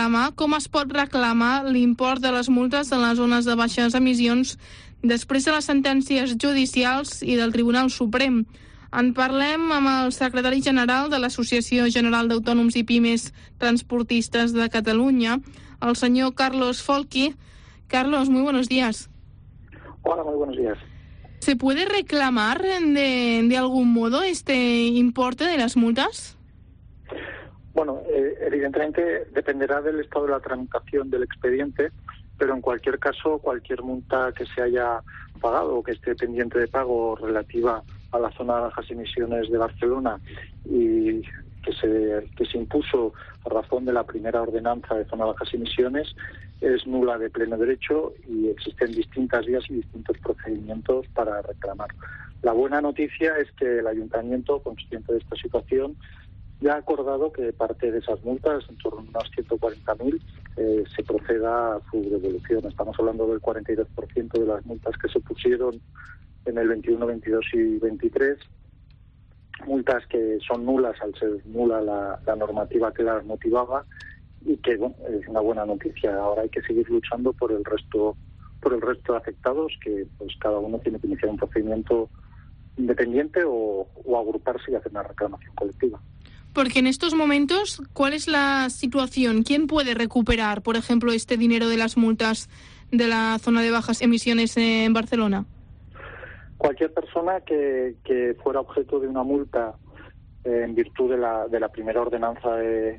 reclamar l'import de les multes en les zones de baixes emissions després de les sentències judicials i del Tribunal Suprem. En parlem amb el secretari general de l'Associació General d'Autònoms i Pimes Transportistes de Catalunya, el senyor Carlos Folchi. Carlos, muy buenos días. Hola, muy buenos días. ¿Se puede reclamar de algún modo este importe de las multas? Bueno, evidentemente dependerá del estado de la tramitación del expediente, pero en cualquier caso, cualquier multa que se haya pagado o que esté pendiente de pago relativa a la zona de bajas emisiones de Barcelona y que se impuso a razón de la primera ordenanza de zona de bajas emisiones, es nula de pleno derecho y existen distintas vías y distintos procedimientos para reclamar. La buena noticia es que el Ayuntamiento, consciente de esta situación, ya ha acordado que parte de esas multas, en torno a unos 140.000, se proceda a su devolución. Estamos hablando del 42% de las multas que se pusieron en el 21, 22 y 23, multas que son nulas al ser nula la normativa que las motivaba, y que bueno, es una buena noticia. Ahora hay que seguir luchando por el resto de afectados, que pues cada uno tiene que iniciar un procedimiento independiente o agruparse y hacer una reclamación colectiva. Porque en estos momentos, ¿cuál es la situación? ¿Quién puede recuperar, por ejemplo, este dinero de las multas de la zona de bajas emisiones en Barcelona? Cualquier persona que fuera objeto de una multa en virtud de la primera ordenanza de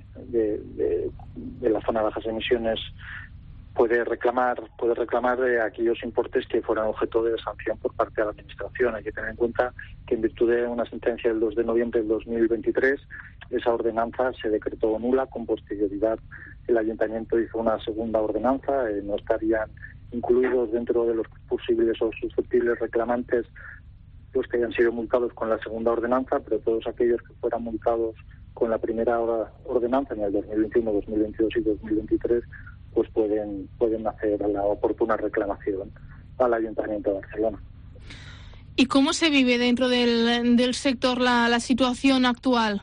la zona de bajas emisiones puede reclamar aquellos importes que fueran objeto de sanción por parte de la Administración. Hay que tener en cuenta que en virtud de una sentencia del 2 de noviembre del 2023, esa ordenanza se decretó nula. Con posterioridad el Ayuntamiento hizo una segunda ordenanza, no estarían incluidos dentro de los posibles o susceptibles reclamantes los que hayan sido multados con la segunda ordenanza, pero todos aquellos que fueran multados con la primera ordenanza en el 2021, 2022 y 2023, pues pueden hacer la oportuna reclamación al Ayuntamiento de Barcelona. ¿Y cómo se vive dentro del sector la situación actual?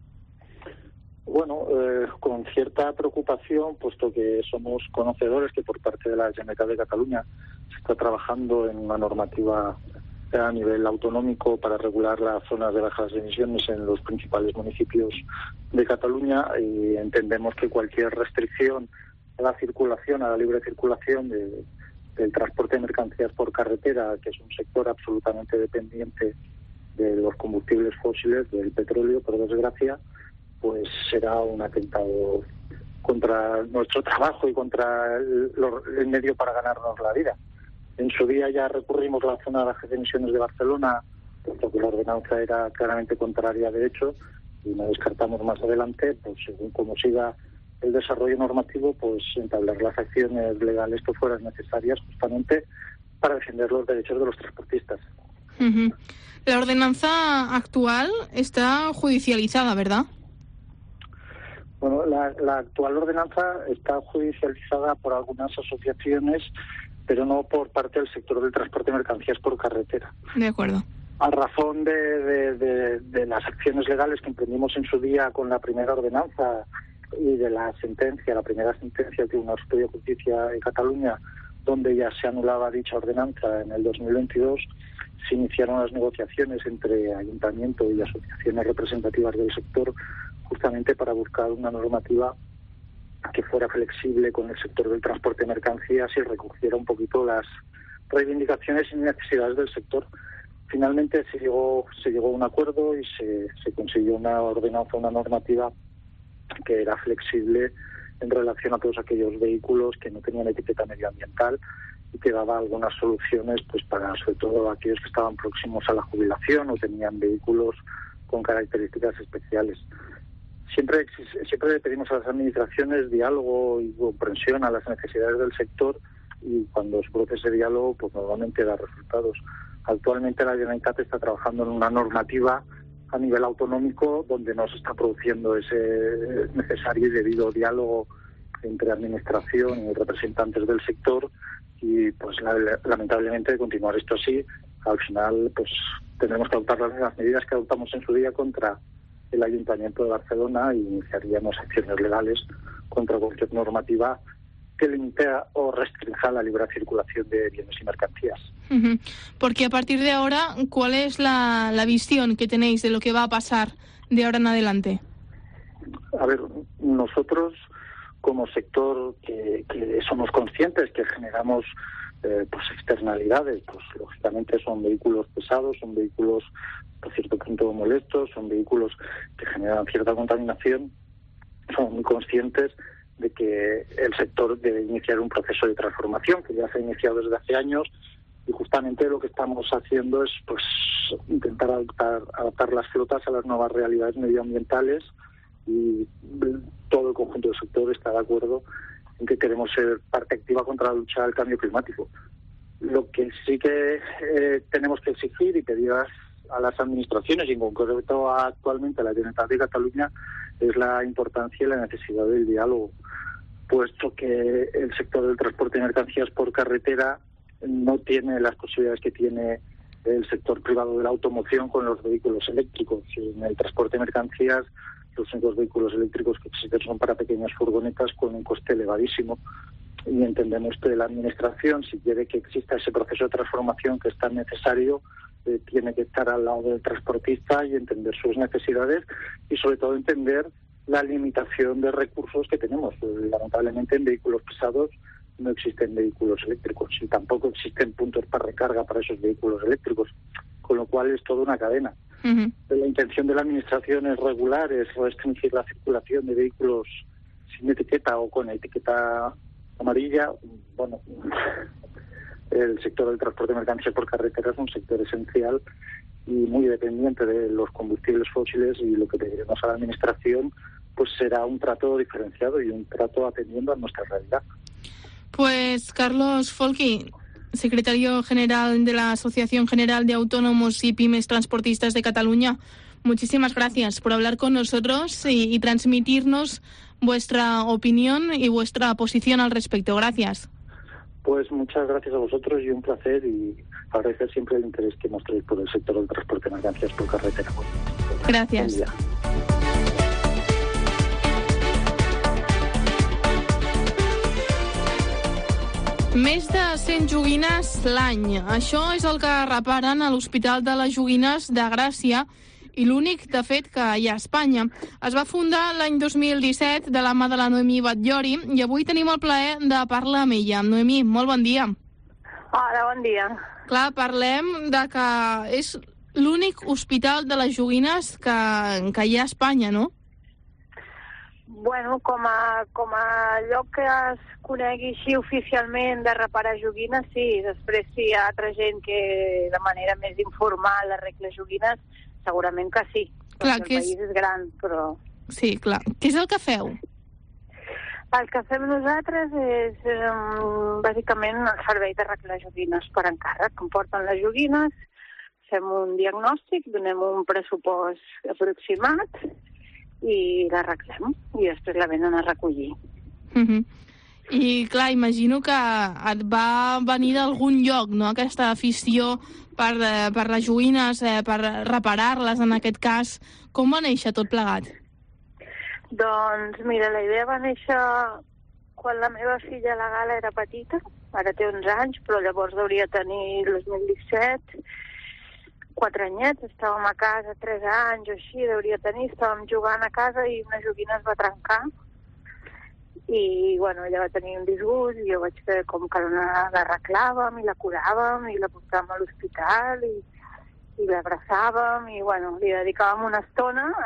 Bueno, con cierta preocupación, puesto que somos conocedores que por parte de la Generalitat de Cataluña se está trabajando en una normativa a nivel autonómico para regular las zonas de bajas emisiones en los principales municipios de Cataluña, y entendemos que cualquier restricción a la circulación, a la libre circulación del transporte de mercancías por carretera, que es un sector absolutamente dependiente de los combustibles fósiles, del petróleo, por desgracia, pues será un atentado contra nuestro trabajo y contra el medio para ganarnos la vida. En su día ya recurrimos a la zona de bajas emisiones de Barcelona, puesto que la ordenanza era claramente contraria a derecho, y no descartamos más adelante, pues según como siga el desarrollo normativo, pues entablar las acciones legales que fueran necesarias justamente para defender los derechos de los transportistas. Uh-huh. La ordenanza actual está judicializada, ¿verdad? Bueno, la actual ordenanza está judicializada por algunas asociaciones, pero no por parte del sector del transporte de mercancías por carretera. De acuerdo. A razón de las acciones legales que emprendimos en su día con la primera ordenanza y de la primera sentencia del Tribunal Superior de Justicia de Cataluña, donde ya se anulaba dicha ordenanza en el 2022, se iniciaron las negociaciones entre Ayuntamiento y asociaciones representativas del sector, justamente para buscar una normativa que fuera flexible con el sector del transporte de mercancías y recogiera un poquito las reivindicaciones y necesidades del sector. Finalmente se llegó a un acuerdo y se consiguió una ordenanza, una normativa que era flexible en relación a todos aquellos vehículos que no tenían etiqueta medioambiental y que daba algunas soluciones pues para sobre todo aquellos que estaban próximos a la jubilación o tenían vehículos con características especiales. Siempre pedimos a las administraciones diálogo y comprensión a las necesidades del sector, y cuando se produce ese diálogo pues normalmente da resultados. Actualmente la Generalitat está trabajando en una normativa a nivel autonómico donde no se está produciendo ese necesario y debido diálogo entre administración y representantes del sector, y pues lamentablemente de continuar esto así, al final pues tendremos que adoptar las mismas medidas que adoptamos en su día contra el Ayuntamiento de Barcelona, y iniciaríamos acciones legales contra cualquier normativa que limite o restrinja la libre circulación de bienes y mercancías. Uh-huh. Porque a partir de ahora, ¿cuál es la visión que tenéis de lo que va a pasar de ahora en adelante? A ver, nosotros como sector que somos conscientes que generamos pues externalidades, pues lógicamente son vehículos pesados, son vehículos por cierto punto molestos, son vehículos que generan cierta contaminación. Somos muy conscientes de que el sector debe iniciar un proceso de transformación que ya se ha iniciado desde hace años, y justamente lo que estamos haciendo es pues intentar adaptar las flotas a las nuevas realidades medioambientales, y todo el conjunto del sector está de acuerdo en que queremos ser parte activa contra la lucha del cambio climático. Lo que sí que tenemos que exigir y pedir a las administraciones, y en concreto actualmente a la Generalitat de Cataluña, es la importancia y la necesidad del diálogo, puesto que el sector del transporte de mercancías por carretera no tiene las posibilidades que tiene el sector privado de la automoción con los vehículos eléctricos. En el transporte de mercancías, los únicos vehículos eléctricos que existen son para pequeñas furgonetas con un coste elevadísimo. Y entendemos que la Administración, si quiere que exista ese proceso de transformación que es tan necesario, tiene que estar al lado del transportista y entender sus necesidades y sobre todo entender la limitación de recursos que tenemos. Lamentablemente en vehículos pesados no existen vehículos eléctricos y tampoco existen puntos para recarga para esos vehículos eléctricos, con lo cual es toda una cadena. La intención de la Administración es regular, es restringir la circulación de vehículos sin etiqueta o con etiqueta amarilla. Bueno, el sector del transporte de mercancías por carretera es un sector esencial y muy dependiente de los combustibles fósiles, y lo que pediremos a la Administración pues será un trato diferenciado y un trato atendiendo a nuestra realidad. Pues Carlos Folchi, secretario general de la Asociación General de Autónomos y Pymes Transportistas de Cataluña, muchísimas gracias por hablar con nosotros y transmitirnos vuestra opinión y vuestra posición al respecto. Gracias. Pues muchas gracias a vosotros y un placer, y agradecer siempre el interés que mostréis por el sector del transporte de mercancías por carretera. Gracias. Més de 100 joguines l'any. Això és el que reparen a l'Hospital de les Joguines de Gràcia, i l'únic, de fet, que hi ha a Espanya. Es va fundar l'any 2017 de la mà de la Noemí Batllori, i avui tenim el plaer de parlar amb ella. Noemí, molt bon dia. Hola, bon dia. Clar, parlem de que és l'únic hospital de les joguines que hi ha a Espanya, no? Bueno, com a lloc que es conegui així oficialment de reparar joguines, sí. Després, si hi ha altra gent que de manera més informal arregla joguines, segurament que sí. Clar, perquè el país és gran, però... Sí, clar. Què és el que feu? El que fem nosaltres és bàsicament el servei d'arreglar joguines per encàrrec. Com porten les joguines, fem un diagnòstic, donem un pressupost aproximat i l'arreglem, i després la venen a recollir. I clar, imagino que et va venir d'algun lloc, no?, aquesta afició per les joguines, per reparar-les en aquest cas. Com va néixer tot plegat? Doncs mira, la idea va néixer quan la meva filla, la Gala, era petita. Ara té 11 anys, però llavors hauria tenir el 2017... 4 anyets, estàvem a casa 3 anys o així, hauria tenir, estàvem jugant a casa i una joguina es va trencar i, bueno, ella va tenir un disgust i jo vaig fer com que l'arreglàvem i la curàvem i la portàvem a l'hospital i l'abraçàvem i, bueno, li dedicàvem una estona a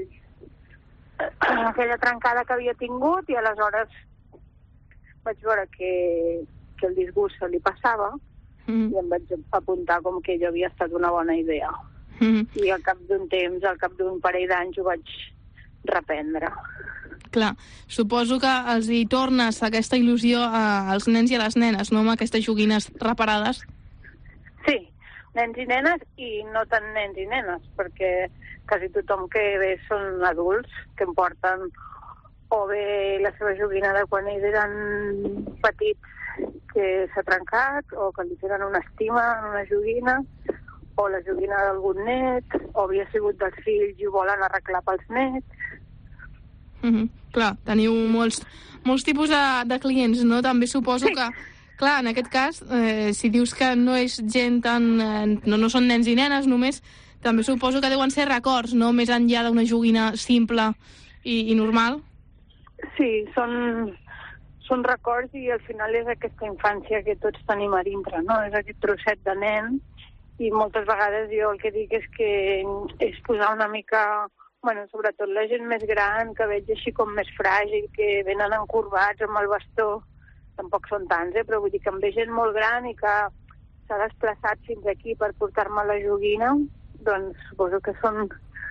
aquella trencada que havia tingut, i aleshores vaig veure que el disgust se li passava i em vaig apuntar com que allò havia estat una bona idea. I al cap d'un temps, al cap d'un parell d'anys, ho vaig reprendre. Clar, suposo que els hi tornes aquesta il·lusió als nens i a les nenes, no?, amb aquestes joguines reparades. Sí, nens i nenes, i no tant nens i nenes, perquè quasi tothom que ve són adults que em porten o bé la seva joguina de quan ells eren petits que s'ha trencat, o que li tenen una estima en una joguina, o la joguina d'algun net, o havia sigut dels fills i ho volen arreglar pels nets. Clar, teniu molts tipus de clients, no? També suposo que, clar, en aquest cas, si dius que no és gent tan... no són nens i nenes només, també suposo que deuen ser records, no?, més enllà d'una joguina simple i normal. Sí, són records, i al final és aquesta infància que tots tenim a dintre, no? És aquest trosset de nen, i moltes vegades jo el que dic és que és posar una mica, bueno, sobretot la gent més gran, que veig així com més fràgil, que venen encorbats amb el bastó, tampoc són tants, però vull dir que em ve gent molt gran i que s'ha desplaçat fins aquí per portar-me la joguina, doncs suposo que són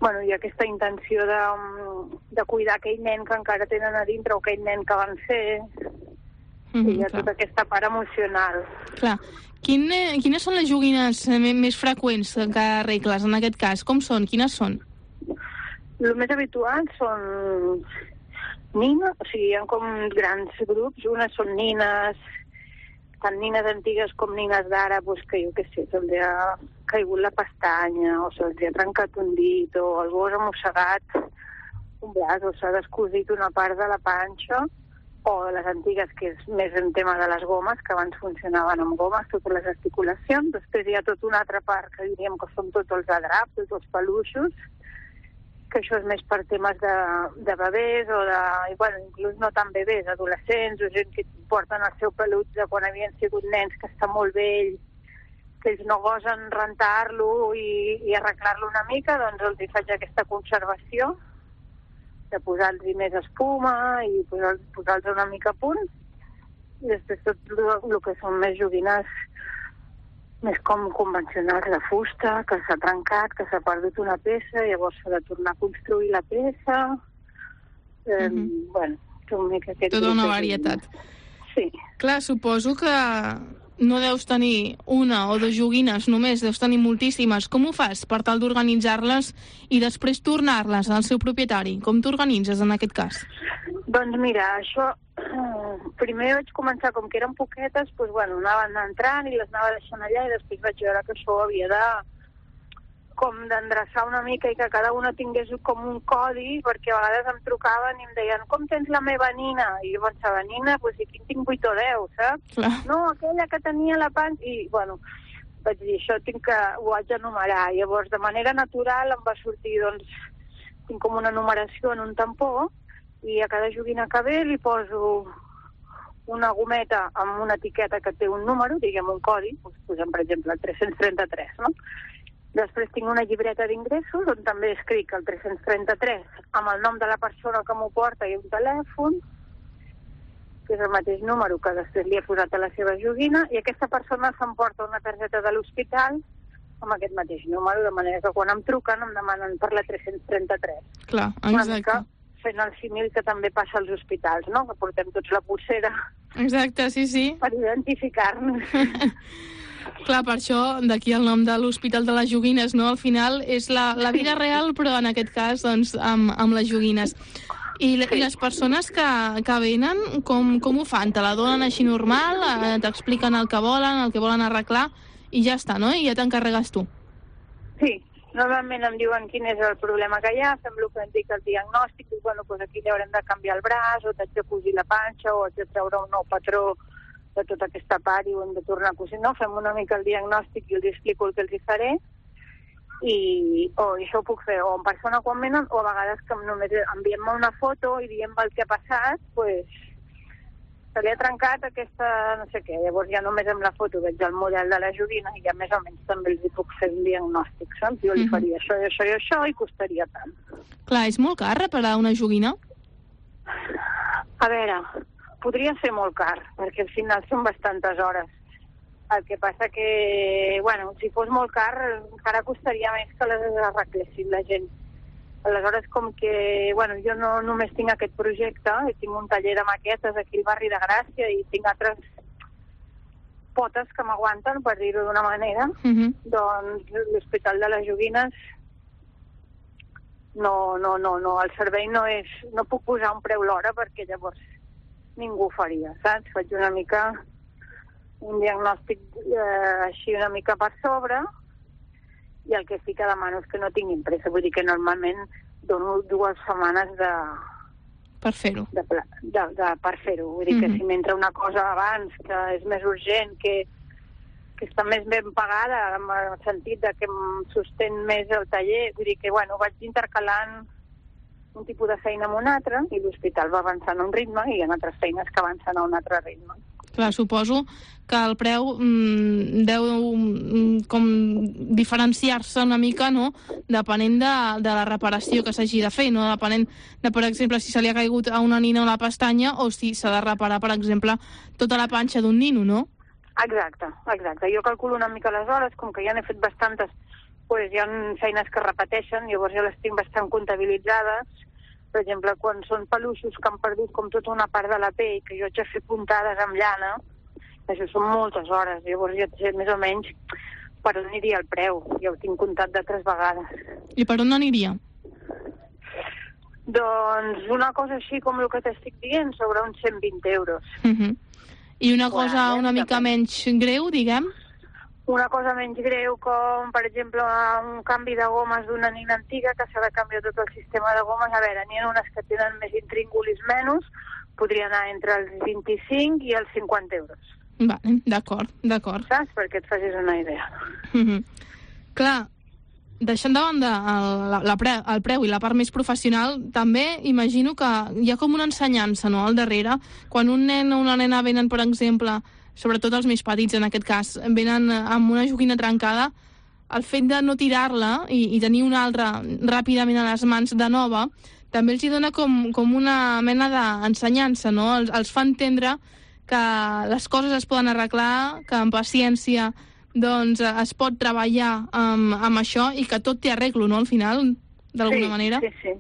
bueno, hi ha aquesta intenció de cuidar aquell nen que encara tenen a dintre o aquell nen que van ser, i hi ha tota aquesta part emocional. Clar. Quines són les joguines més freqüents que arregles en aquest cas? Com són? Quines són? El més habitual són nines, o sigui, hi ha com grans grups. Unes són nines, tant nines antigues com nines d'ara, doncs que jo què sé, se'ls ha caigut la pestanya, o se'ls ha trencat un dit, o el gos ha mossegat un braç, o s'ha descosit una part de la panxa, o de les antigues, que és més en tema de les gomes, que abans funcionaven amb gomes, totes les articulacions. Després hi ha tota una altra part que diríem que són tots els adraps, tots els peluixos, que això és més per temes de bebès o bueno, inclús no tan bebès, adolescents o gent que porten el seu pelut de quan havien sigut nens, que està molt vell, que ells no gosen rentar-lo i arreglar-lo una mica, doncs els hi faig aquesta conservació de posar-los més espuma i posar-los una mica a punt. I després tot el que són més joguines més com convencionals de fusta, que s'ha trencat, que s'ha perdut una peça, llavors s'ha de tornar a construir la peça. Bueno, una mica aquest... Tota una varietat. Sí. Clar, suposo que no deus tenir una o dues joguines només, deus tenir moltíssimes. Com ho fas per tal d'organitzar-les i després tornar-les al seu propietari? Com t'organitzes en aquest cas? Doncs mira, això... Primer vaig començar, com que eren poquetes, doncs, bueno, anaven entrant i les anava deixant allà i després vaig veure que això havia d'endreçar una mica i que cada una tingués com un codi, perquè a vegades em trucaven i em deien com tens la meva nina? I jo pensava, nina, doncs aquí en tinc 8 o 10, saps? Clar. No, aquella que tenia la panxa... I, bueno, vaig dir, això ho haig d'enumerar. Llavors, de manera natural em va sortir, doncs, tinc com una numeració en un tampó i a cada joguina que ve li poso una gometa amb una etiqueta que té un número, diguem un codi, posem per exemple el 333, no? Després tinc una llibreta d'ingressos on també escric el 333 amb el nom de la persona que m'ho porta i un telèfon, que és el mateix número que després li he posat a la seva joguina, i aquesta persona s'emporta una targeta de l'hospital amb aquest mateix número, de manera que quan em truquen em demanen per la 333. Clar, exacte. Una mica fent el símil que també passa als hospitals, no? Que portem tots la pulsera. Exacte, sí. Per identificar-nos. Clar, per això, d'aquí el nom de l'Hospital de les Joguines, no? Al final és la vida real, però en aquest cas, doncs, amb les joguines. I les persones que venen, com ho fan? Te la donen així normal? T'expliquen el que volen arreglar, i ja està, no? I ja t'encarregues tu. Sí. Normalment em diuen quin és el problema que hi ha, fem el que em dic el diagnòstic, i bueno, doncs aquí li haurem de canviar el braç, o t'haig de cosir la panxa, o haig de treure un nou patró de tota aquesta part i ho hem de tornar a cosir. No, fem una mica el diagnòstic i els explico el que els hi faré, i això ho puc fer o en persona quan venen, o a vegades que només enviem-me una foto i diem el que ha passat, doncs se li ha trencat aquesta no sé què, llavors ja només amb la foto veig el model de la joguina i ja més o menys també els hi puc fer un diagnòstic, saps? Jo li faria això i això i això i costaria tant. Clar, és molt car reparar una joguina? A veure, podria ser molt car, perquè al final són bastantes hores. El que passa que, bueno, si fos molt car encara costaria més que les arreglessin la gent. Aleshores, com que, bueno, jo no només tinc aquest projecte, tinc un taller de maquetes aquí al barri de Gràcia i tinc altres potes que m'aguanten, per dir-ho d'una manera, doncs l'Hospital de les Joguines no, el servei no és... No puc posar un preu l'hora perquè llavors ningú ho faria, saps? Faig una mica un diagnòstic així una mica per sobre, i el que sí que demano és que no tinguin pressa, vull dir que normalment dono 2 setmanes per fer-ho. Per fer-ho, vull dir que si m'entra una cosa abans que és més urgent, que està més ben pagada, en el sentit de que em sostén més el taller, vull dir que, bueno, vaig intercalant un tipus de feina amb un altre i l'hospital va avançant a un ritme i hi ha altres feines que avancen a un altre ritme. Clar, suposo que el preu deu com diferenciar-se una mica, no?, depenent de la reparació que s'hagi de fer, no? Depenent de, per exemple, si se li ha caigut a una nina una pestanya o si s'ha de reparar, per exemple, tota la panxa d'un nino, no? Exacte. Jo calculo una mica les hores, com que ja n'he fet bastantes, hi ha feines que repeteixen, llavors ja les tinc bastant comptabilitzades. Per exemple, quan són peluixos que han perdut com tota una part de la pell, que jo haig de fer puntades amb llana, això són moltes hores, llavors ja sé més o menys per on aniria el preu, ja ho tinc comptat de 3 vegades. I per on aniria? Doncs una cosa així com el que t'estic dient, sobre uns 120 euros. I una cosa una mica menys greu, diguem? Una cosa menys greu com, per exemple, un canvi de gomes d'una nina antiga que s'ha de canviar tot el sistema de gomes. A veure, n'hi ha unes que tenen més intríngulis menys, podria anar entre els 25 i els 50 euros. Vale, d'acord. Saps? Perquè et facis una idea. Clar, deixant de banda el preu i la part més professional, també imagino que hi ha com una ensenyança, no?, al darrere. Quan un nen o una nena venen, per exemple, sobretot els més petits en aquest cas, venen amb una joguina trencada, el fet de no tirar-la i tenir una altra ràpidament a les mans de nova, també els hi dona com una mena d'ensenyança, no? Els fa entendre que les coses es poden arreglar, que amb paciència doncs es pot treballar amb això i que tot té arreglo, no?, al final, d'alguna manera.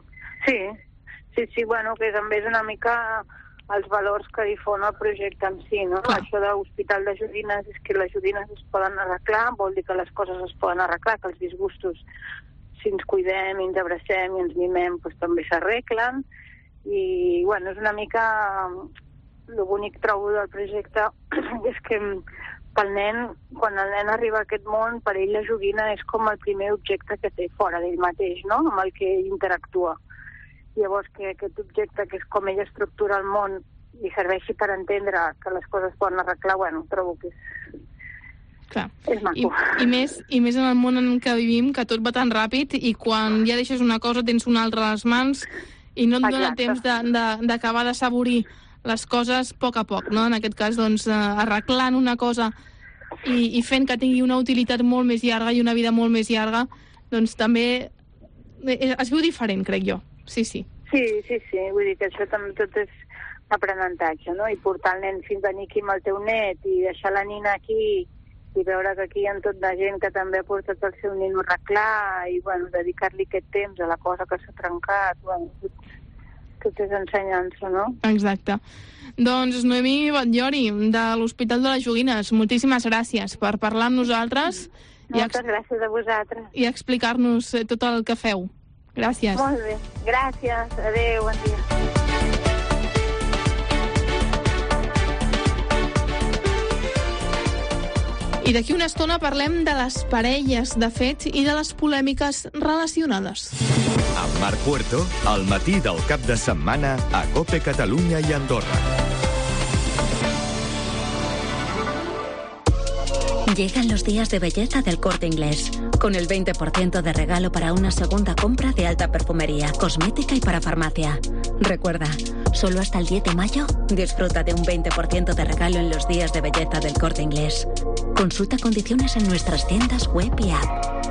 Sí, bueno, que també és una mica els valors que difon el projecte en si, no? Clar. Això d'hospital de joguines és que les joguines es poden arreglar, vol dir que les coses es poden arreglar, que els disgustos, si ens cuidem i ens abracem i ens mimem, doncs també s'arreglen. I, bueno, és una mica... El bonic trobo del projecte és que pel nen, quan el nen arriba a aquest món, per ell la joguina és com el primer objecte que té fora d'ell mateix, no?, amb el que interactua. Llavors, que aquest objecte, que és com ell estructura el món, li serveixi per entendre que les coses poden arreglar, bueno, trobo que és maco. I més en el món en què vivim, que tot va tan ràpid i quan ja deixes una cosa tens una altra a les mans i no et dona temps d'acabar de saborir les coses a poc, no? En aquest cas, doncs, arreglant una cosa i fent que tingui una utilitat molt més llarga i una vida molt més llarga, doncs també es viu diferent, crec jo. Sí. Sí, vull dir que això també tot és aprenentatge, no? I portar el nen fins a venir aquí amb el teu net i deixar la nina aquí i veure que aquí hi ha tot de gent que també ha portat el seu nino a arreglar i, bueno, dedicar-li aquest temps a la cosa que s'ha trencat, bueno, tot és ensenyança, no? Exacte. Doncs Noemí Batllori, de l'Hospital de les Joguines, moltíssimes gràcies per parlar amb nosaltres. Moltes gràcies a vosaltres. I explicar-nos tot el que feu. Gràcies. Molt bé, gràcies. Adéu, bon dia. I d'aquí una estona parlem de les parelles, de fet, i de les polèmiques relacionades. Amb Marc Puerto, al matí del cap de setmana a COPE Catalunya i Andorra. Llegan los días de belleza del Corte Inglés, con el 20% de regalo para una segunda compra de alta perfumería, cosmética y para farmacia. Recuerda, solo hasta el 10 de mayo, disfruta de un 20% de regalo en los días de belleza del Corte Inglés. Consulta condiciones en nuestras tiendas web y app.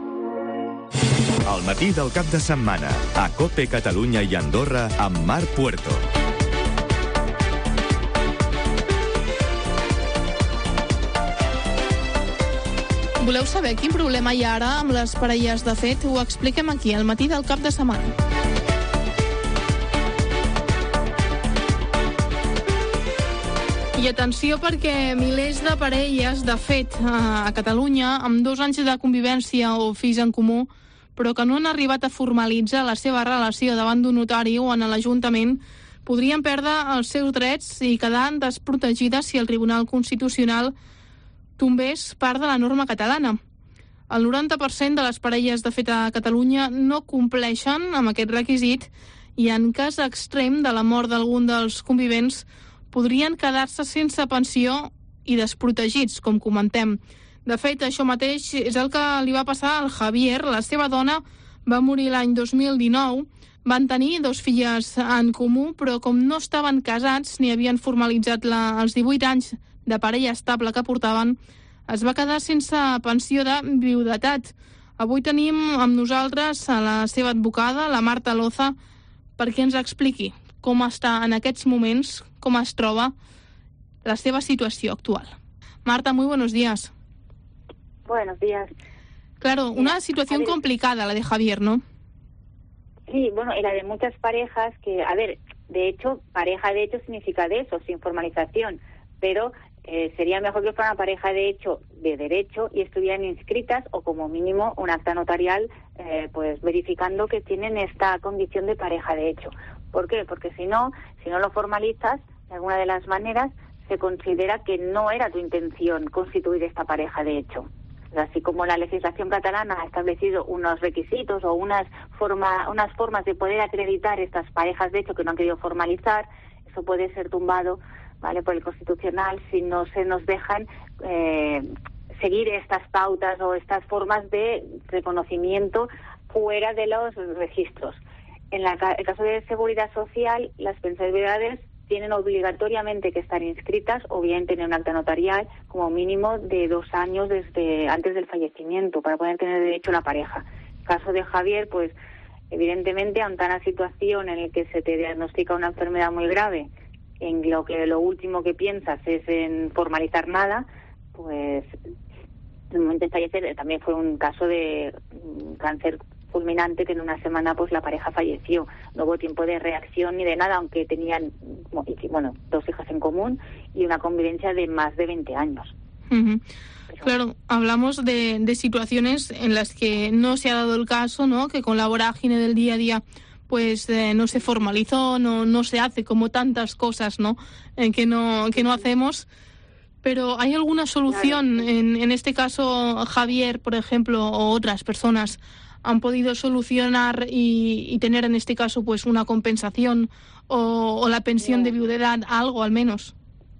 Al matí del cap de setmana, a COPE Catalunya i Andorra, amb Marc Puerto. Voleu saber quin problema hi ha ara amb les parelles de fet? Ho expliquem aquí, al matí del cap de setmana. I atenció perquè milers de parelles, de fet, a Catalunya, amb 2 anys de convivència o fills en comú, però que no han arribat a formalitzar la seva relació davant d'un notari o en l'Ajuntament, podrien perdre els seus drets i quedar desprotegides si el Tribunal Constitucional tombés part de la norma catalana. El 90% de les parelles de fet a Catalunya no compleixen amb aquest requisit i en cas extrem de la mort d'algun dels convivents podrien quedar-se sense pensió i desprotegits, com comentem. De fet, això mateix és el que li va passar al Javier. La seva dona va morir l'any 2019. Van tenir 2 filles en comú, però com no estaven casats ni havien formalitzat els 18 anys de parella estable que portaven, es va quedar sense pensió de viudetat. Avui tenim amb nosaltres a la seva advocada, la Marta Loza, perquè ens expliqui com està en aquests moments, com es troba la seva situació actual. Marta, muy buenos días. Buenos días. Claro, una situación complicada la de Javier, ¿no? Sí, bueno, y la de muchas parejas que, a ver, de hecho, pareja de hecho significa de eso, sin formalización, pero sería mejor que fuera una pareja de hecho de derecho y estuvieran inscritas o como mínimo un acta notarial pues verificando que tienen esta condición de pareja de hecho. ¿Por qué? Porque si no lo formalizas de alguna de las maneras se considera que no era tu intención constituir esta pareja de hecho. Así como la legislación catalana ha establecido unos requisitos o unas formas de poder acreditar estas parejas de hecho que no han querido formalizar, eso puede ser tumbado, ¿vale?, por el Constitucional si no se nos dejan seguir estas pautas o estas formas de reconocimiento fuera de los registros. En el caso de Seguridad Social, las pensionabilidades tienen obligatoriamente que estar inscritas o bien tener un acta notarial como mínimo de 2 años desde antes del fallecimiento para poder tener derecho a una pareja. En el caso de Javier, pues evidentemente ante una situación en la que se te diagnostica una enfermedad muy grave, en lo último que piensas es en formalizar nada, pues en el momento de fallecer también fue un caso de cáncer fulminante que en una semana pues la pareja falleció. No hubo tiempo de reacción ni de nada, aunque tenían 2 hijas en común y una convivencia de más de 20 años. Uh-huh. Claro, hablamos de situaciones en las que no se ha dado el caso, ¿no?, que con la vorágine del día a día pues no se formalizó, no se hace como tantas cosas, ¿no?, que no hacemos. Pero ¿hay alguna solución? Claro. En este caso, Javier, por ejemplo, o otras personas han podido solucionar y tener en este caso pues una compensación o la pensión de viudedad, algo al menos.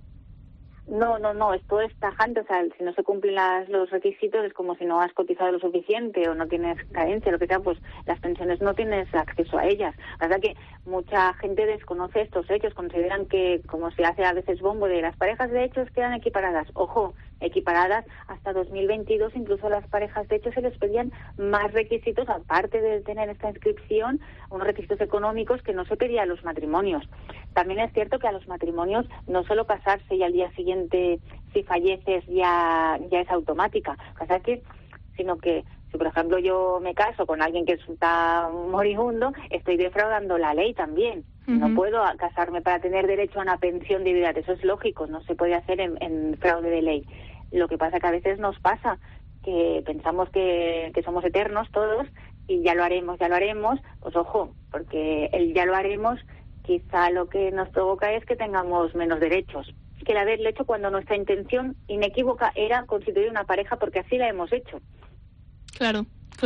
No, esto es tajante, o sea, si no se cumplen los requisitos es como si no has cotizado lo suficiente o no tienes carencia, lo que sea, pues las pensiones no tienes acceso a ellas. La verdad que mucha gente desconoce estos hechos, consideran que, como se hace a veces bombo, de las parejas de hechos quedan equiparadas. Ojo, equiparadas hasta 2022, incluso a las parejas de hecho se les pedían más requisitos, aparte de tener esta inscripción, unos requisitos económicos que no se pedía a los matrimonios. También es cierto que a los matrimonios no solo casarse y al día siguiente, si falleces, ya es automática, casarse, sino que si, por ejemplo, yo me caso con alguien que está moribundo, estoy defraudando la ley también. Uh-huh. No puedo casarme para tener derecho a una pensión de viudedad. Eso es lógico, no se puede hacer en fraude de ley. Lo que pasa que a veces nos pasa que pensamos que somos eternos todos y ya lo haremos. Pues ojo, porque el ya lo haremos quizá lo que nos provoca es que tengamos menos derechos que el haberlo hecho cuando nuestra intención inequívoca era constituir una pareja porque así la hemos hecho. Claro.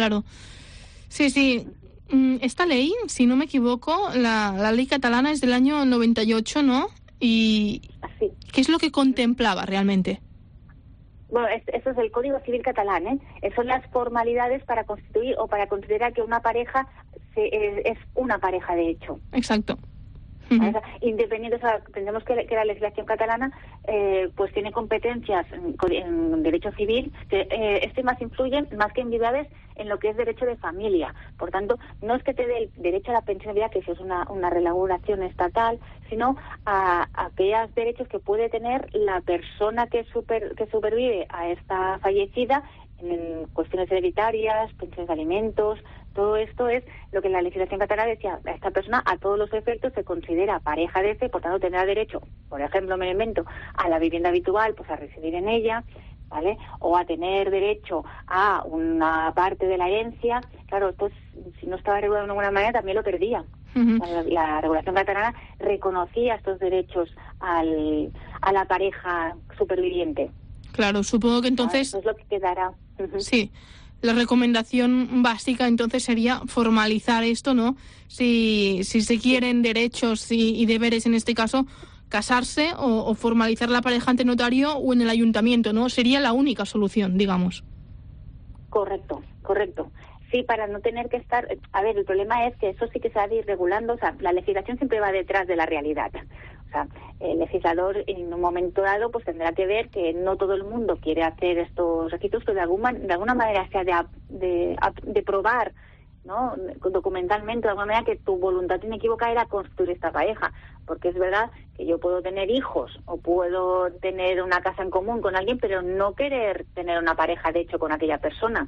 Sí. Esta ley, si no me equivoco, la ley catalana es del año 98, ¿no? Y así. ¿Qué es lo que contemplaba realmente? Bueno, eso es el Código Civil catalán, ¿eh? Son las formalidades para constituir o para considerar que una pareja es una pareja de hecho. Exacto. Uh-huh. Independiente, o sea, pensemos que la legislación catalana pues tiene competencias en derecho civil que más influyen más que en viudedades en lo que es derecho de familia. Por tanto, no es que te dé el derecho a la pensión de viudedad, que eso es una regulación estatal, sino a aquellos derechos que puede tener la persona que supervive a esta fallecida en cuestiones hereditarias, pensiones de alimentos. Todo esto es lo que la legislación catalana decía, a esta persona a todos los efectos se considera pareja de fe, por tanto tendrá derecho, por ejemplo, me invento, a la vivienda habitual, pues a residir en ella, ¿vale? O a tener derecho a una parte de la herencia. Claro, esto si no estaba regulado de alguna manera también lo perdía. Uh-huh. La regulación catalana reconocía estos derechos a la pareja superviviente. Claro, supongo que entonces... Eso es lo que quedará. Uh-huh. Sí. La recomendación básica entonces sería formalizar esto, ¿no? Si se quieren derechos y deberes, en este caso, casarse o formalizar la pareja ante notario o en el ayuntamiento, ¿no? Sería la única solución, digamos. Correcto. Sí, para no tener que estar... A ver, el problema es que eso sí que se ha de ir regulando, o sea, la legislación siempre va detrás de la realidad. O sea, el legislador en un momento dado pues tendrá que ver que no todo el mundo quiere hacer estos requisitos, pero de alguna manera se ha de probar, ¿no?, documentalmente, de alguna manera, que tu voluntad inequívoca era construir esta pareja. Porque es verdad que yo puedo tener hijos o puedo tener una casa en común con alguien, pero no querer tener una pareja de hecho con aquella persona.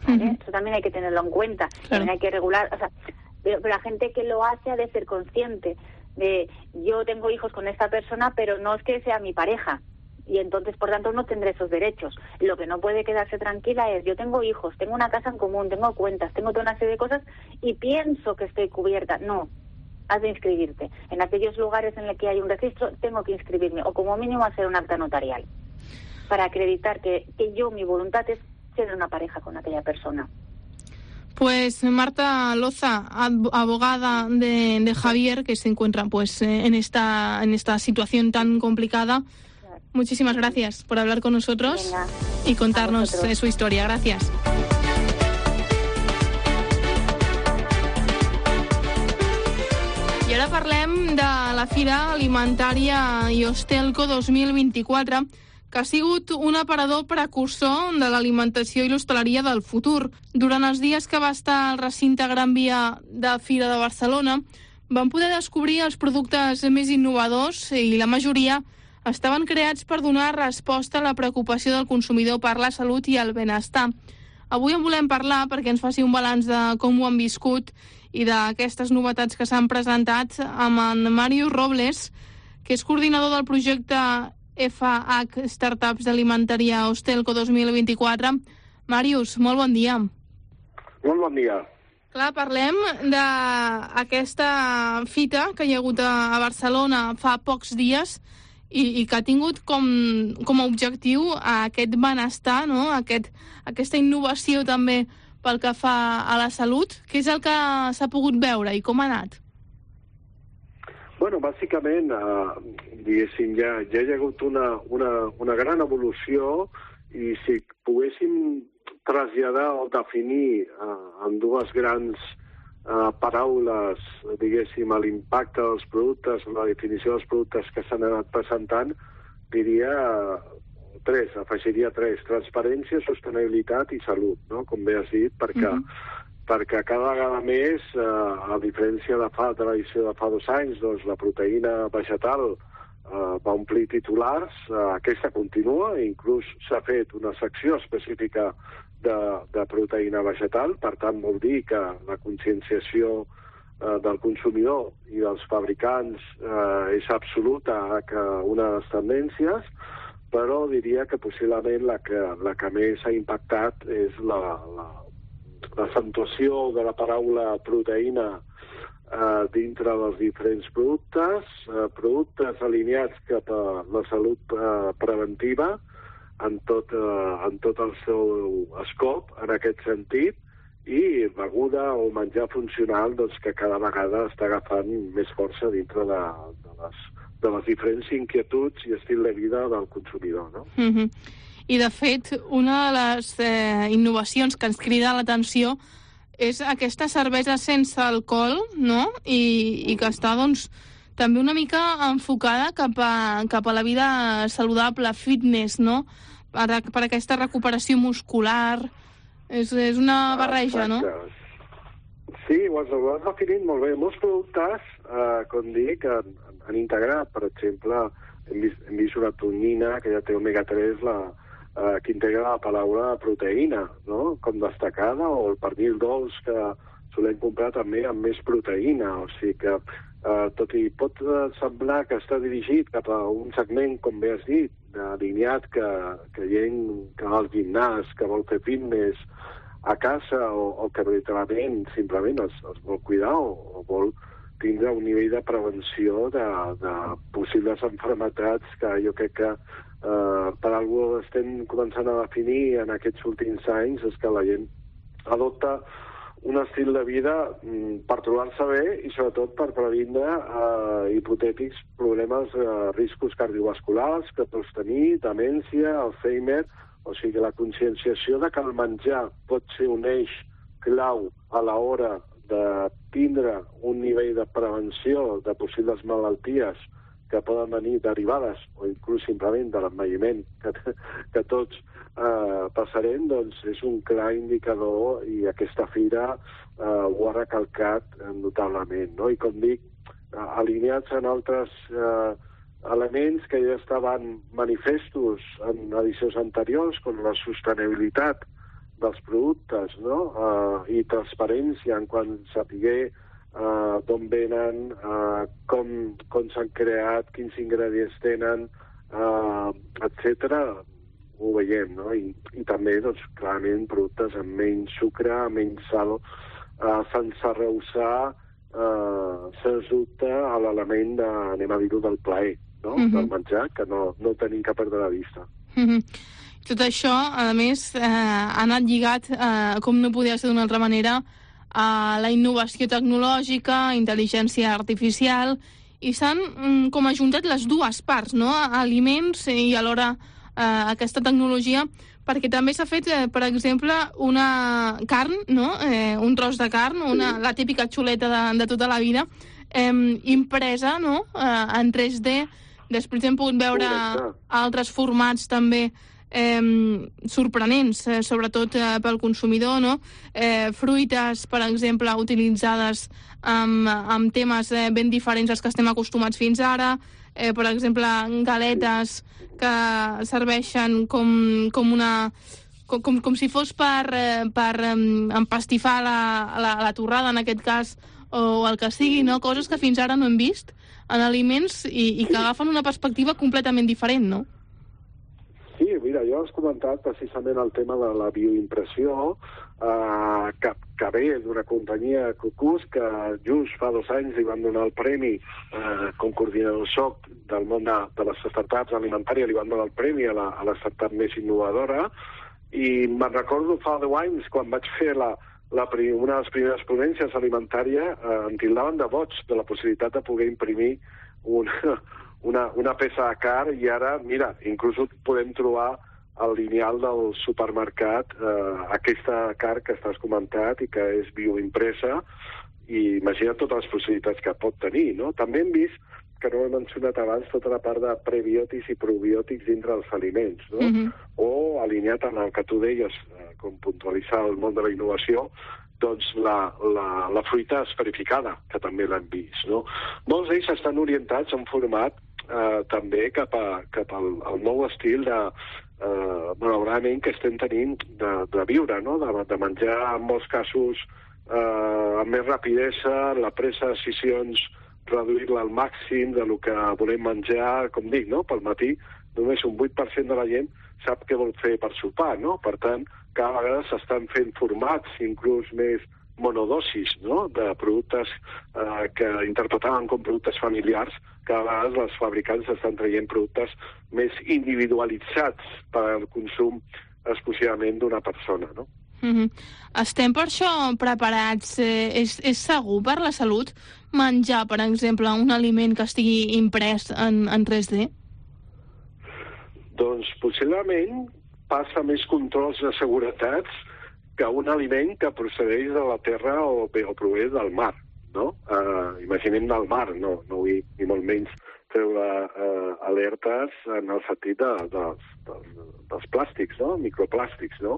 ¿vale? Eso también hay que tenerlo en cuenta. También hay que regular, o sea, pero la gente que lo hace ha de ser consciente de yo tengo hijos con esta persona, pero no es que sea mi pareja. Y entonces, por tanto, no tendré esos derechos. Lo que no puede quedarse tranquila es, yo tengo hijos, tengo una casa en común, tengo cuentas, tengo toda una serie de cosas y pienso que estoy cubierta. No, has de inscribirte. En aquellos lugares en los que hay un registro, tengo que inscribirme, o como mínimo hacer un acta notarial, para acreditar que yo, mi voluntad es ser una pareja con aquella persona. Pues Marta Loza, abogada de Javier, que se encuentra pues en esta situación tan complicada. Muchísimas gracias por hablar con nosotros. Venga, y contarnos su historia. Gracias. I ara parlem de la Fira Alimentària i Hostelco 2024, que ha sigut un aparador precursor de l'alimentació i l'hostaleria del futur. Durant els dies que va estar al recinte Gran Via de Fira de Barcelona, vam poder descobrir els productes més innovadors i la majoria estaven creats per donar resposta a la preocupació del consumidor per la salut i el benestar. Avui en volem parlar perquè ens faci un balanç de com ho han viscut i d'aquestes novetats que s'han presentat amb en Màrius Robles, que és coordinador del projecte FH Startups d'Alimentària Hostelco 2024. Màrius, molt bon dia. Molt bon dia. Clar, parlem d'aquesta fita que hi ha hagut a Barcelona fa pocs dies i que ha tingut com a objectiu aquest benestar, no? Aquesta innovació també pel que fa a la salut. Què és el que s'ha pogut veure i com ha anat? Bueno, bàsicament, diguéssim, ja hi ha hagut una gran evolució i si poguéssim traslladar o definir en dues grans paraules, diguéssim, l'impacte dels productes, la definició dels productes que s'han anat presentant, diria afegiria tres: transparència, sostenibilitat i salut, no? Com bé has dit, perquè cada vegada més, a diferència de l'edició de fa 2 anys, doncs la proteïna vegetal va omplir titulars, aquesta continua, inclús s'ha fet una secció específica de proteïna vegetal, per tant vol dir que la conscienciació del consumidor i dels fabricants és absoluta que una de les tendències, però diria que possiblement la que més ha impactat és l'accentuació de la paraula proteïna dintre dels diferents productes alineats cap a la salut preventiva en tot el seu escop, en aquest sentit, i beguda o menjar funcional doncs, que cada vegada està agafant més força dintre de les diferents inquietuds i estil de vida del consumidor, no? I, de fet, una de les innovacions que ens crida l'atenció és aquesta cervesa sense alcohol, no? I que està, doncs, també una mica enfocada cap a la vida saludable, fitness, no? Per aquesta recuperació muscular. És una barreja, no? Sí, ho has definit molt bé. Molts productes, com dic, han integrat, per exemple, hem vist una tonyina que ja té omega-3, que integra la paraula proteïna, no? Com destacada, o el pernil dolç que solem comprar també amb més proteïna, o sigui que tot i pot semblar que està dirigit cap a un segment, com bé has dit, alineat que gent que va al gimnàs, que vol fer fitness a casa o que veritablement simplement es vol cuidar o vol tindre un nivell de prevenció de possibles malalties que jo crec que per alguna cosa estem començant a definir en aquests últims anys, és que la gent adopta un estil de vida per trobar-se bé i sobretot per previndre hipotètics problemes, riscos cardiovasculars que pots tenir, demència, Alzheimer. O sigui que la conscienciació de que el menjar pot ser un eix clau a l'hora de tindre un nivell de prevenció de possibles malalties que poden venir derivades o inclús simplement de l'envelliment que tots passarem, doncs és un clar indicador i aquesta fira ho ha recalcat notablement, no? I com dic, alineats en altres elements que ja estaven manifestos en edicions anteriors, com la sostenibilitat dels productes, no? I transparència en quant a saber d'on venen, com s'han creat, quins ingredients tenen, etc. Ho veiem, no? I també, doncs, clarament, productes amb menys sucre, amb menys sal, sense rehusar, sens dubte, a l'element de, anem a dir-ho, del plaer, no? Del menjar, que no tenim que perdre de vista. Tot això, a més, ha anat lligat, com no podia ser d'una altra manera, a la innovació tecnològica, intel·ligència artificial, i s'han com ajuntat les dues parts, no? Aliments i alhora aquesta tecnologia, perquè també s'ha fet, per exemple, una carn, no? Un tros de carn, la típica xuleta de tota la vida, impresa, no? En 3D. Després hem pogut veure altres formats també sorprenents, sobretot pel consumidor, no? Fruites, per exemple, utilitzades amb temes ben diferents als que estem acostumats fins ara, per exemple, galetes que serveixen com si fos per empastifar la torrada, en aquest cas, o el que sigui, no? Coses que fins ara no hem vist en aliments i que agafen una perspectiva completament diferent, no? Sí, mira, jo has comentat precisament el tema de la bioimpressió, que ve d'una companyia, Cucús, que just fa 2 anys li van donar el premi, com coordinador SOC del món de les startups alimentàries, li van donar el premi a la startup més innovadora, i me'n recordo fa 10 anys, quan vaig fer una de les primeres ponències alimentàries, em tildaven de boig de la possibilitat de poder imprimir una peça de carn, i ara, mira, inclús podem trobar al lineal del supermercat aquesta carn que estàs comentat i que és bioimpresa, i imagina totes les possibilitats que pot tenir, no? També hem vist, que no he mencionat abans, tota la part de prebiòtics i probiòtics dintre dels aliments, no? O alineat amb el que tu deies, com puntualitzar el món de la innovació, doncs la fruita esferificada, que també l'hem vist, no? Molts d'ells estan orientats en format també cap al nou estil malauradament que estem tenint de viure, no? De menjar, en molts casos, amb més rapidesa, la presa de decisions, reduir-la al màxim de lo que volem menjar, com dic, no? Pel matí, només un 8% de la gent sap què vol fer per sopar, no? Per tant, cada vegada s'estan fent formats, inclús més monodosis, no? De productes que interpretaven com productes familiars. Cada vegada els fabricants estan traient productes més individualitzats per al consum exclusivament d'una persona, no? Estem per això preparats? És segur per la salut menjar, per exemple, un aliment que estigui imprès en 3D? Doncs possiblement passa més controls de seguretats que un aliment que procedeix de la terra o prové del mar, no? Imaginem del mar, no vull ni molt menys treure alertes en el sentit dels plàstics, no? Microplàstics, no?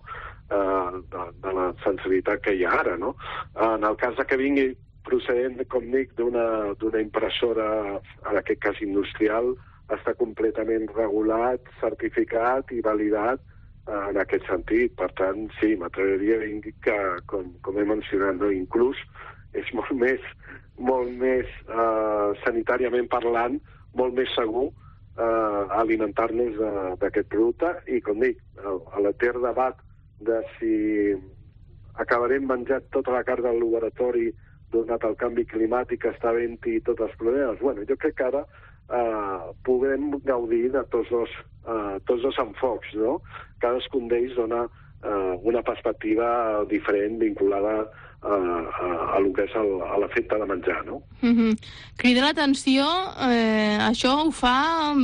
De la sensibilitat que hi ha ara, no? En el cas que vingui procedent, com dic, d'una impressora, en aquest cas industrial, està completament regulat, certificat i validat en aquest sentit. Per tant, sí, m'atreviria a dir que, com he mencionat, no? Inclús és molt més sanitàriament parlant, molt més segur alimentar-nos d'aquest producte, i, com dic, a l'etern debat de si acabarem menjant tota la carn del laboratori donat el canvi climàtic que està havent-hi tots els problemes. Bueno, jo crec que ara podem gaudir de tots dos enfocs, no? Cadascun d'ells dona una perspectiva diferent vinculada a lo que és l'efecte de menjar, no? Crida l'atenció, això ho fa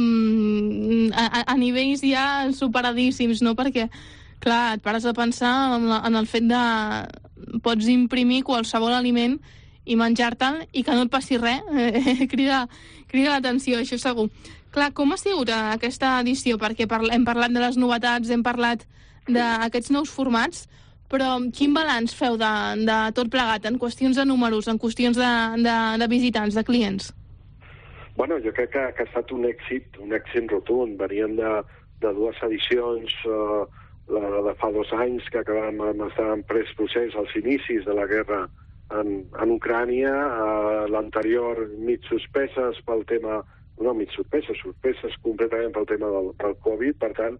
a nivells ja superadíssims, no? Perquè, clar, et pares a pensar en el fet de pots imprimir qualsevol aliment i menjar-te'l i que no et passi res. Crida l'atenció, això segur. Clar, com ha sigut aquesta edició? Perquè hem parlat de les novetats, hem parlat d'aquests nous formats, però quin balanç feu de tot plegat, en qüestions de números, en qüestions de visitants, de clients? Bueno, jo crec que ha estat un èxit rotund. Venien de 2 edicions la de fa 2 anys, que acabàvem estar en procés als inicis de la guerra en Ucrània, l'anterior mig suspeses pel tema, no mig suspeses completament pel tema del Covid. Per tant,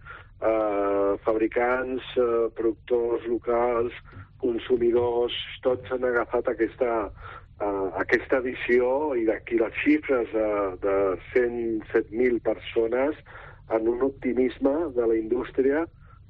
fabricants, productors locals, consumidors, tots han agafat aquesta edició, i d'aquí les xifres de 107.000 persones en un optimisme de la indústria,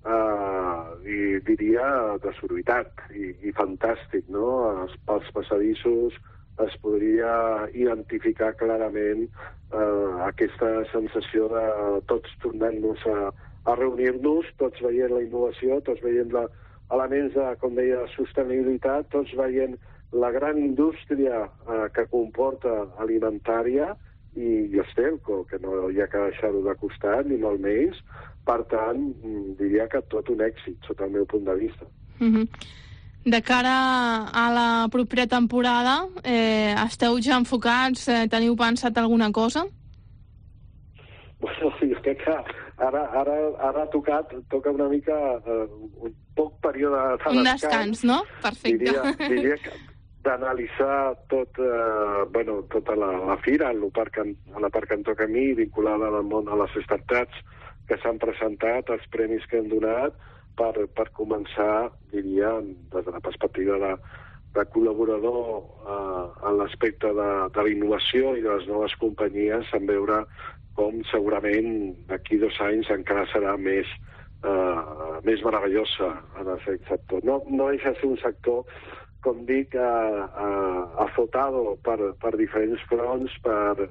i diria desorbitat i fantàstic, no? Pels passadissos es podria identificar clarament aquesta sensació de tots tornant-nos a reunir-nos, tots veient la innovació, tots veient elements de, com deia, sostenibilitat, tots veient la gran indústria que comporta alimentària, i els telco, que no hi ha que deixar-ho de costat, ni molt menys. Per tant, diria que tot un èxit, sota el meu punt de vista. De cara a la propera temporada, esteu ja enfocats? Teniu pensat alguna cosa? Bueno, jo crec que ara toca una mica un poc període de un descans, no? Perfecte. Diria que d'analitzar tota la fira, la part que em toca a mi, vinculada al món de les startups que s'han presentat, els premis que hem donat, per començar, diria, des de la perspectiva de col·laborador en l'aspecte de la innovació i de les noves companyies, en veure com segurament d'aquí 2 anys encara serà més meravellosa en aquest sector. No deixa de ser un sector, com dic, azotado per diferents fronts, per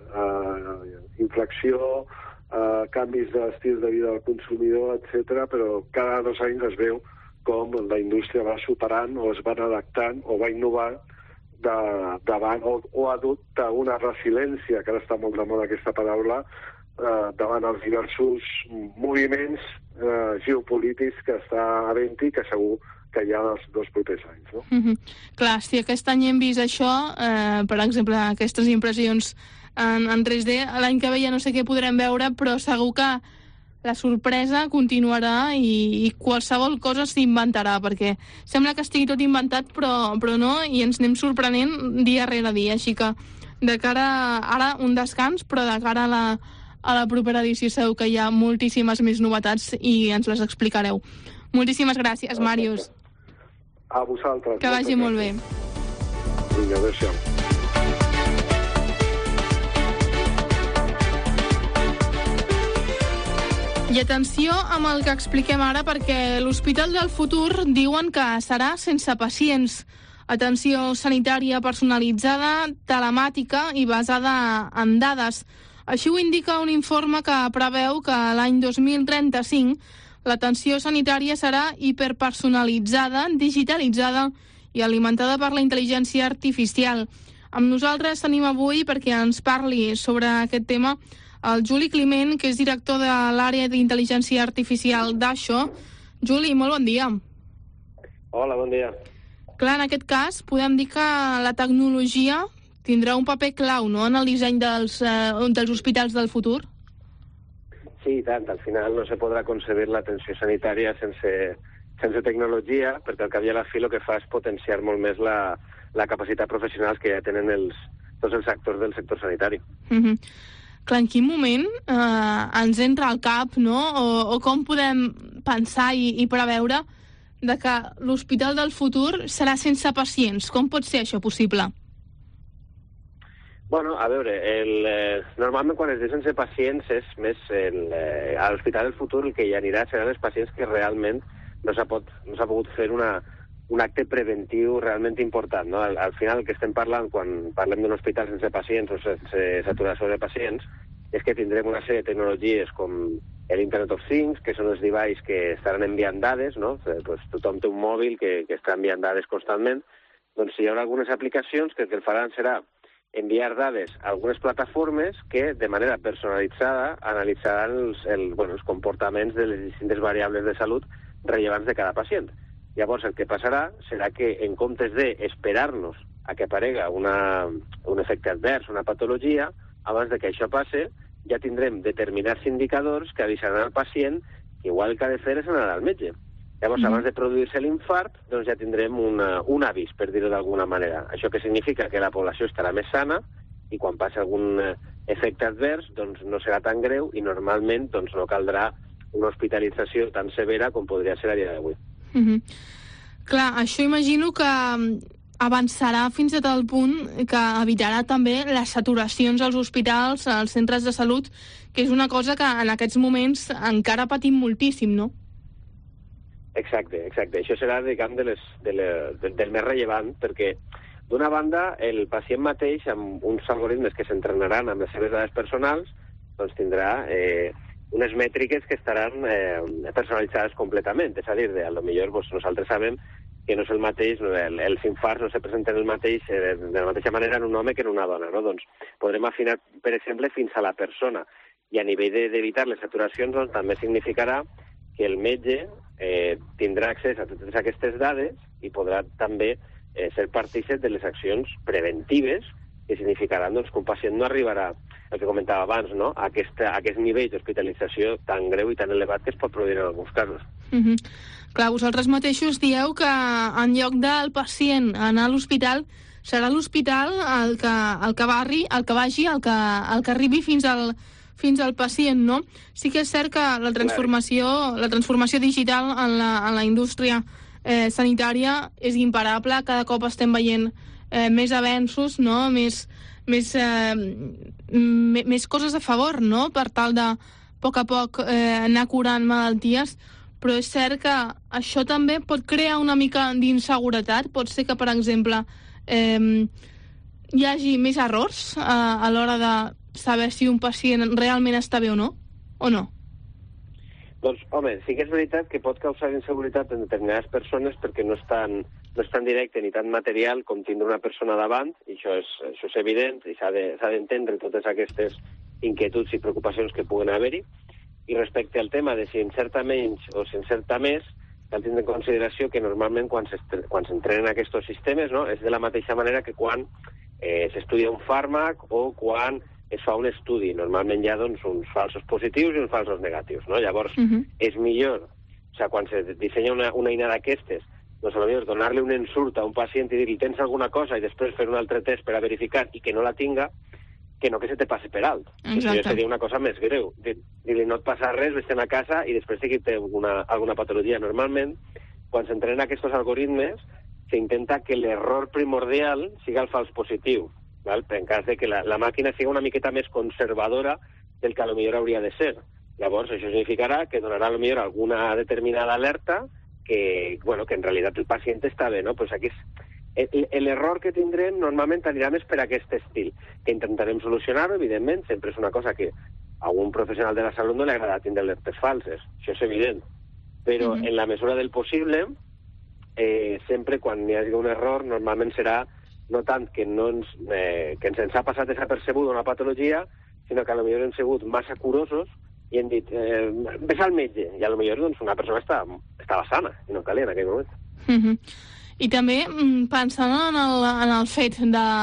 inflació, canvis d'estil de vida del consumidor, etc. Però cada 2 anys es veu com la indústria va superant o es va adaptant o va innovar davant o adopta una resiliència, que ara està molt de moda aquesta paraula, davant els diversos moviments geopolítics que està havent-hi, que segur que hi ha els 2 propers anys, no? Clar, si aquest any hem vist això, per exemple, aquestes impressions en 3D, l'any que ve ja no sé què podrem veure, però segur que la sorpresa continuarà i qualsevol cosa s'inventarà, perquè sembla que estigui tot inventat, però no, i ens anem sorprenent dia rere dia. Així que de cara ara un descans, però de cara a la propera edició segur que hi ha moltíssimes més novetats i ens les explicareu. Moltíssimes gràcies, Màrius. A vosaltres. Que vagi molt bé. Vinga, adéu-siau. I atenció amb el que expliquem ara, perquè l'Hospital del Futur diuen que serà sense pacients. Atenció sanitària personalitzada, telemàtica i basada en dades. Així ho indica un informe que preveu que l'any 2035 l'atenció sanitària serà hiperpersonalitzada, digitalitzada i alimentada per la intel·ligència artificial. Amb nosaltres tenim avui, perquè ens parli sobre aquest tema, el Juli Climent, que és director de l'àrea d'intel·ligència artificial d'Aixo. Juli, molt bon dia. Hola, bon dia. Clar, en aquest cas, podem dir que la tecnologia tindrà un paper clau, no?, en el disseny dels hospitals del futur? Sí, i tant. Al final no se podrà concebir l'atenció sanitària sense tecnologia, perquè al cap i a la fi el que fa és potenciar molt més la capacitat professional que ja tenen tots els actors del sector sanitari. Clar, en quin moment ens entra al cap, no?, o com podem pensar i preveure de que l'hospital del futur serà sense pacients? Com pot ser això possible? Bueno, a veure, normalment quan es diu sense pacients és més a l'Hospital del Futur el que hi anirà seran els pacients que realment no s'ha pogut fer un acte preventiu realment important, no? Al final el que estem parlant quan parlem d'un hospital sense pacients o sense saturació de pacients és que tindrem una sèrie de tecnologies com l'Internet of Things, que són els devices que estaran enviant dades, no? Pues tothom té un mòbil que està enviant dades constantment. Doncs hi haurà algunes aplicacions que el que faran serà enviar dades a algunes plataformes que, de manera personalitzada, analitzaran els comportaments de les distintes variables de salut rellevants de cada pacient. Llavors, el que passarà serà que, en comptes d'esperar-nos a que aparega un efecte advers, una patologia, abans de que això passe, ja tindrem determinats indicadors que avisaran al pacient que igual el que ha de fer és anar al metge. Llavors, abans de produir-se l'infart, doncs ja tindrem un avís, per dir-ho d'alguna manera. Això que significa que la població estarà més sana i quan passi algun efecte advers doncs no serà tan greu i normalment doncs, no caldrà una hospitalització tan severa com podria ser a dia d'avui. Clar, això imagino que avançarà fins a tal punt que evitarà també les saturacions als hospitals, als centres de salut, que és una cosa que en aquests moments encara patim moltíssim, no? Exacte. Això serà, diguem, del més rellevant, perquè d'una banda, el pacient mateix, amb uns algoritmes que s'entrenaran amb les seves dades personals, doncs tindrà unes mètriques que estaran personalitzades completament. És a dir, potser nosaltres sabem que no és el mateix, els infarts no se presenten de la mateixa manera en un home que en una dona, no? Doncs podrem afinar, per exemple, fins a la persona. I a nivell d'evitar les saturacions, doncs, també significarà que el metge tindrà accés a totes aquestes dades i podrà també ser partícip de les accions preventives que significaran doncs, que un pacient no arribarà, el que comentava abans, no? a aquest nivell d'hospitalització tan greu i tan elevat que es pot produir en alguns casos. Clar, vosaltres mateixos dieu que en lloc del pacient anar a l'hospital, serà l'hospital el que arribi fins al pacient, no? Sí que és cert que la transformació digital en la indústria sanitària és imparable. Cada cop estem veient més avenços, no? Més coses a favor, no? Per tal de, a poc anar curant malalties. Però és cert que això també pot crear una mica d'inseguretat. Pot ser que, per exemple, hi hagi més errors a l'hora de saber si un pacient realment està bé o no? Doncs, home, sí que és veritat que pot causar inseguretat en determinades persones perquè no és tan directe ni tan material com tindre una persona davant, i això és evident, i s'ha d'entendre totes aquestes inquietuds i preocupacions que puguen haver-hi. I respecte al tema de si encerta menys o si encerta més, cal tindre en consideració que normalment quan s'entrenen aquests sistemes, no, és de la mateixa manera que quan s'estudia un fàrmac o quan es fa un estudi. Normalment hi ha doncs, uns falsos positius i uns falsos negatius. No? Llavors, és millor, quan se dissenya una eina d'aquestes, doncs potser donar-li un insult a un pacient i dir-li tens alguna cosa i després fer un altre test per a verificar i que no la tinga, que no que se te passi per alt. Això seria una cosa més greu. Dir-li no et passa res, vés-te'n a casa i després sí que té alguna patologia. Normalment, quan s'entrenen aquests algoritmes, s'intenta que l'error primordial siga el fals positiu, val? En cas de que la màquina sigui una miqueta més conservadora del que potser hauria de ser. Llavors, això significarà que donarà potser alguna determinada alerta que en realitat el pacient està bé, no? Pues aquí l'error que tindrem normalment anirà més per aquest estil, que intentarem solucionar-ho, evidentment, sempre és una cosa que a algun professional de la salut no li agrada tindre alertes falses, això és evident, però en la mesura del possible, sempre quan hi hagi un error, normalment serà no tant que ens ha passat desapercebut una patologia, sinó que potser hem sigut massa curosos i hem dit, ves al metge, i potser doncs, una persona estava sana i no calia en aquell moment. I també pensant en el fet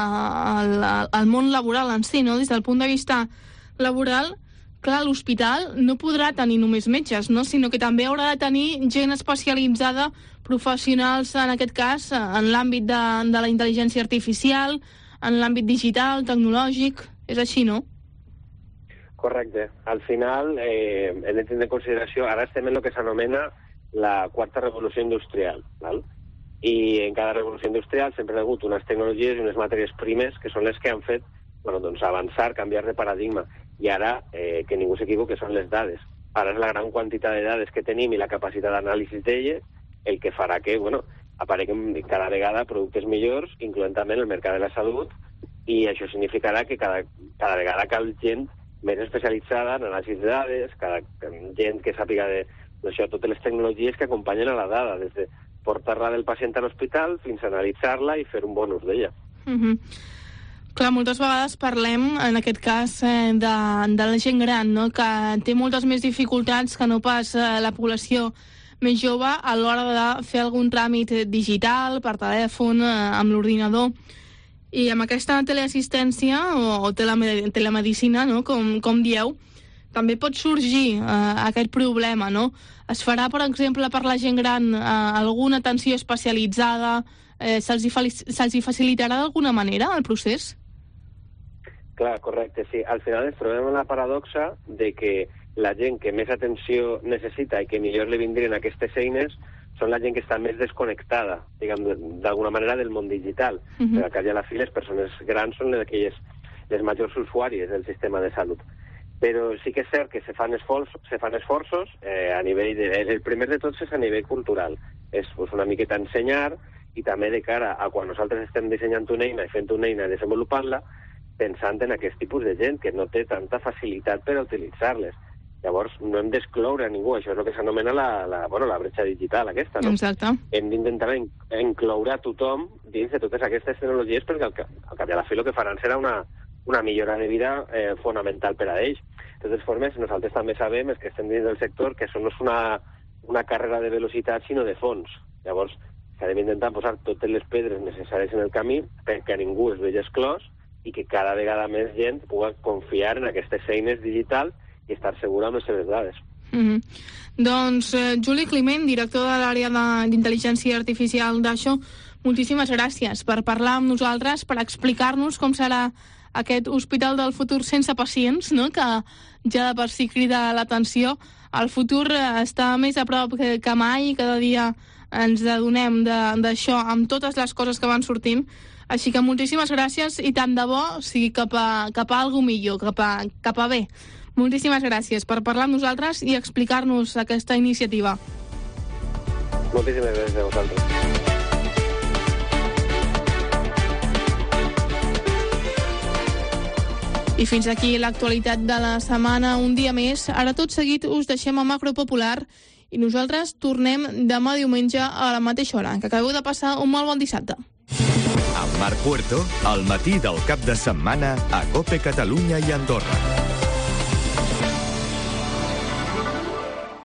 del món laboral en si, no? Des del punt de vista laboral, clar, l'hospital no podrà tenir només metges, no? Sinó que també haurà de tenir gent especialitzada, professionals, en aquest cas, en l'àmbit de la intel·ligència artificial, en l'àmbit digital, tecnològic. És així, no? Correcte. Al final, hem de tenir en consideració, ara estem en el que s'anomena la quarta revolució industrial, val? I en cada revolució industrial sempre ha hagut unes tecnologies i unes matèries primes que són les que han fet avançar, canviar de paradigma. I ara, que ningú s'equivoqui, són les dades. Ara és la gran quantitat de dades que tenim i la capacitat d'anàlisi d'elles el que farà que apareguin cada vegada productes millors, incloent també en el mercat de la salut, i això significarà que cada vegada cal gent més especialitzada en anàlisi de dades, gent que sàpiga de totes les tecnologies que acompanyen a la dada, des de portar-la del pacient a l'hospital fins a analitzar-la i fer un bon ús d'ella. Clar, moltes vegades parlem, en aquest cas, de la gent gran, no? Que té moltes més dificultats que no pas la població més jove a l'hora de fer algun tràmit digital, per telèfon, amb l'ordinador. I amb aquesta teleassistència o telemedicina, no? Com dieu, també pot sorgir aquest problema, no? Es farà, per exemple, per la gent gran alguna atenció especialitzada? Se'ls hi facilitarà d'alguna manera el procés? Clar, correcte, sí. Al final ens trobem en la paradoxa de que la gent que més atenció necessita i que millor li vindrien aquestes eines són la gent que està més desconnectada, diguem, d'alguna manera del món digital. Però al cap i a la fi les persones grans són les majors usuàries del sistema de salut. Però sí que és cert que se fan esforços a nivell el primer de tots és a nivell cultural. És una miqueta ensenyar i també de cara a quan nosaltres estem dissenyant una eina i fent una eina i desenvolupant-la, pensant en aquest tipus de gent que no té tanta facilitat per a utilitzar-les. Llavors, no hem d'excloure a ningú. Això és el que s'anomena la bretxa digital aquesta, no? Exacte. Hem d'intentar incloure a tothom dins de totes aquestes tecnologies perquè al cap i a la fi el que faran serà una millora de vida fonamental per a ells. De totes formes, nosaltres també sabem, els que estem dins del sector, que això no és una carrera de velocitat, sinó de fons. Llavors, s'ha d'intentar posar totes les pedres necessàries en el camí perquè a ningú es vegi exclòs i que cada vegada més gent pugui confiar en aquestes eines digitals i estar segura amb les seves dades. Doncs Juli Climent, director de l'àrea d'intel·ligència artificial d'Aixo, moltíssimes gràcies per parlar amb nosaltres, per explicar-nos com serà aquest hospital del futur sense pacients, no? Que ja de per si crida l'atenció. El futur està més a prop que mai i cada dia ens adonem d'això amb totes les coses que van sortint. Així que moltíssimes gràcies i tant de bo sigui cap a alguna millor, cap a bé. Moltíssimes gràcies per parlar amb nosaltres i explicar-nos aquesta iniciativa. Moltíssimes gràcies a vosaltres. I fins aquí l'actualitat de la setmana, un dia més. Ara tot seguit us deixem a Macro Popular i nosaltres tornem demà diumenge a la mateixa hora. Que acabeu de passar un molt bon dissabte. Amb Marc Puerto, al matí del cap de setmana a COPE Catalunya i Andorra.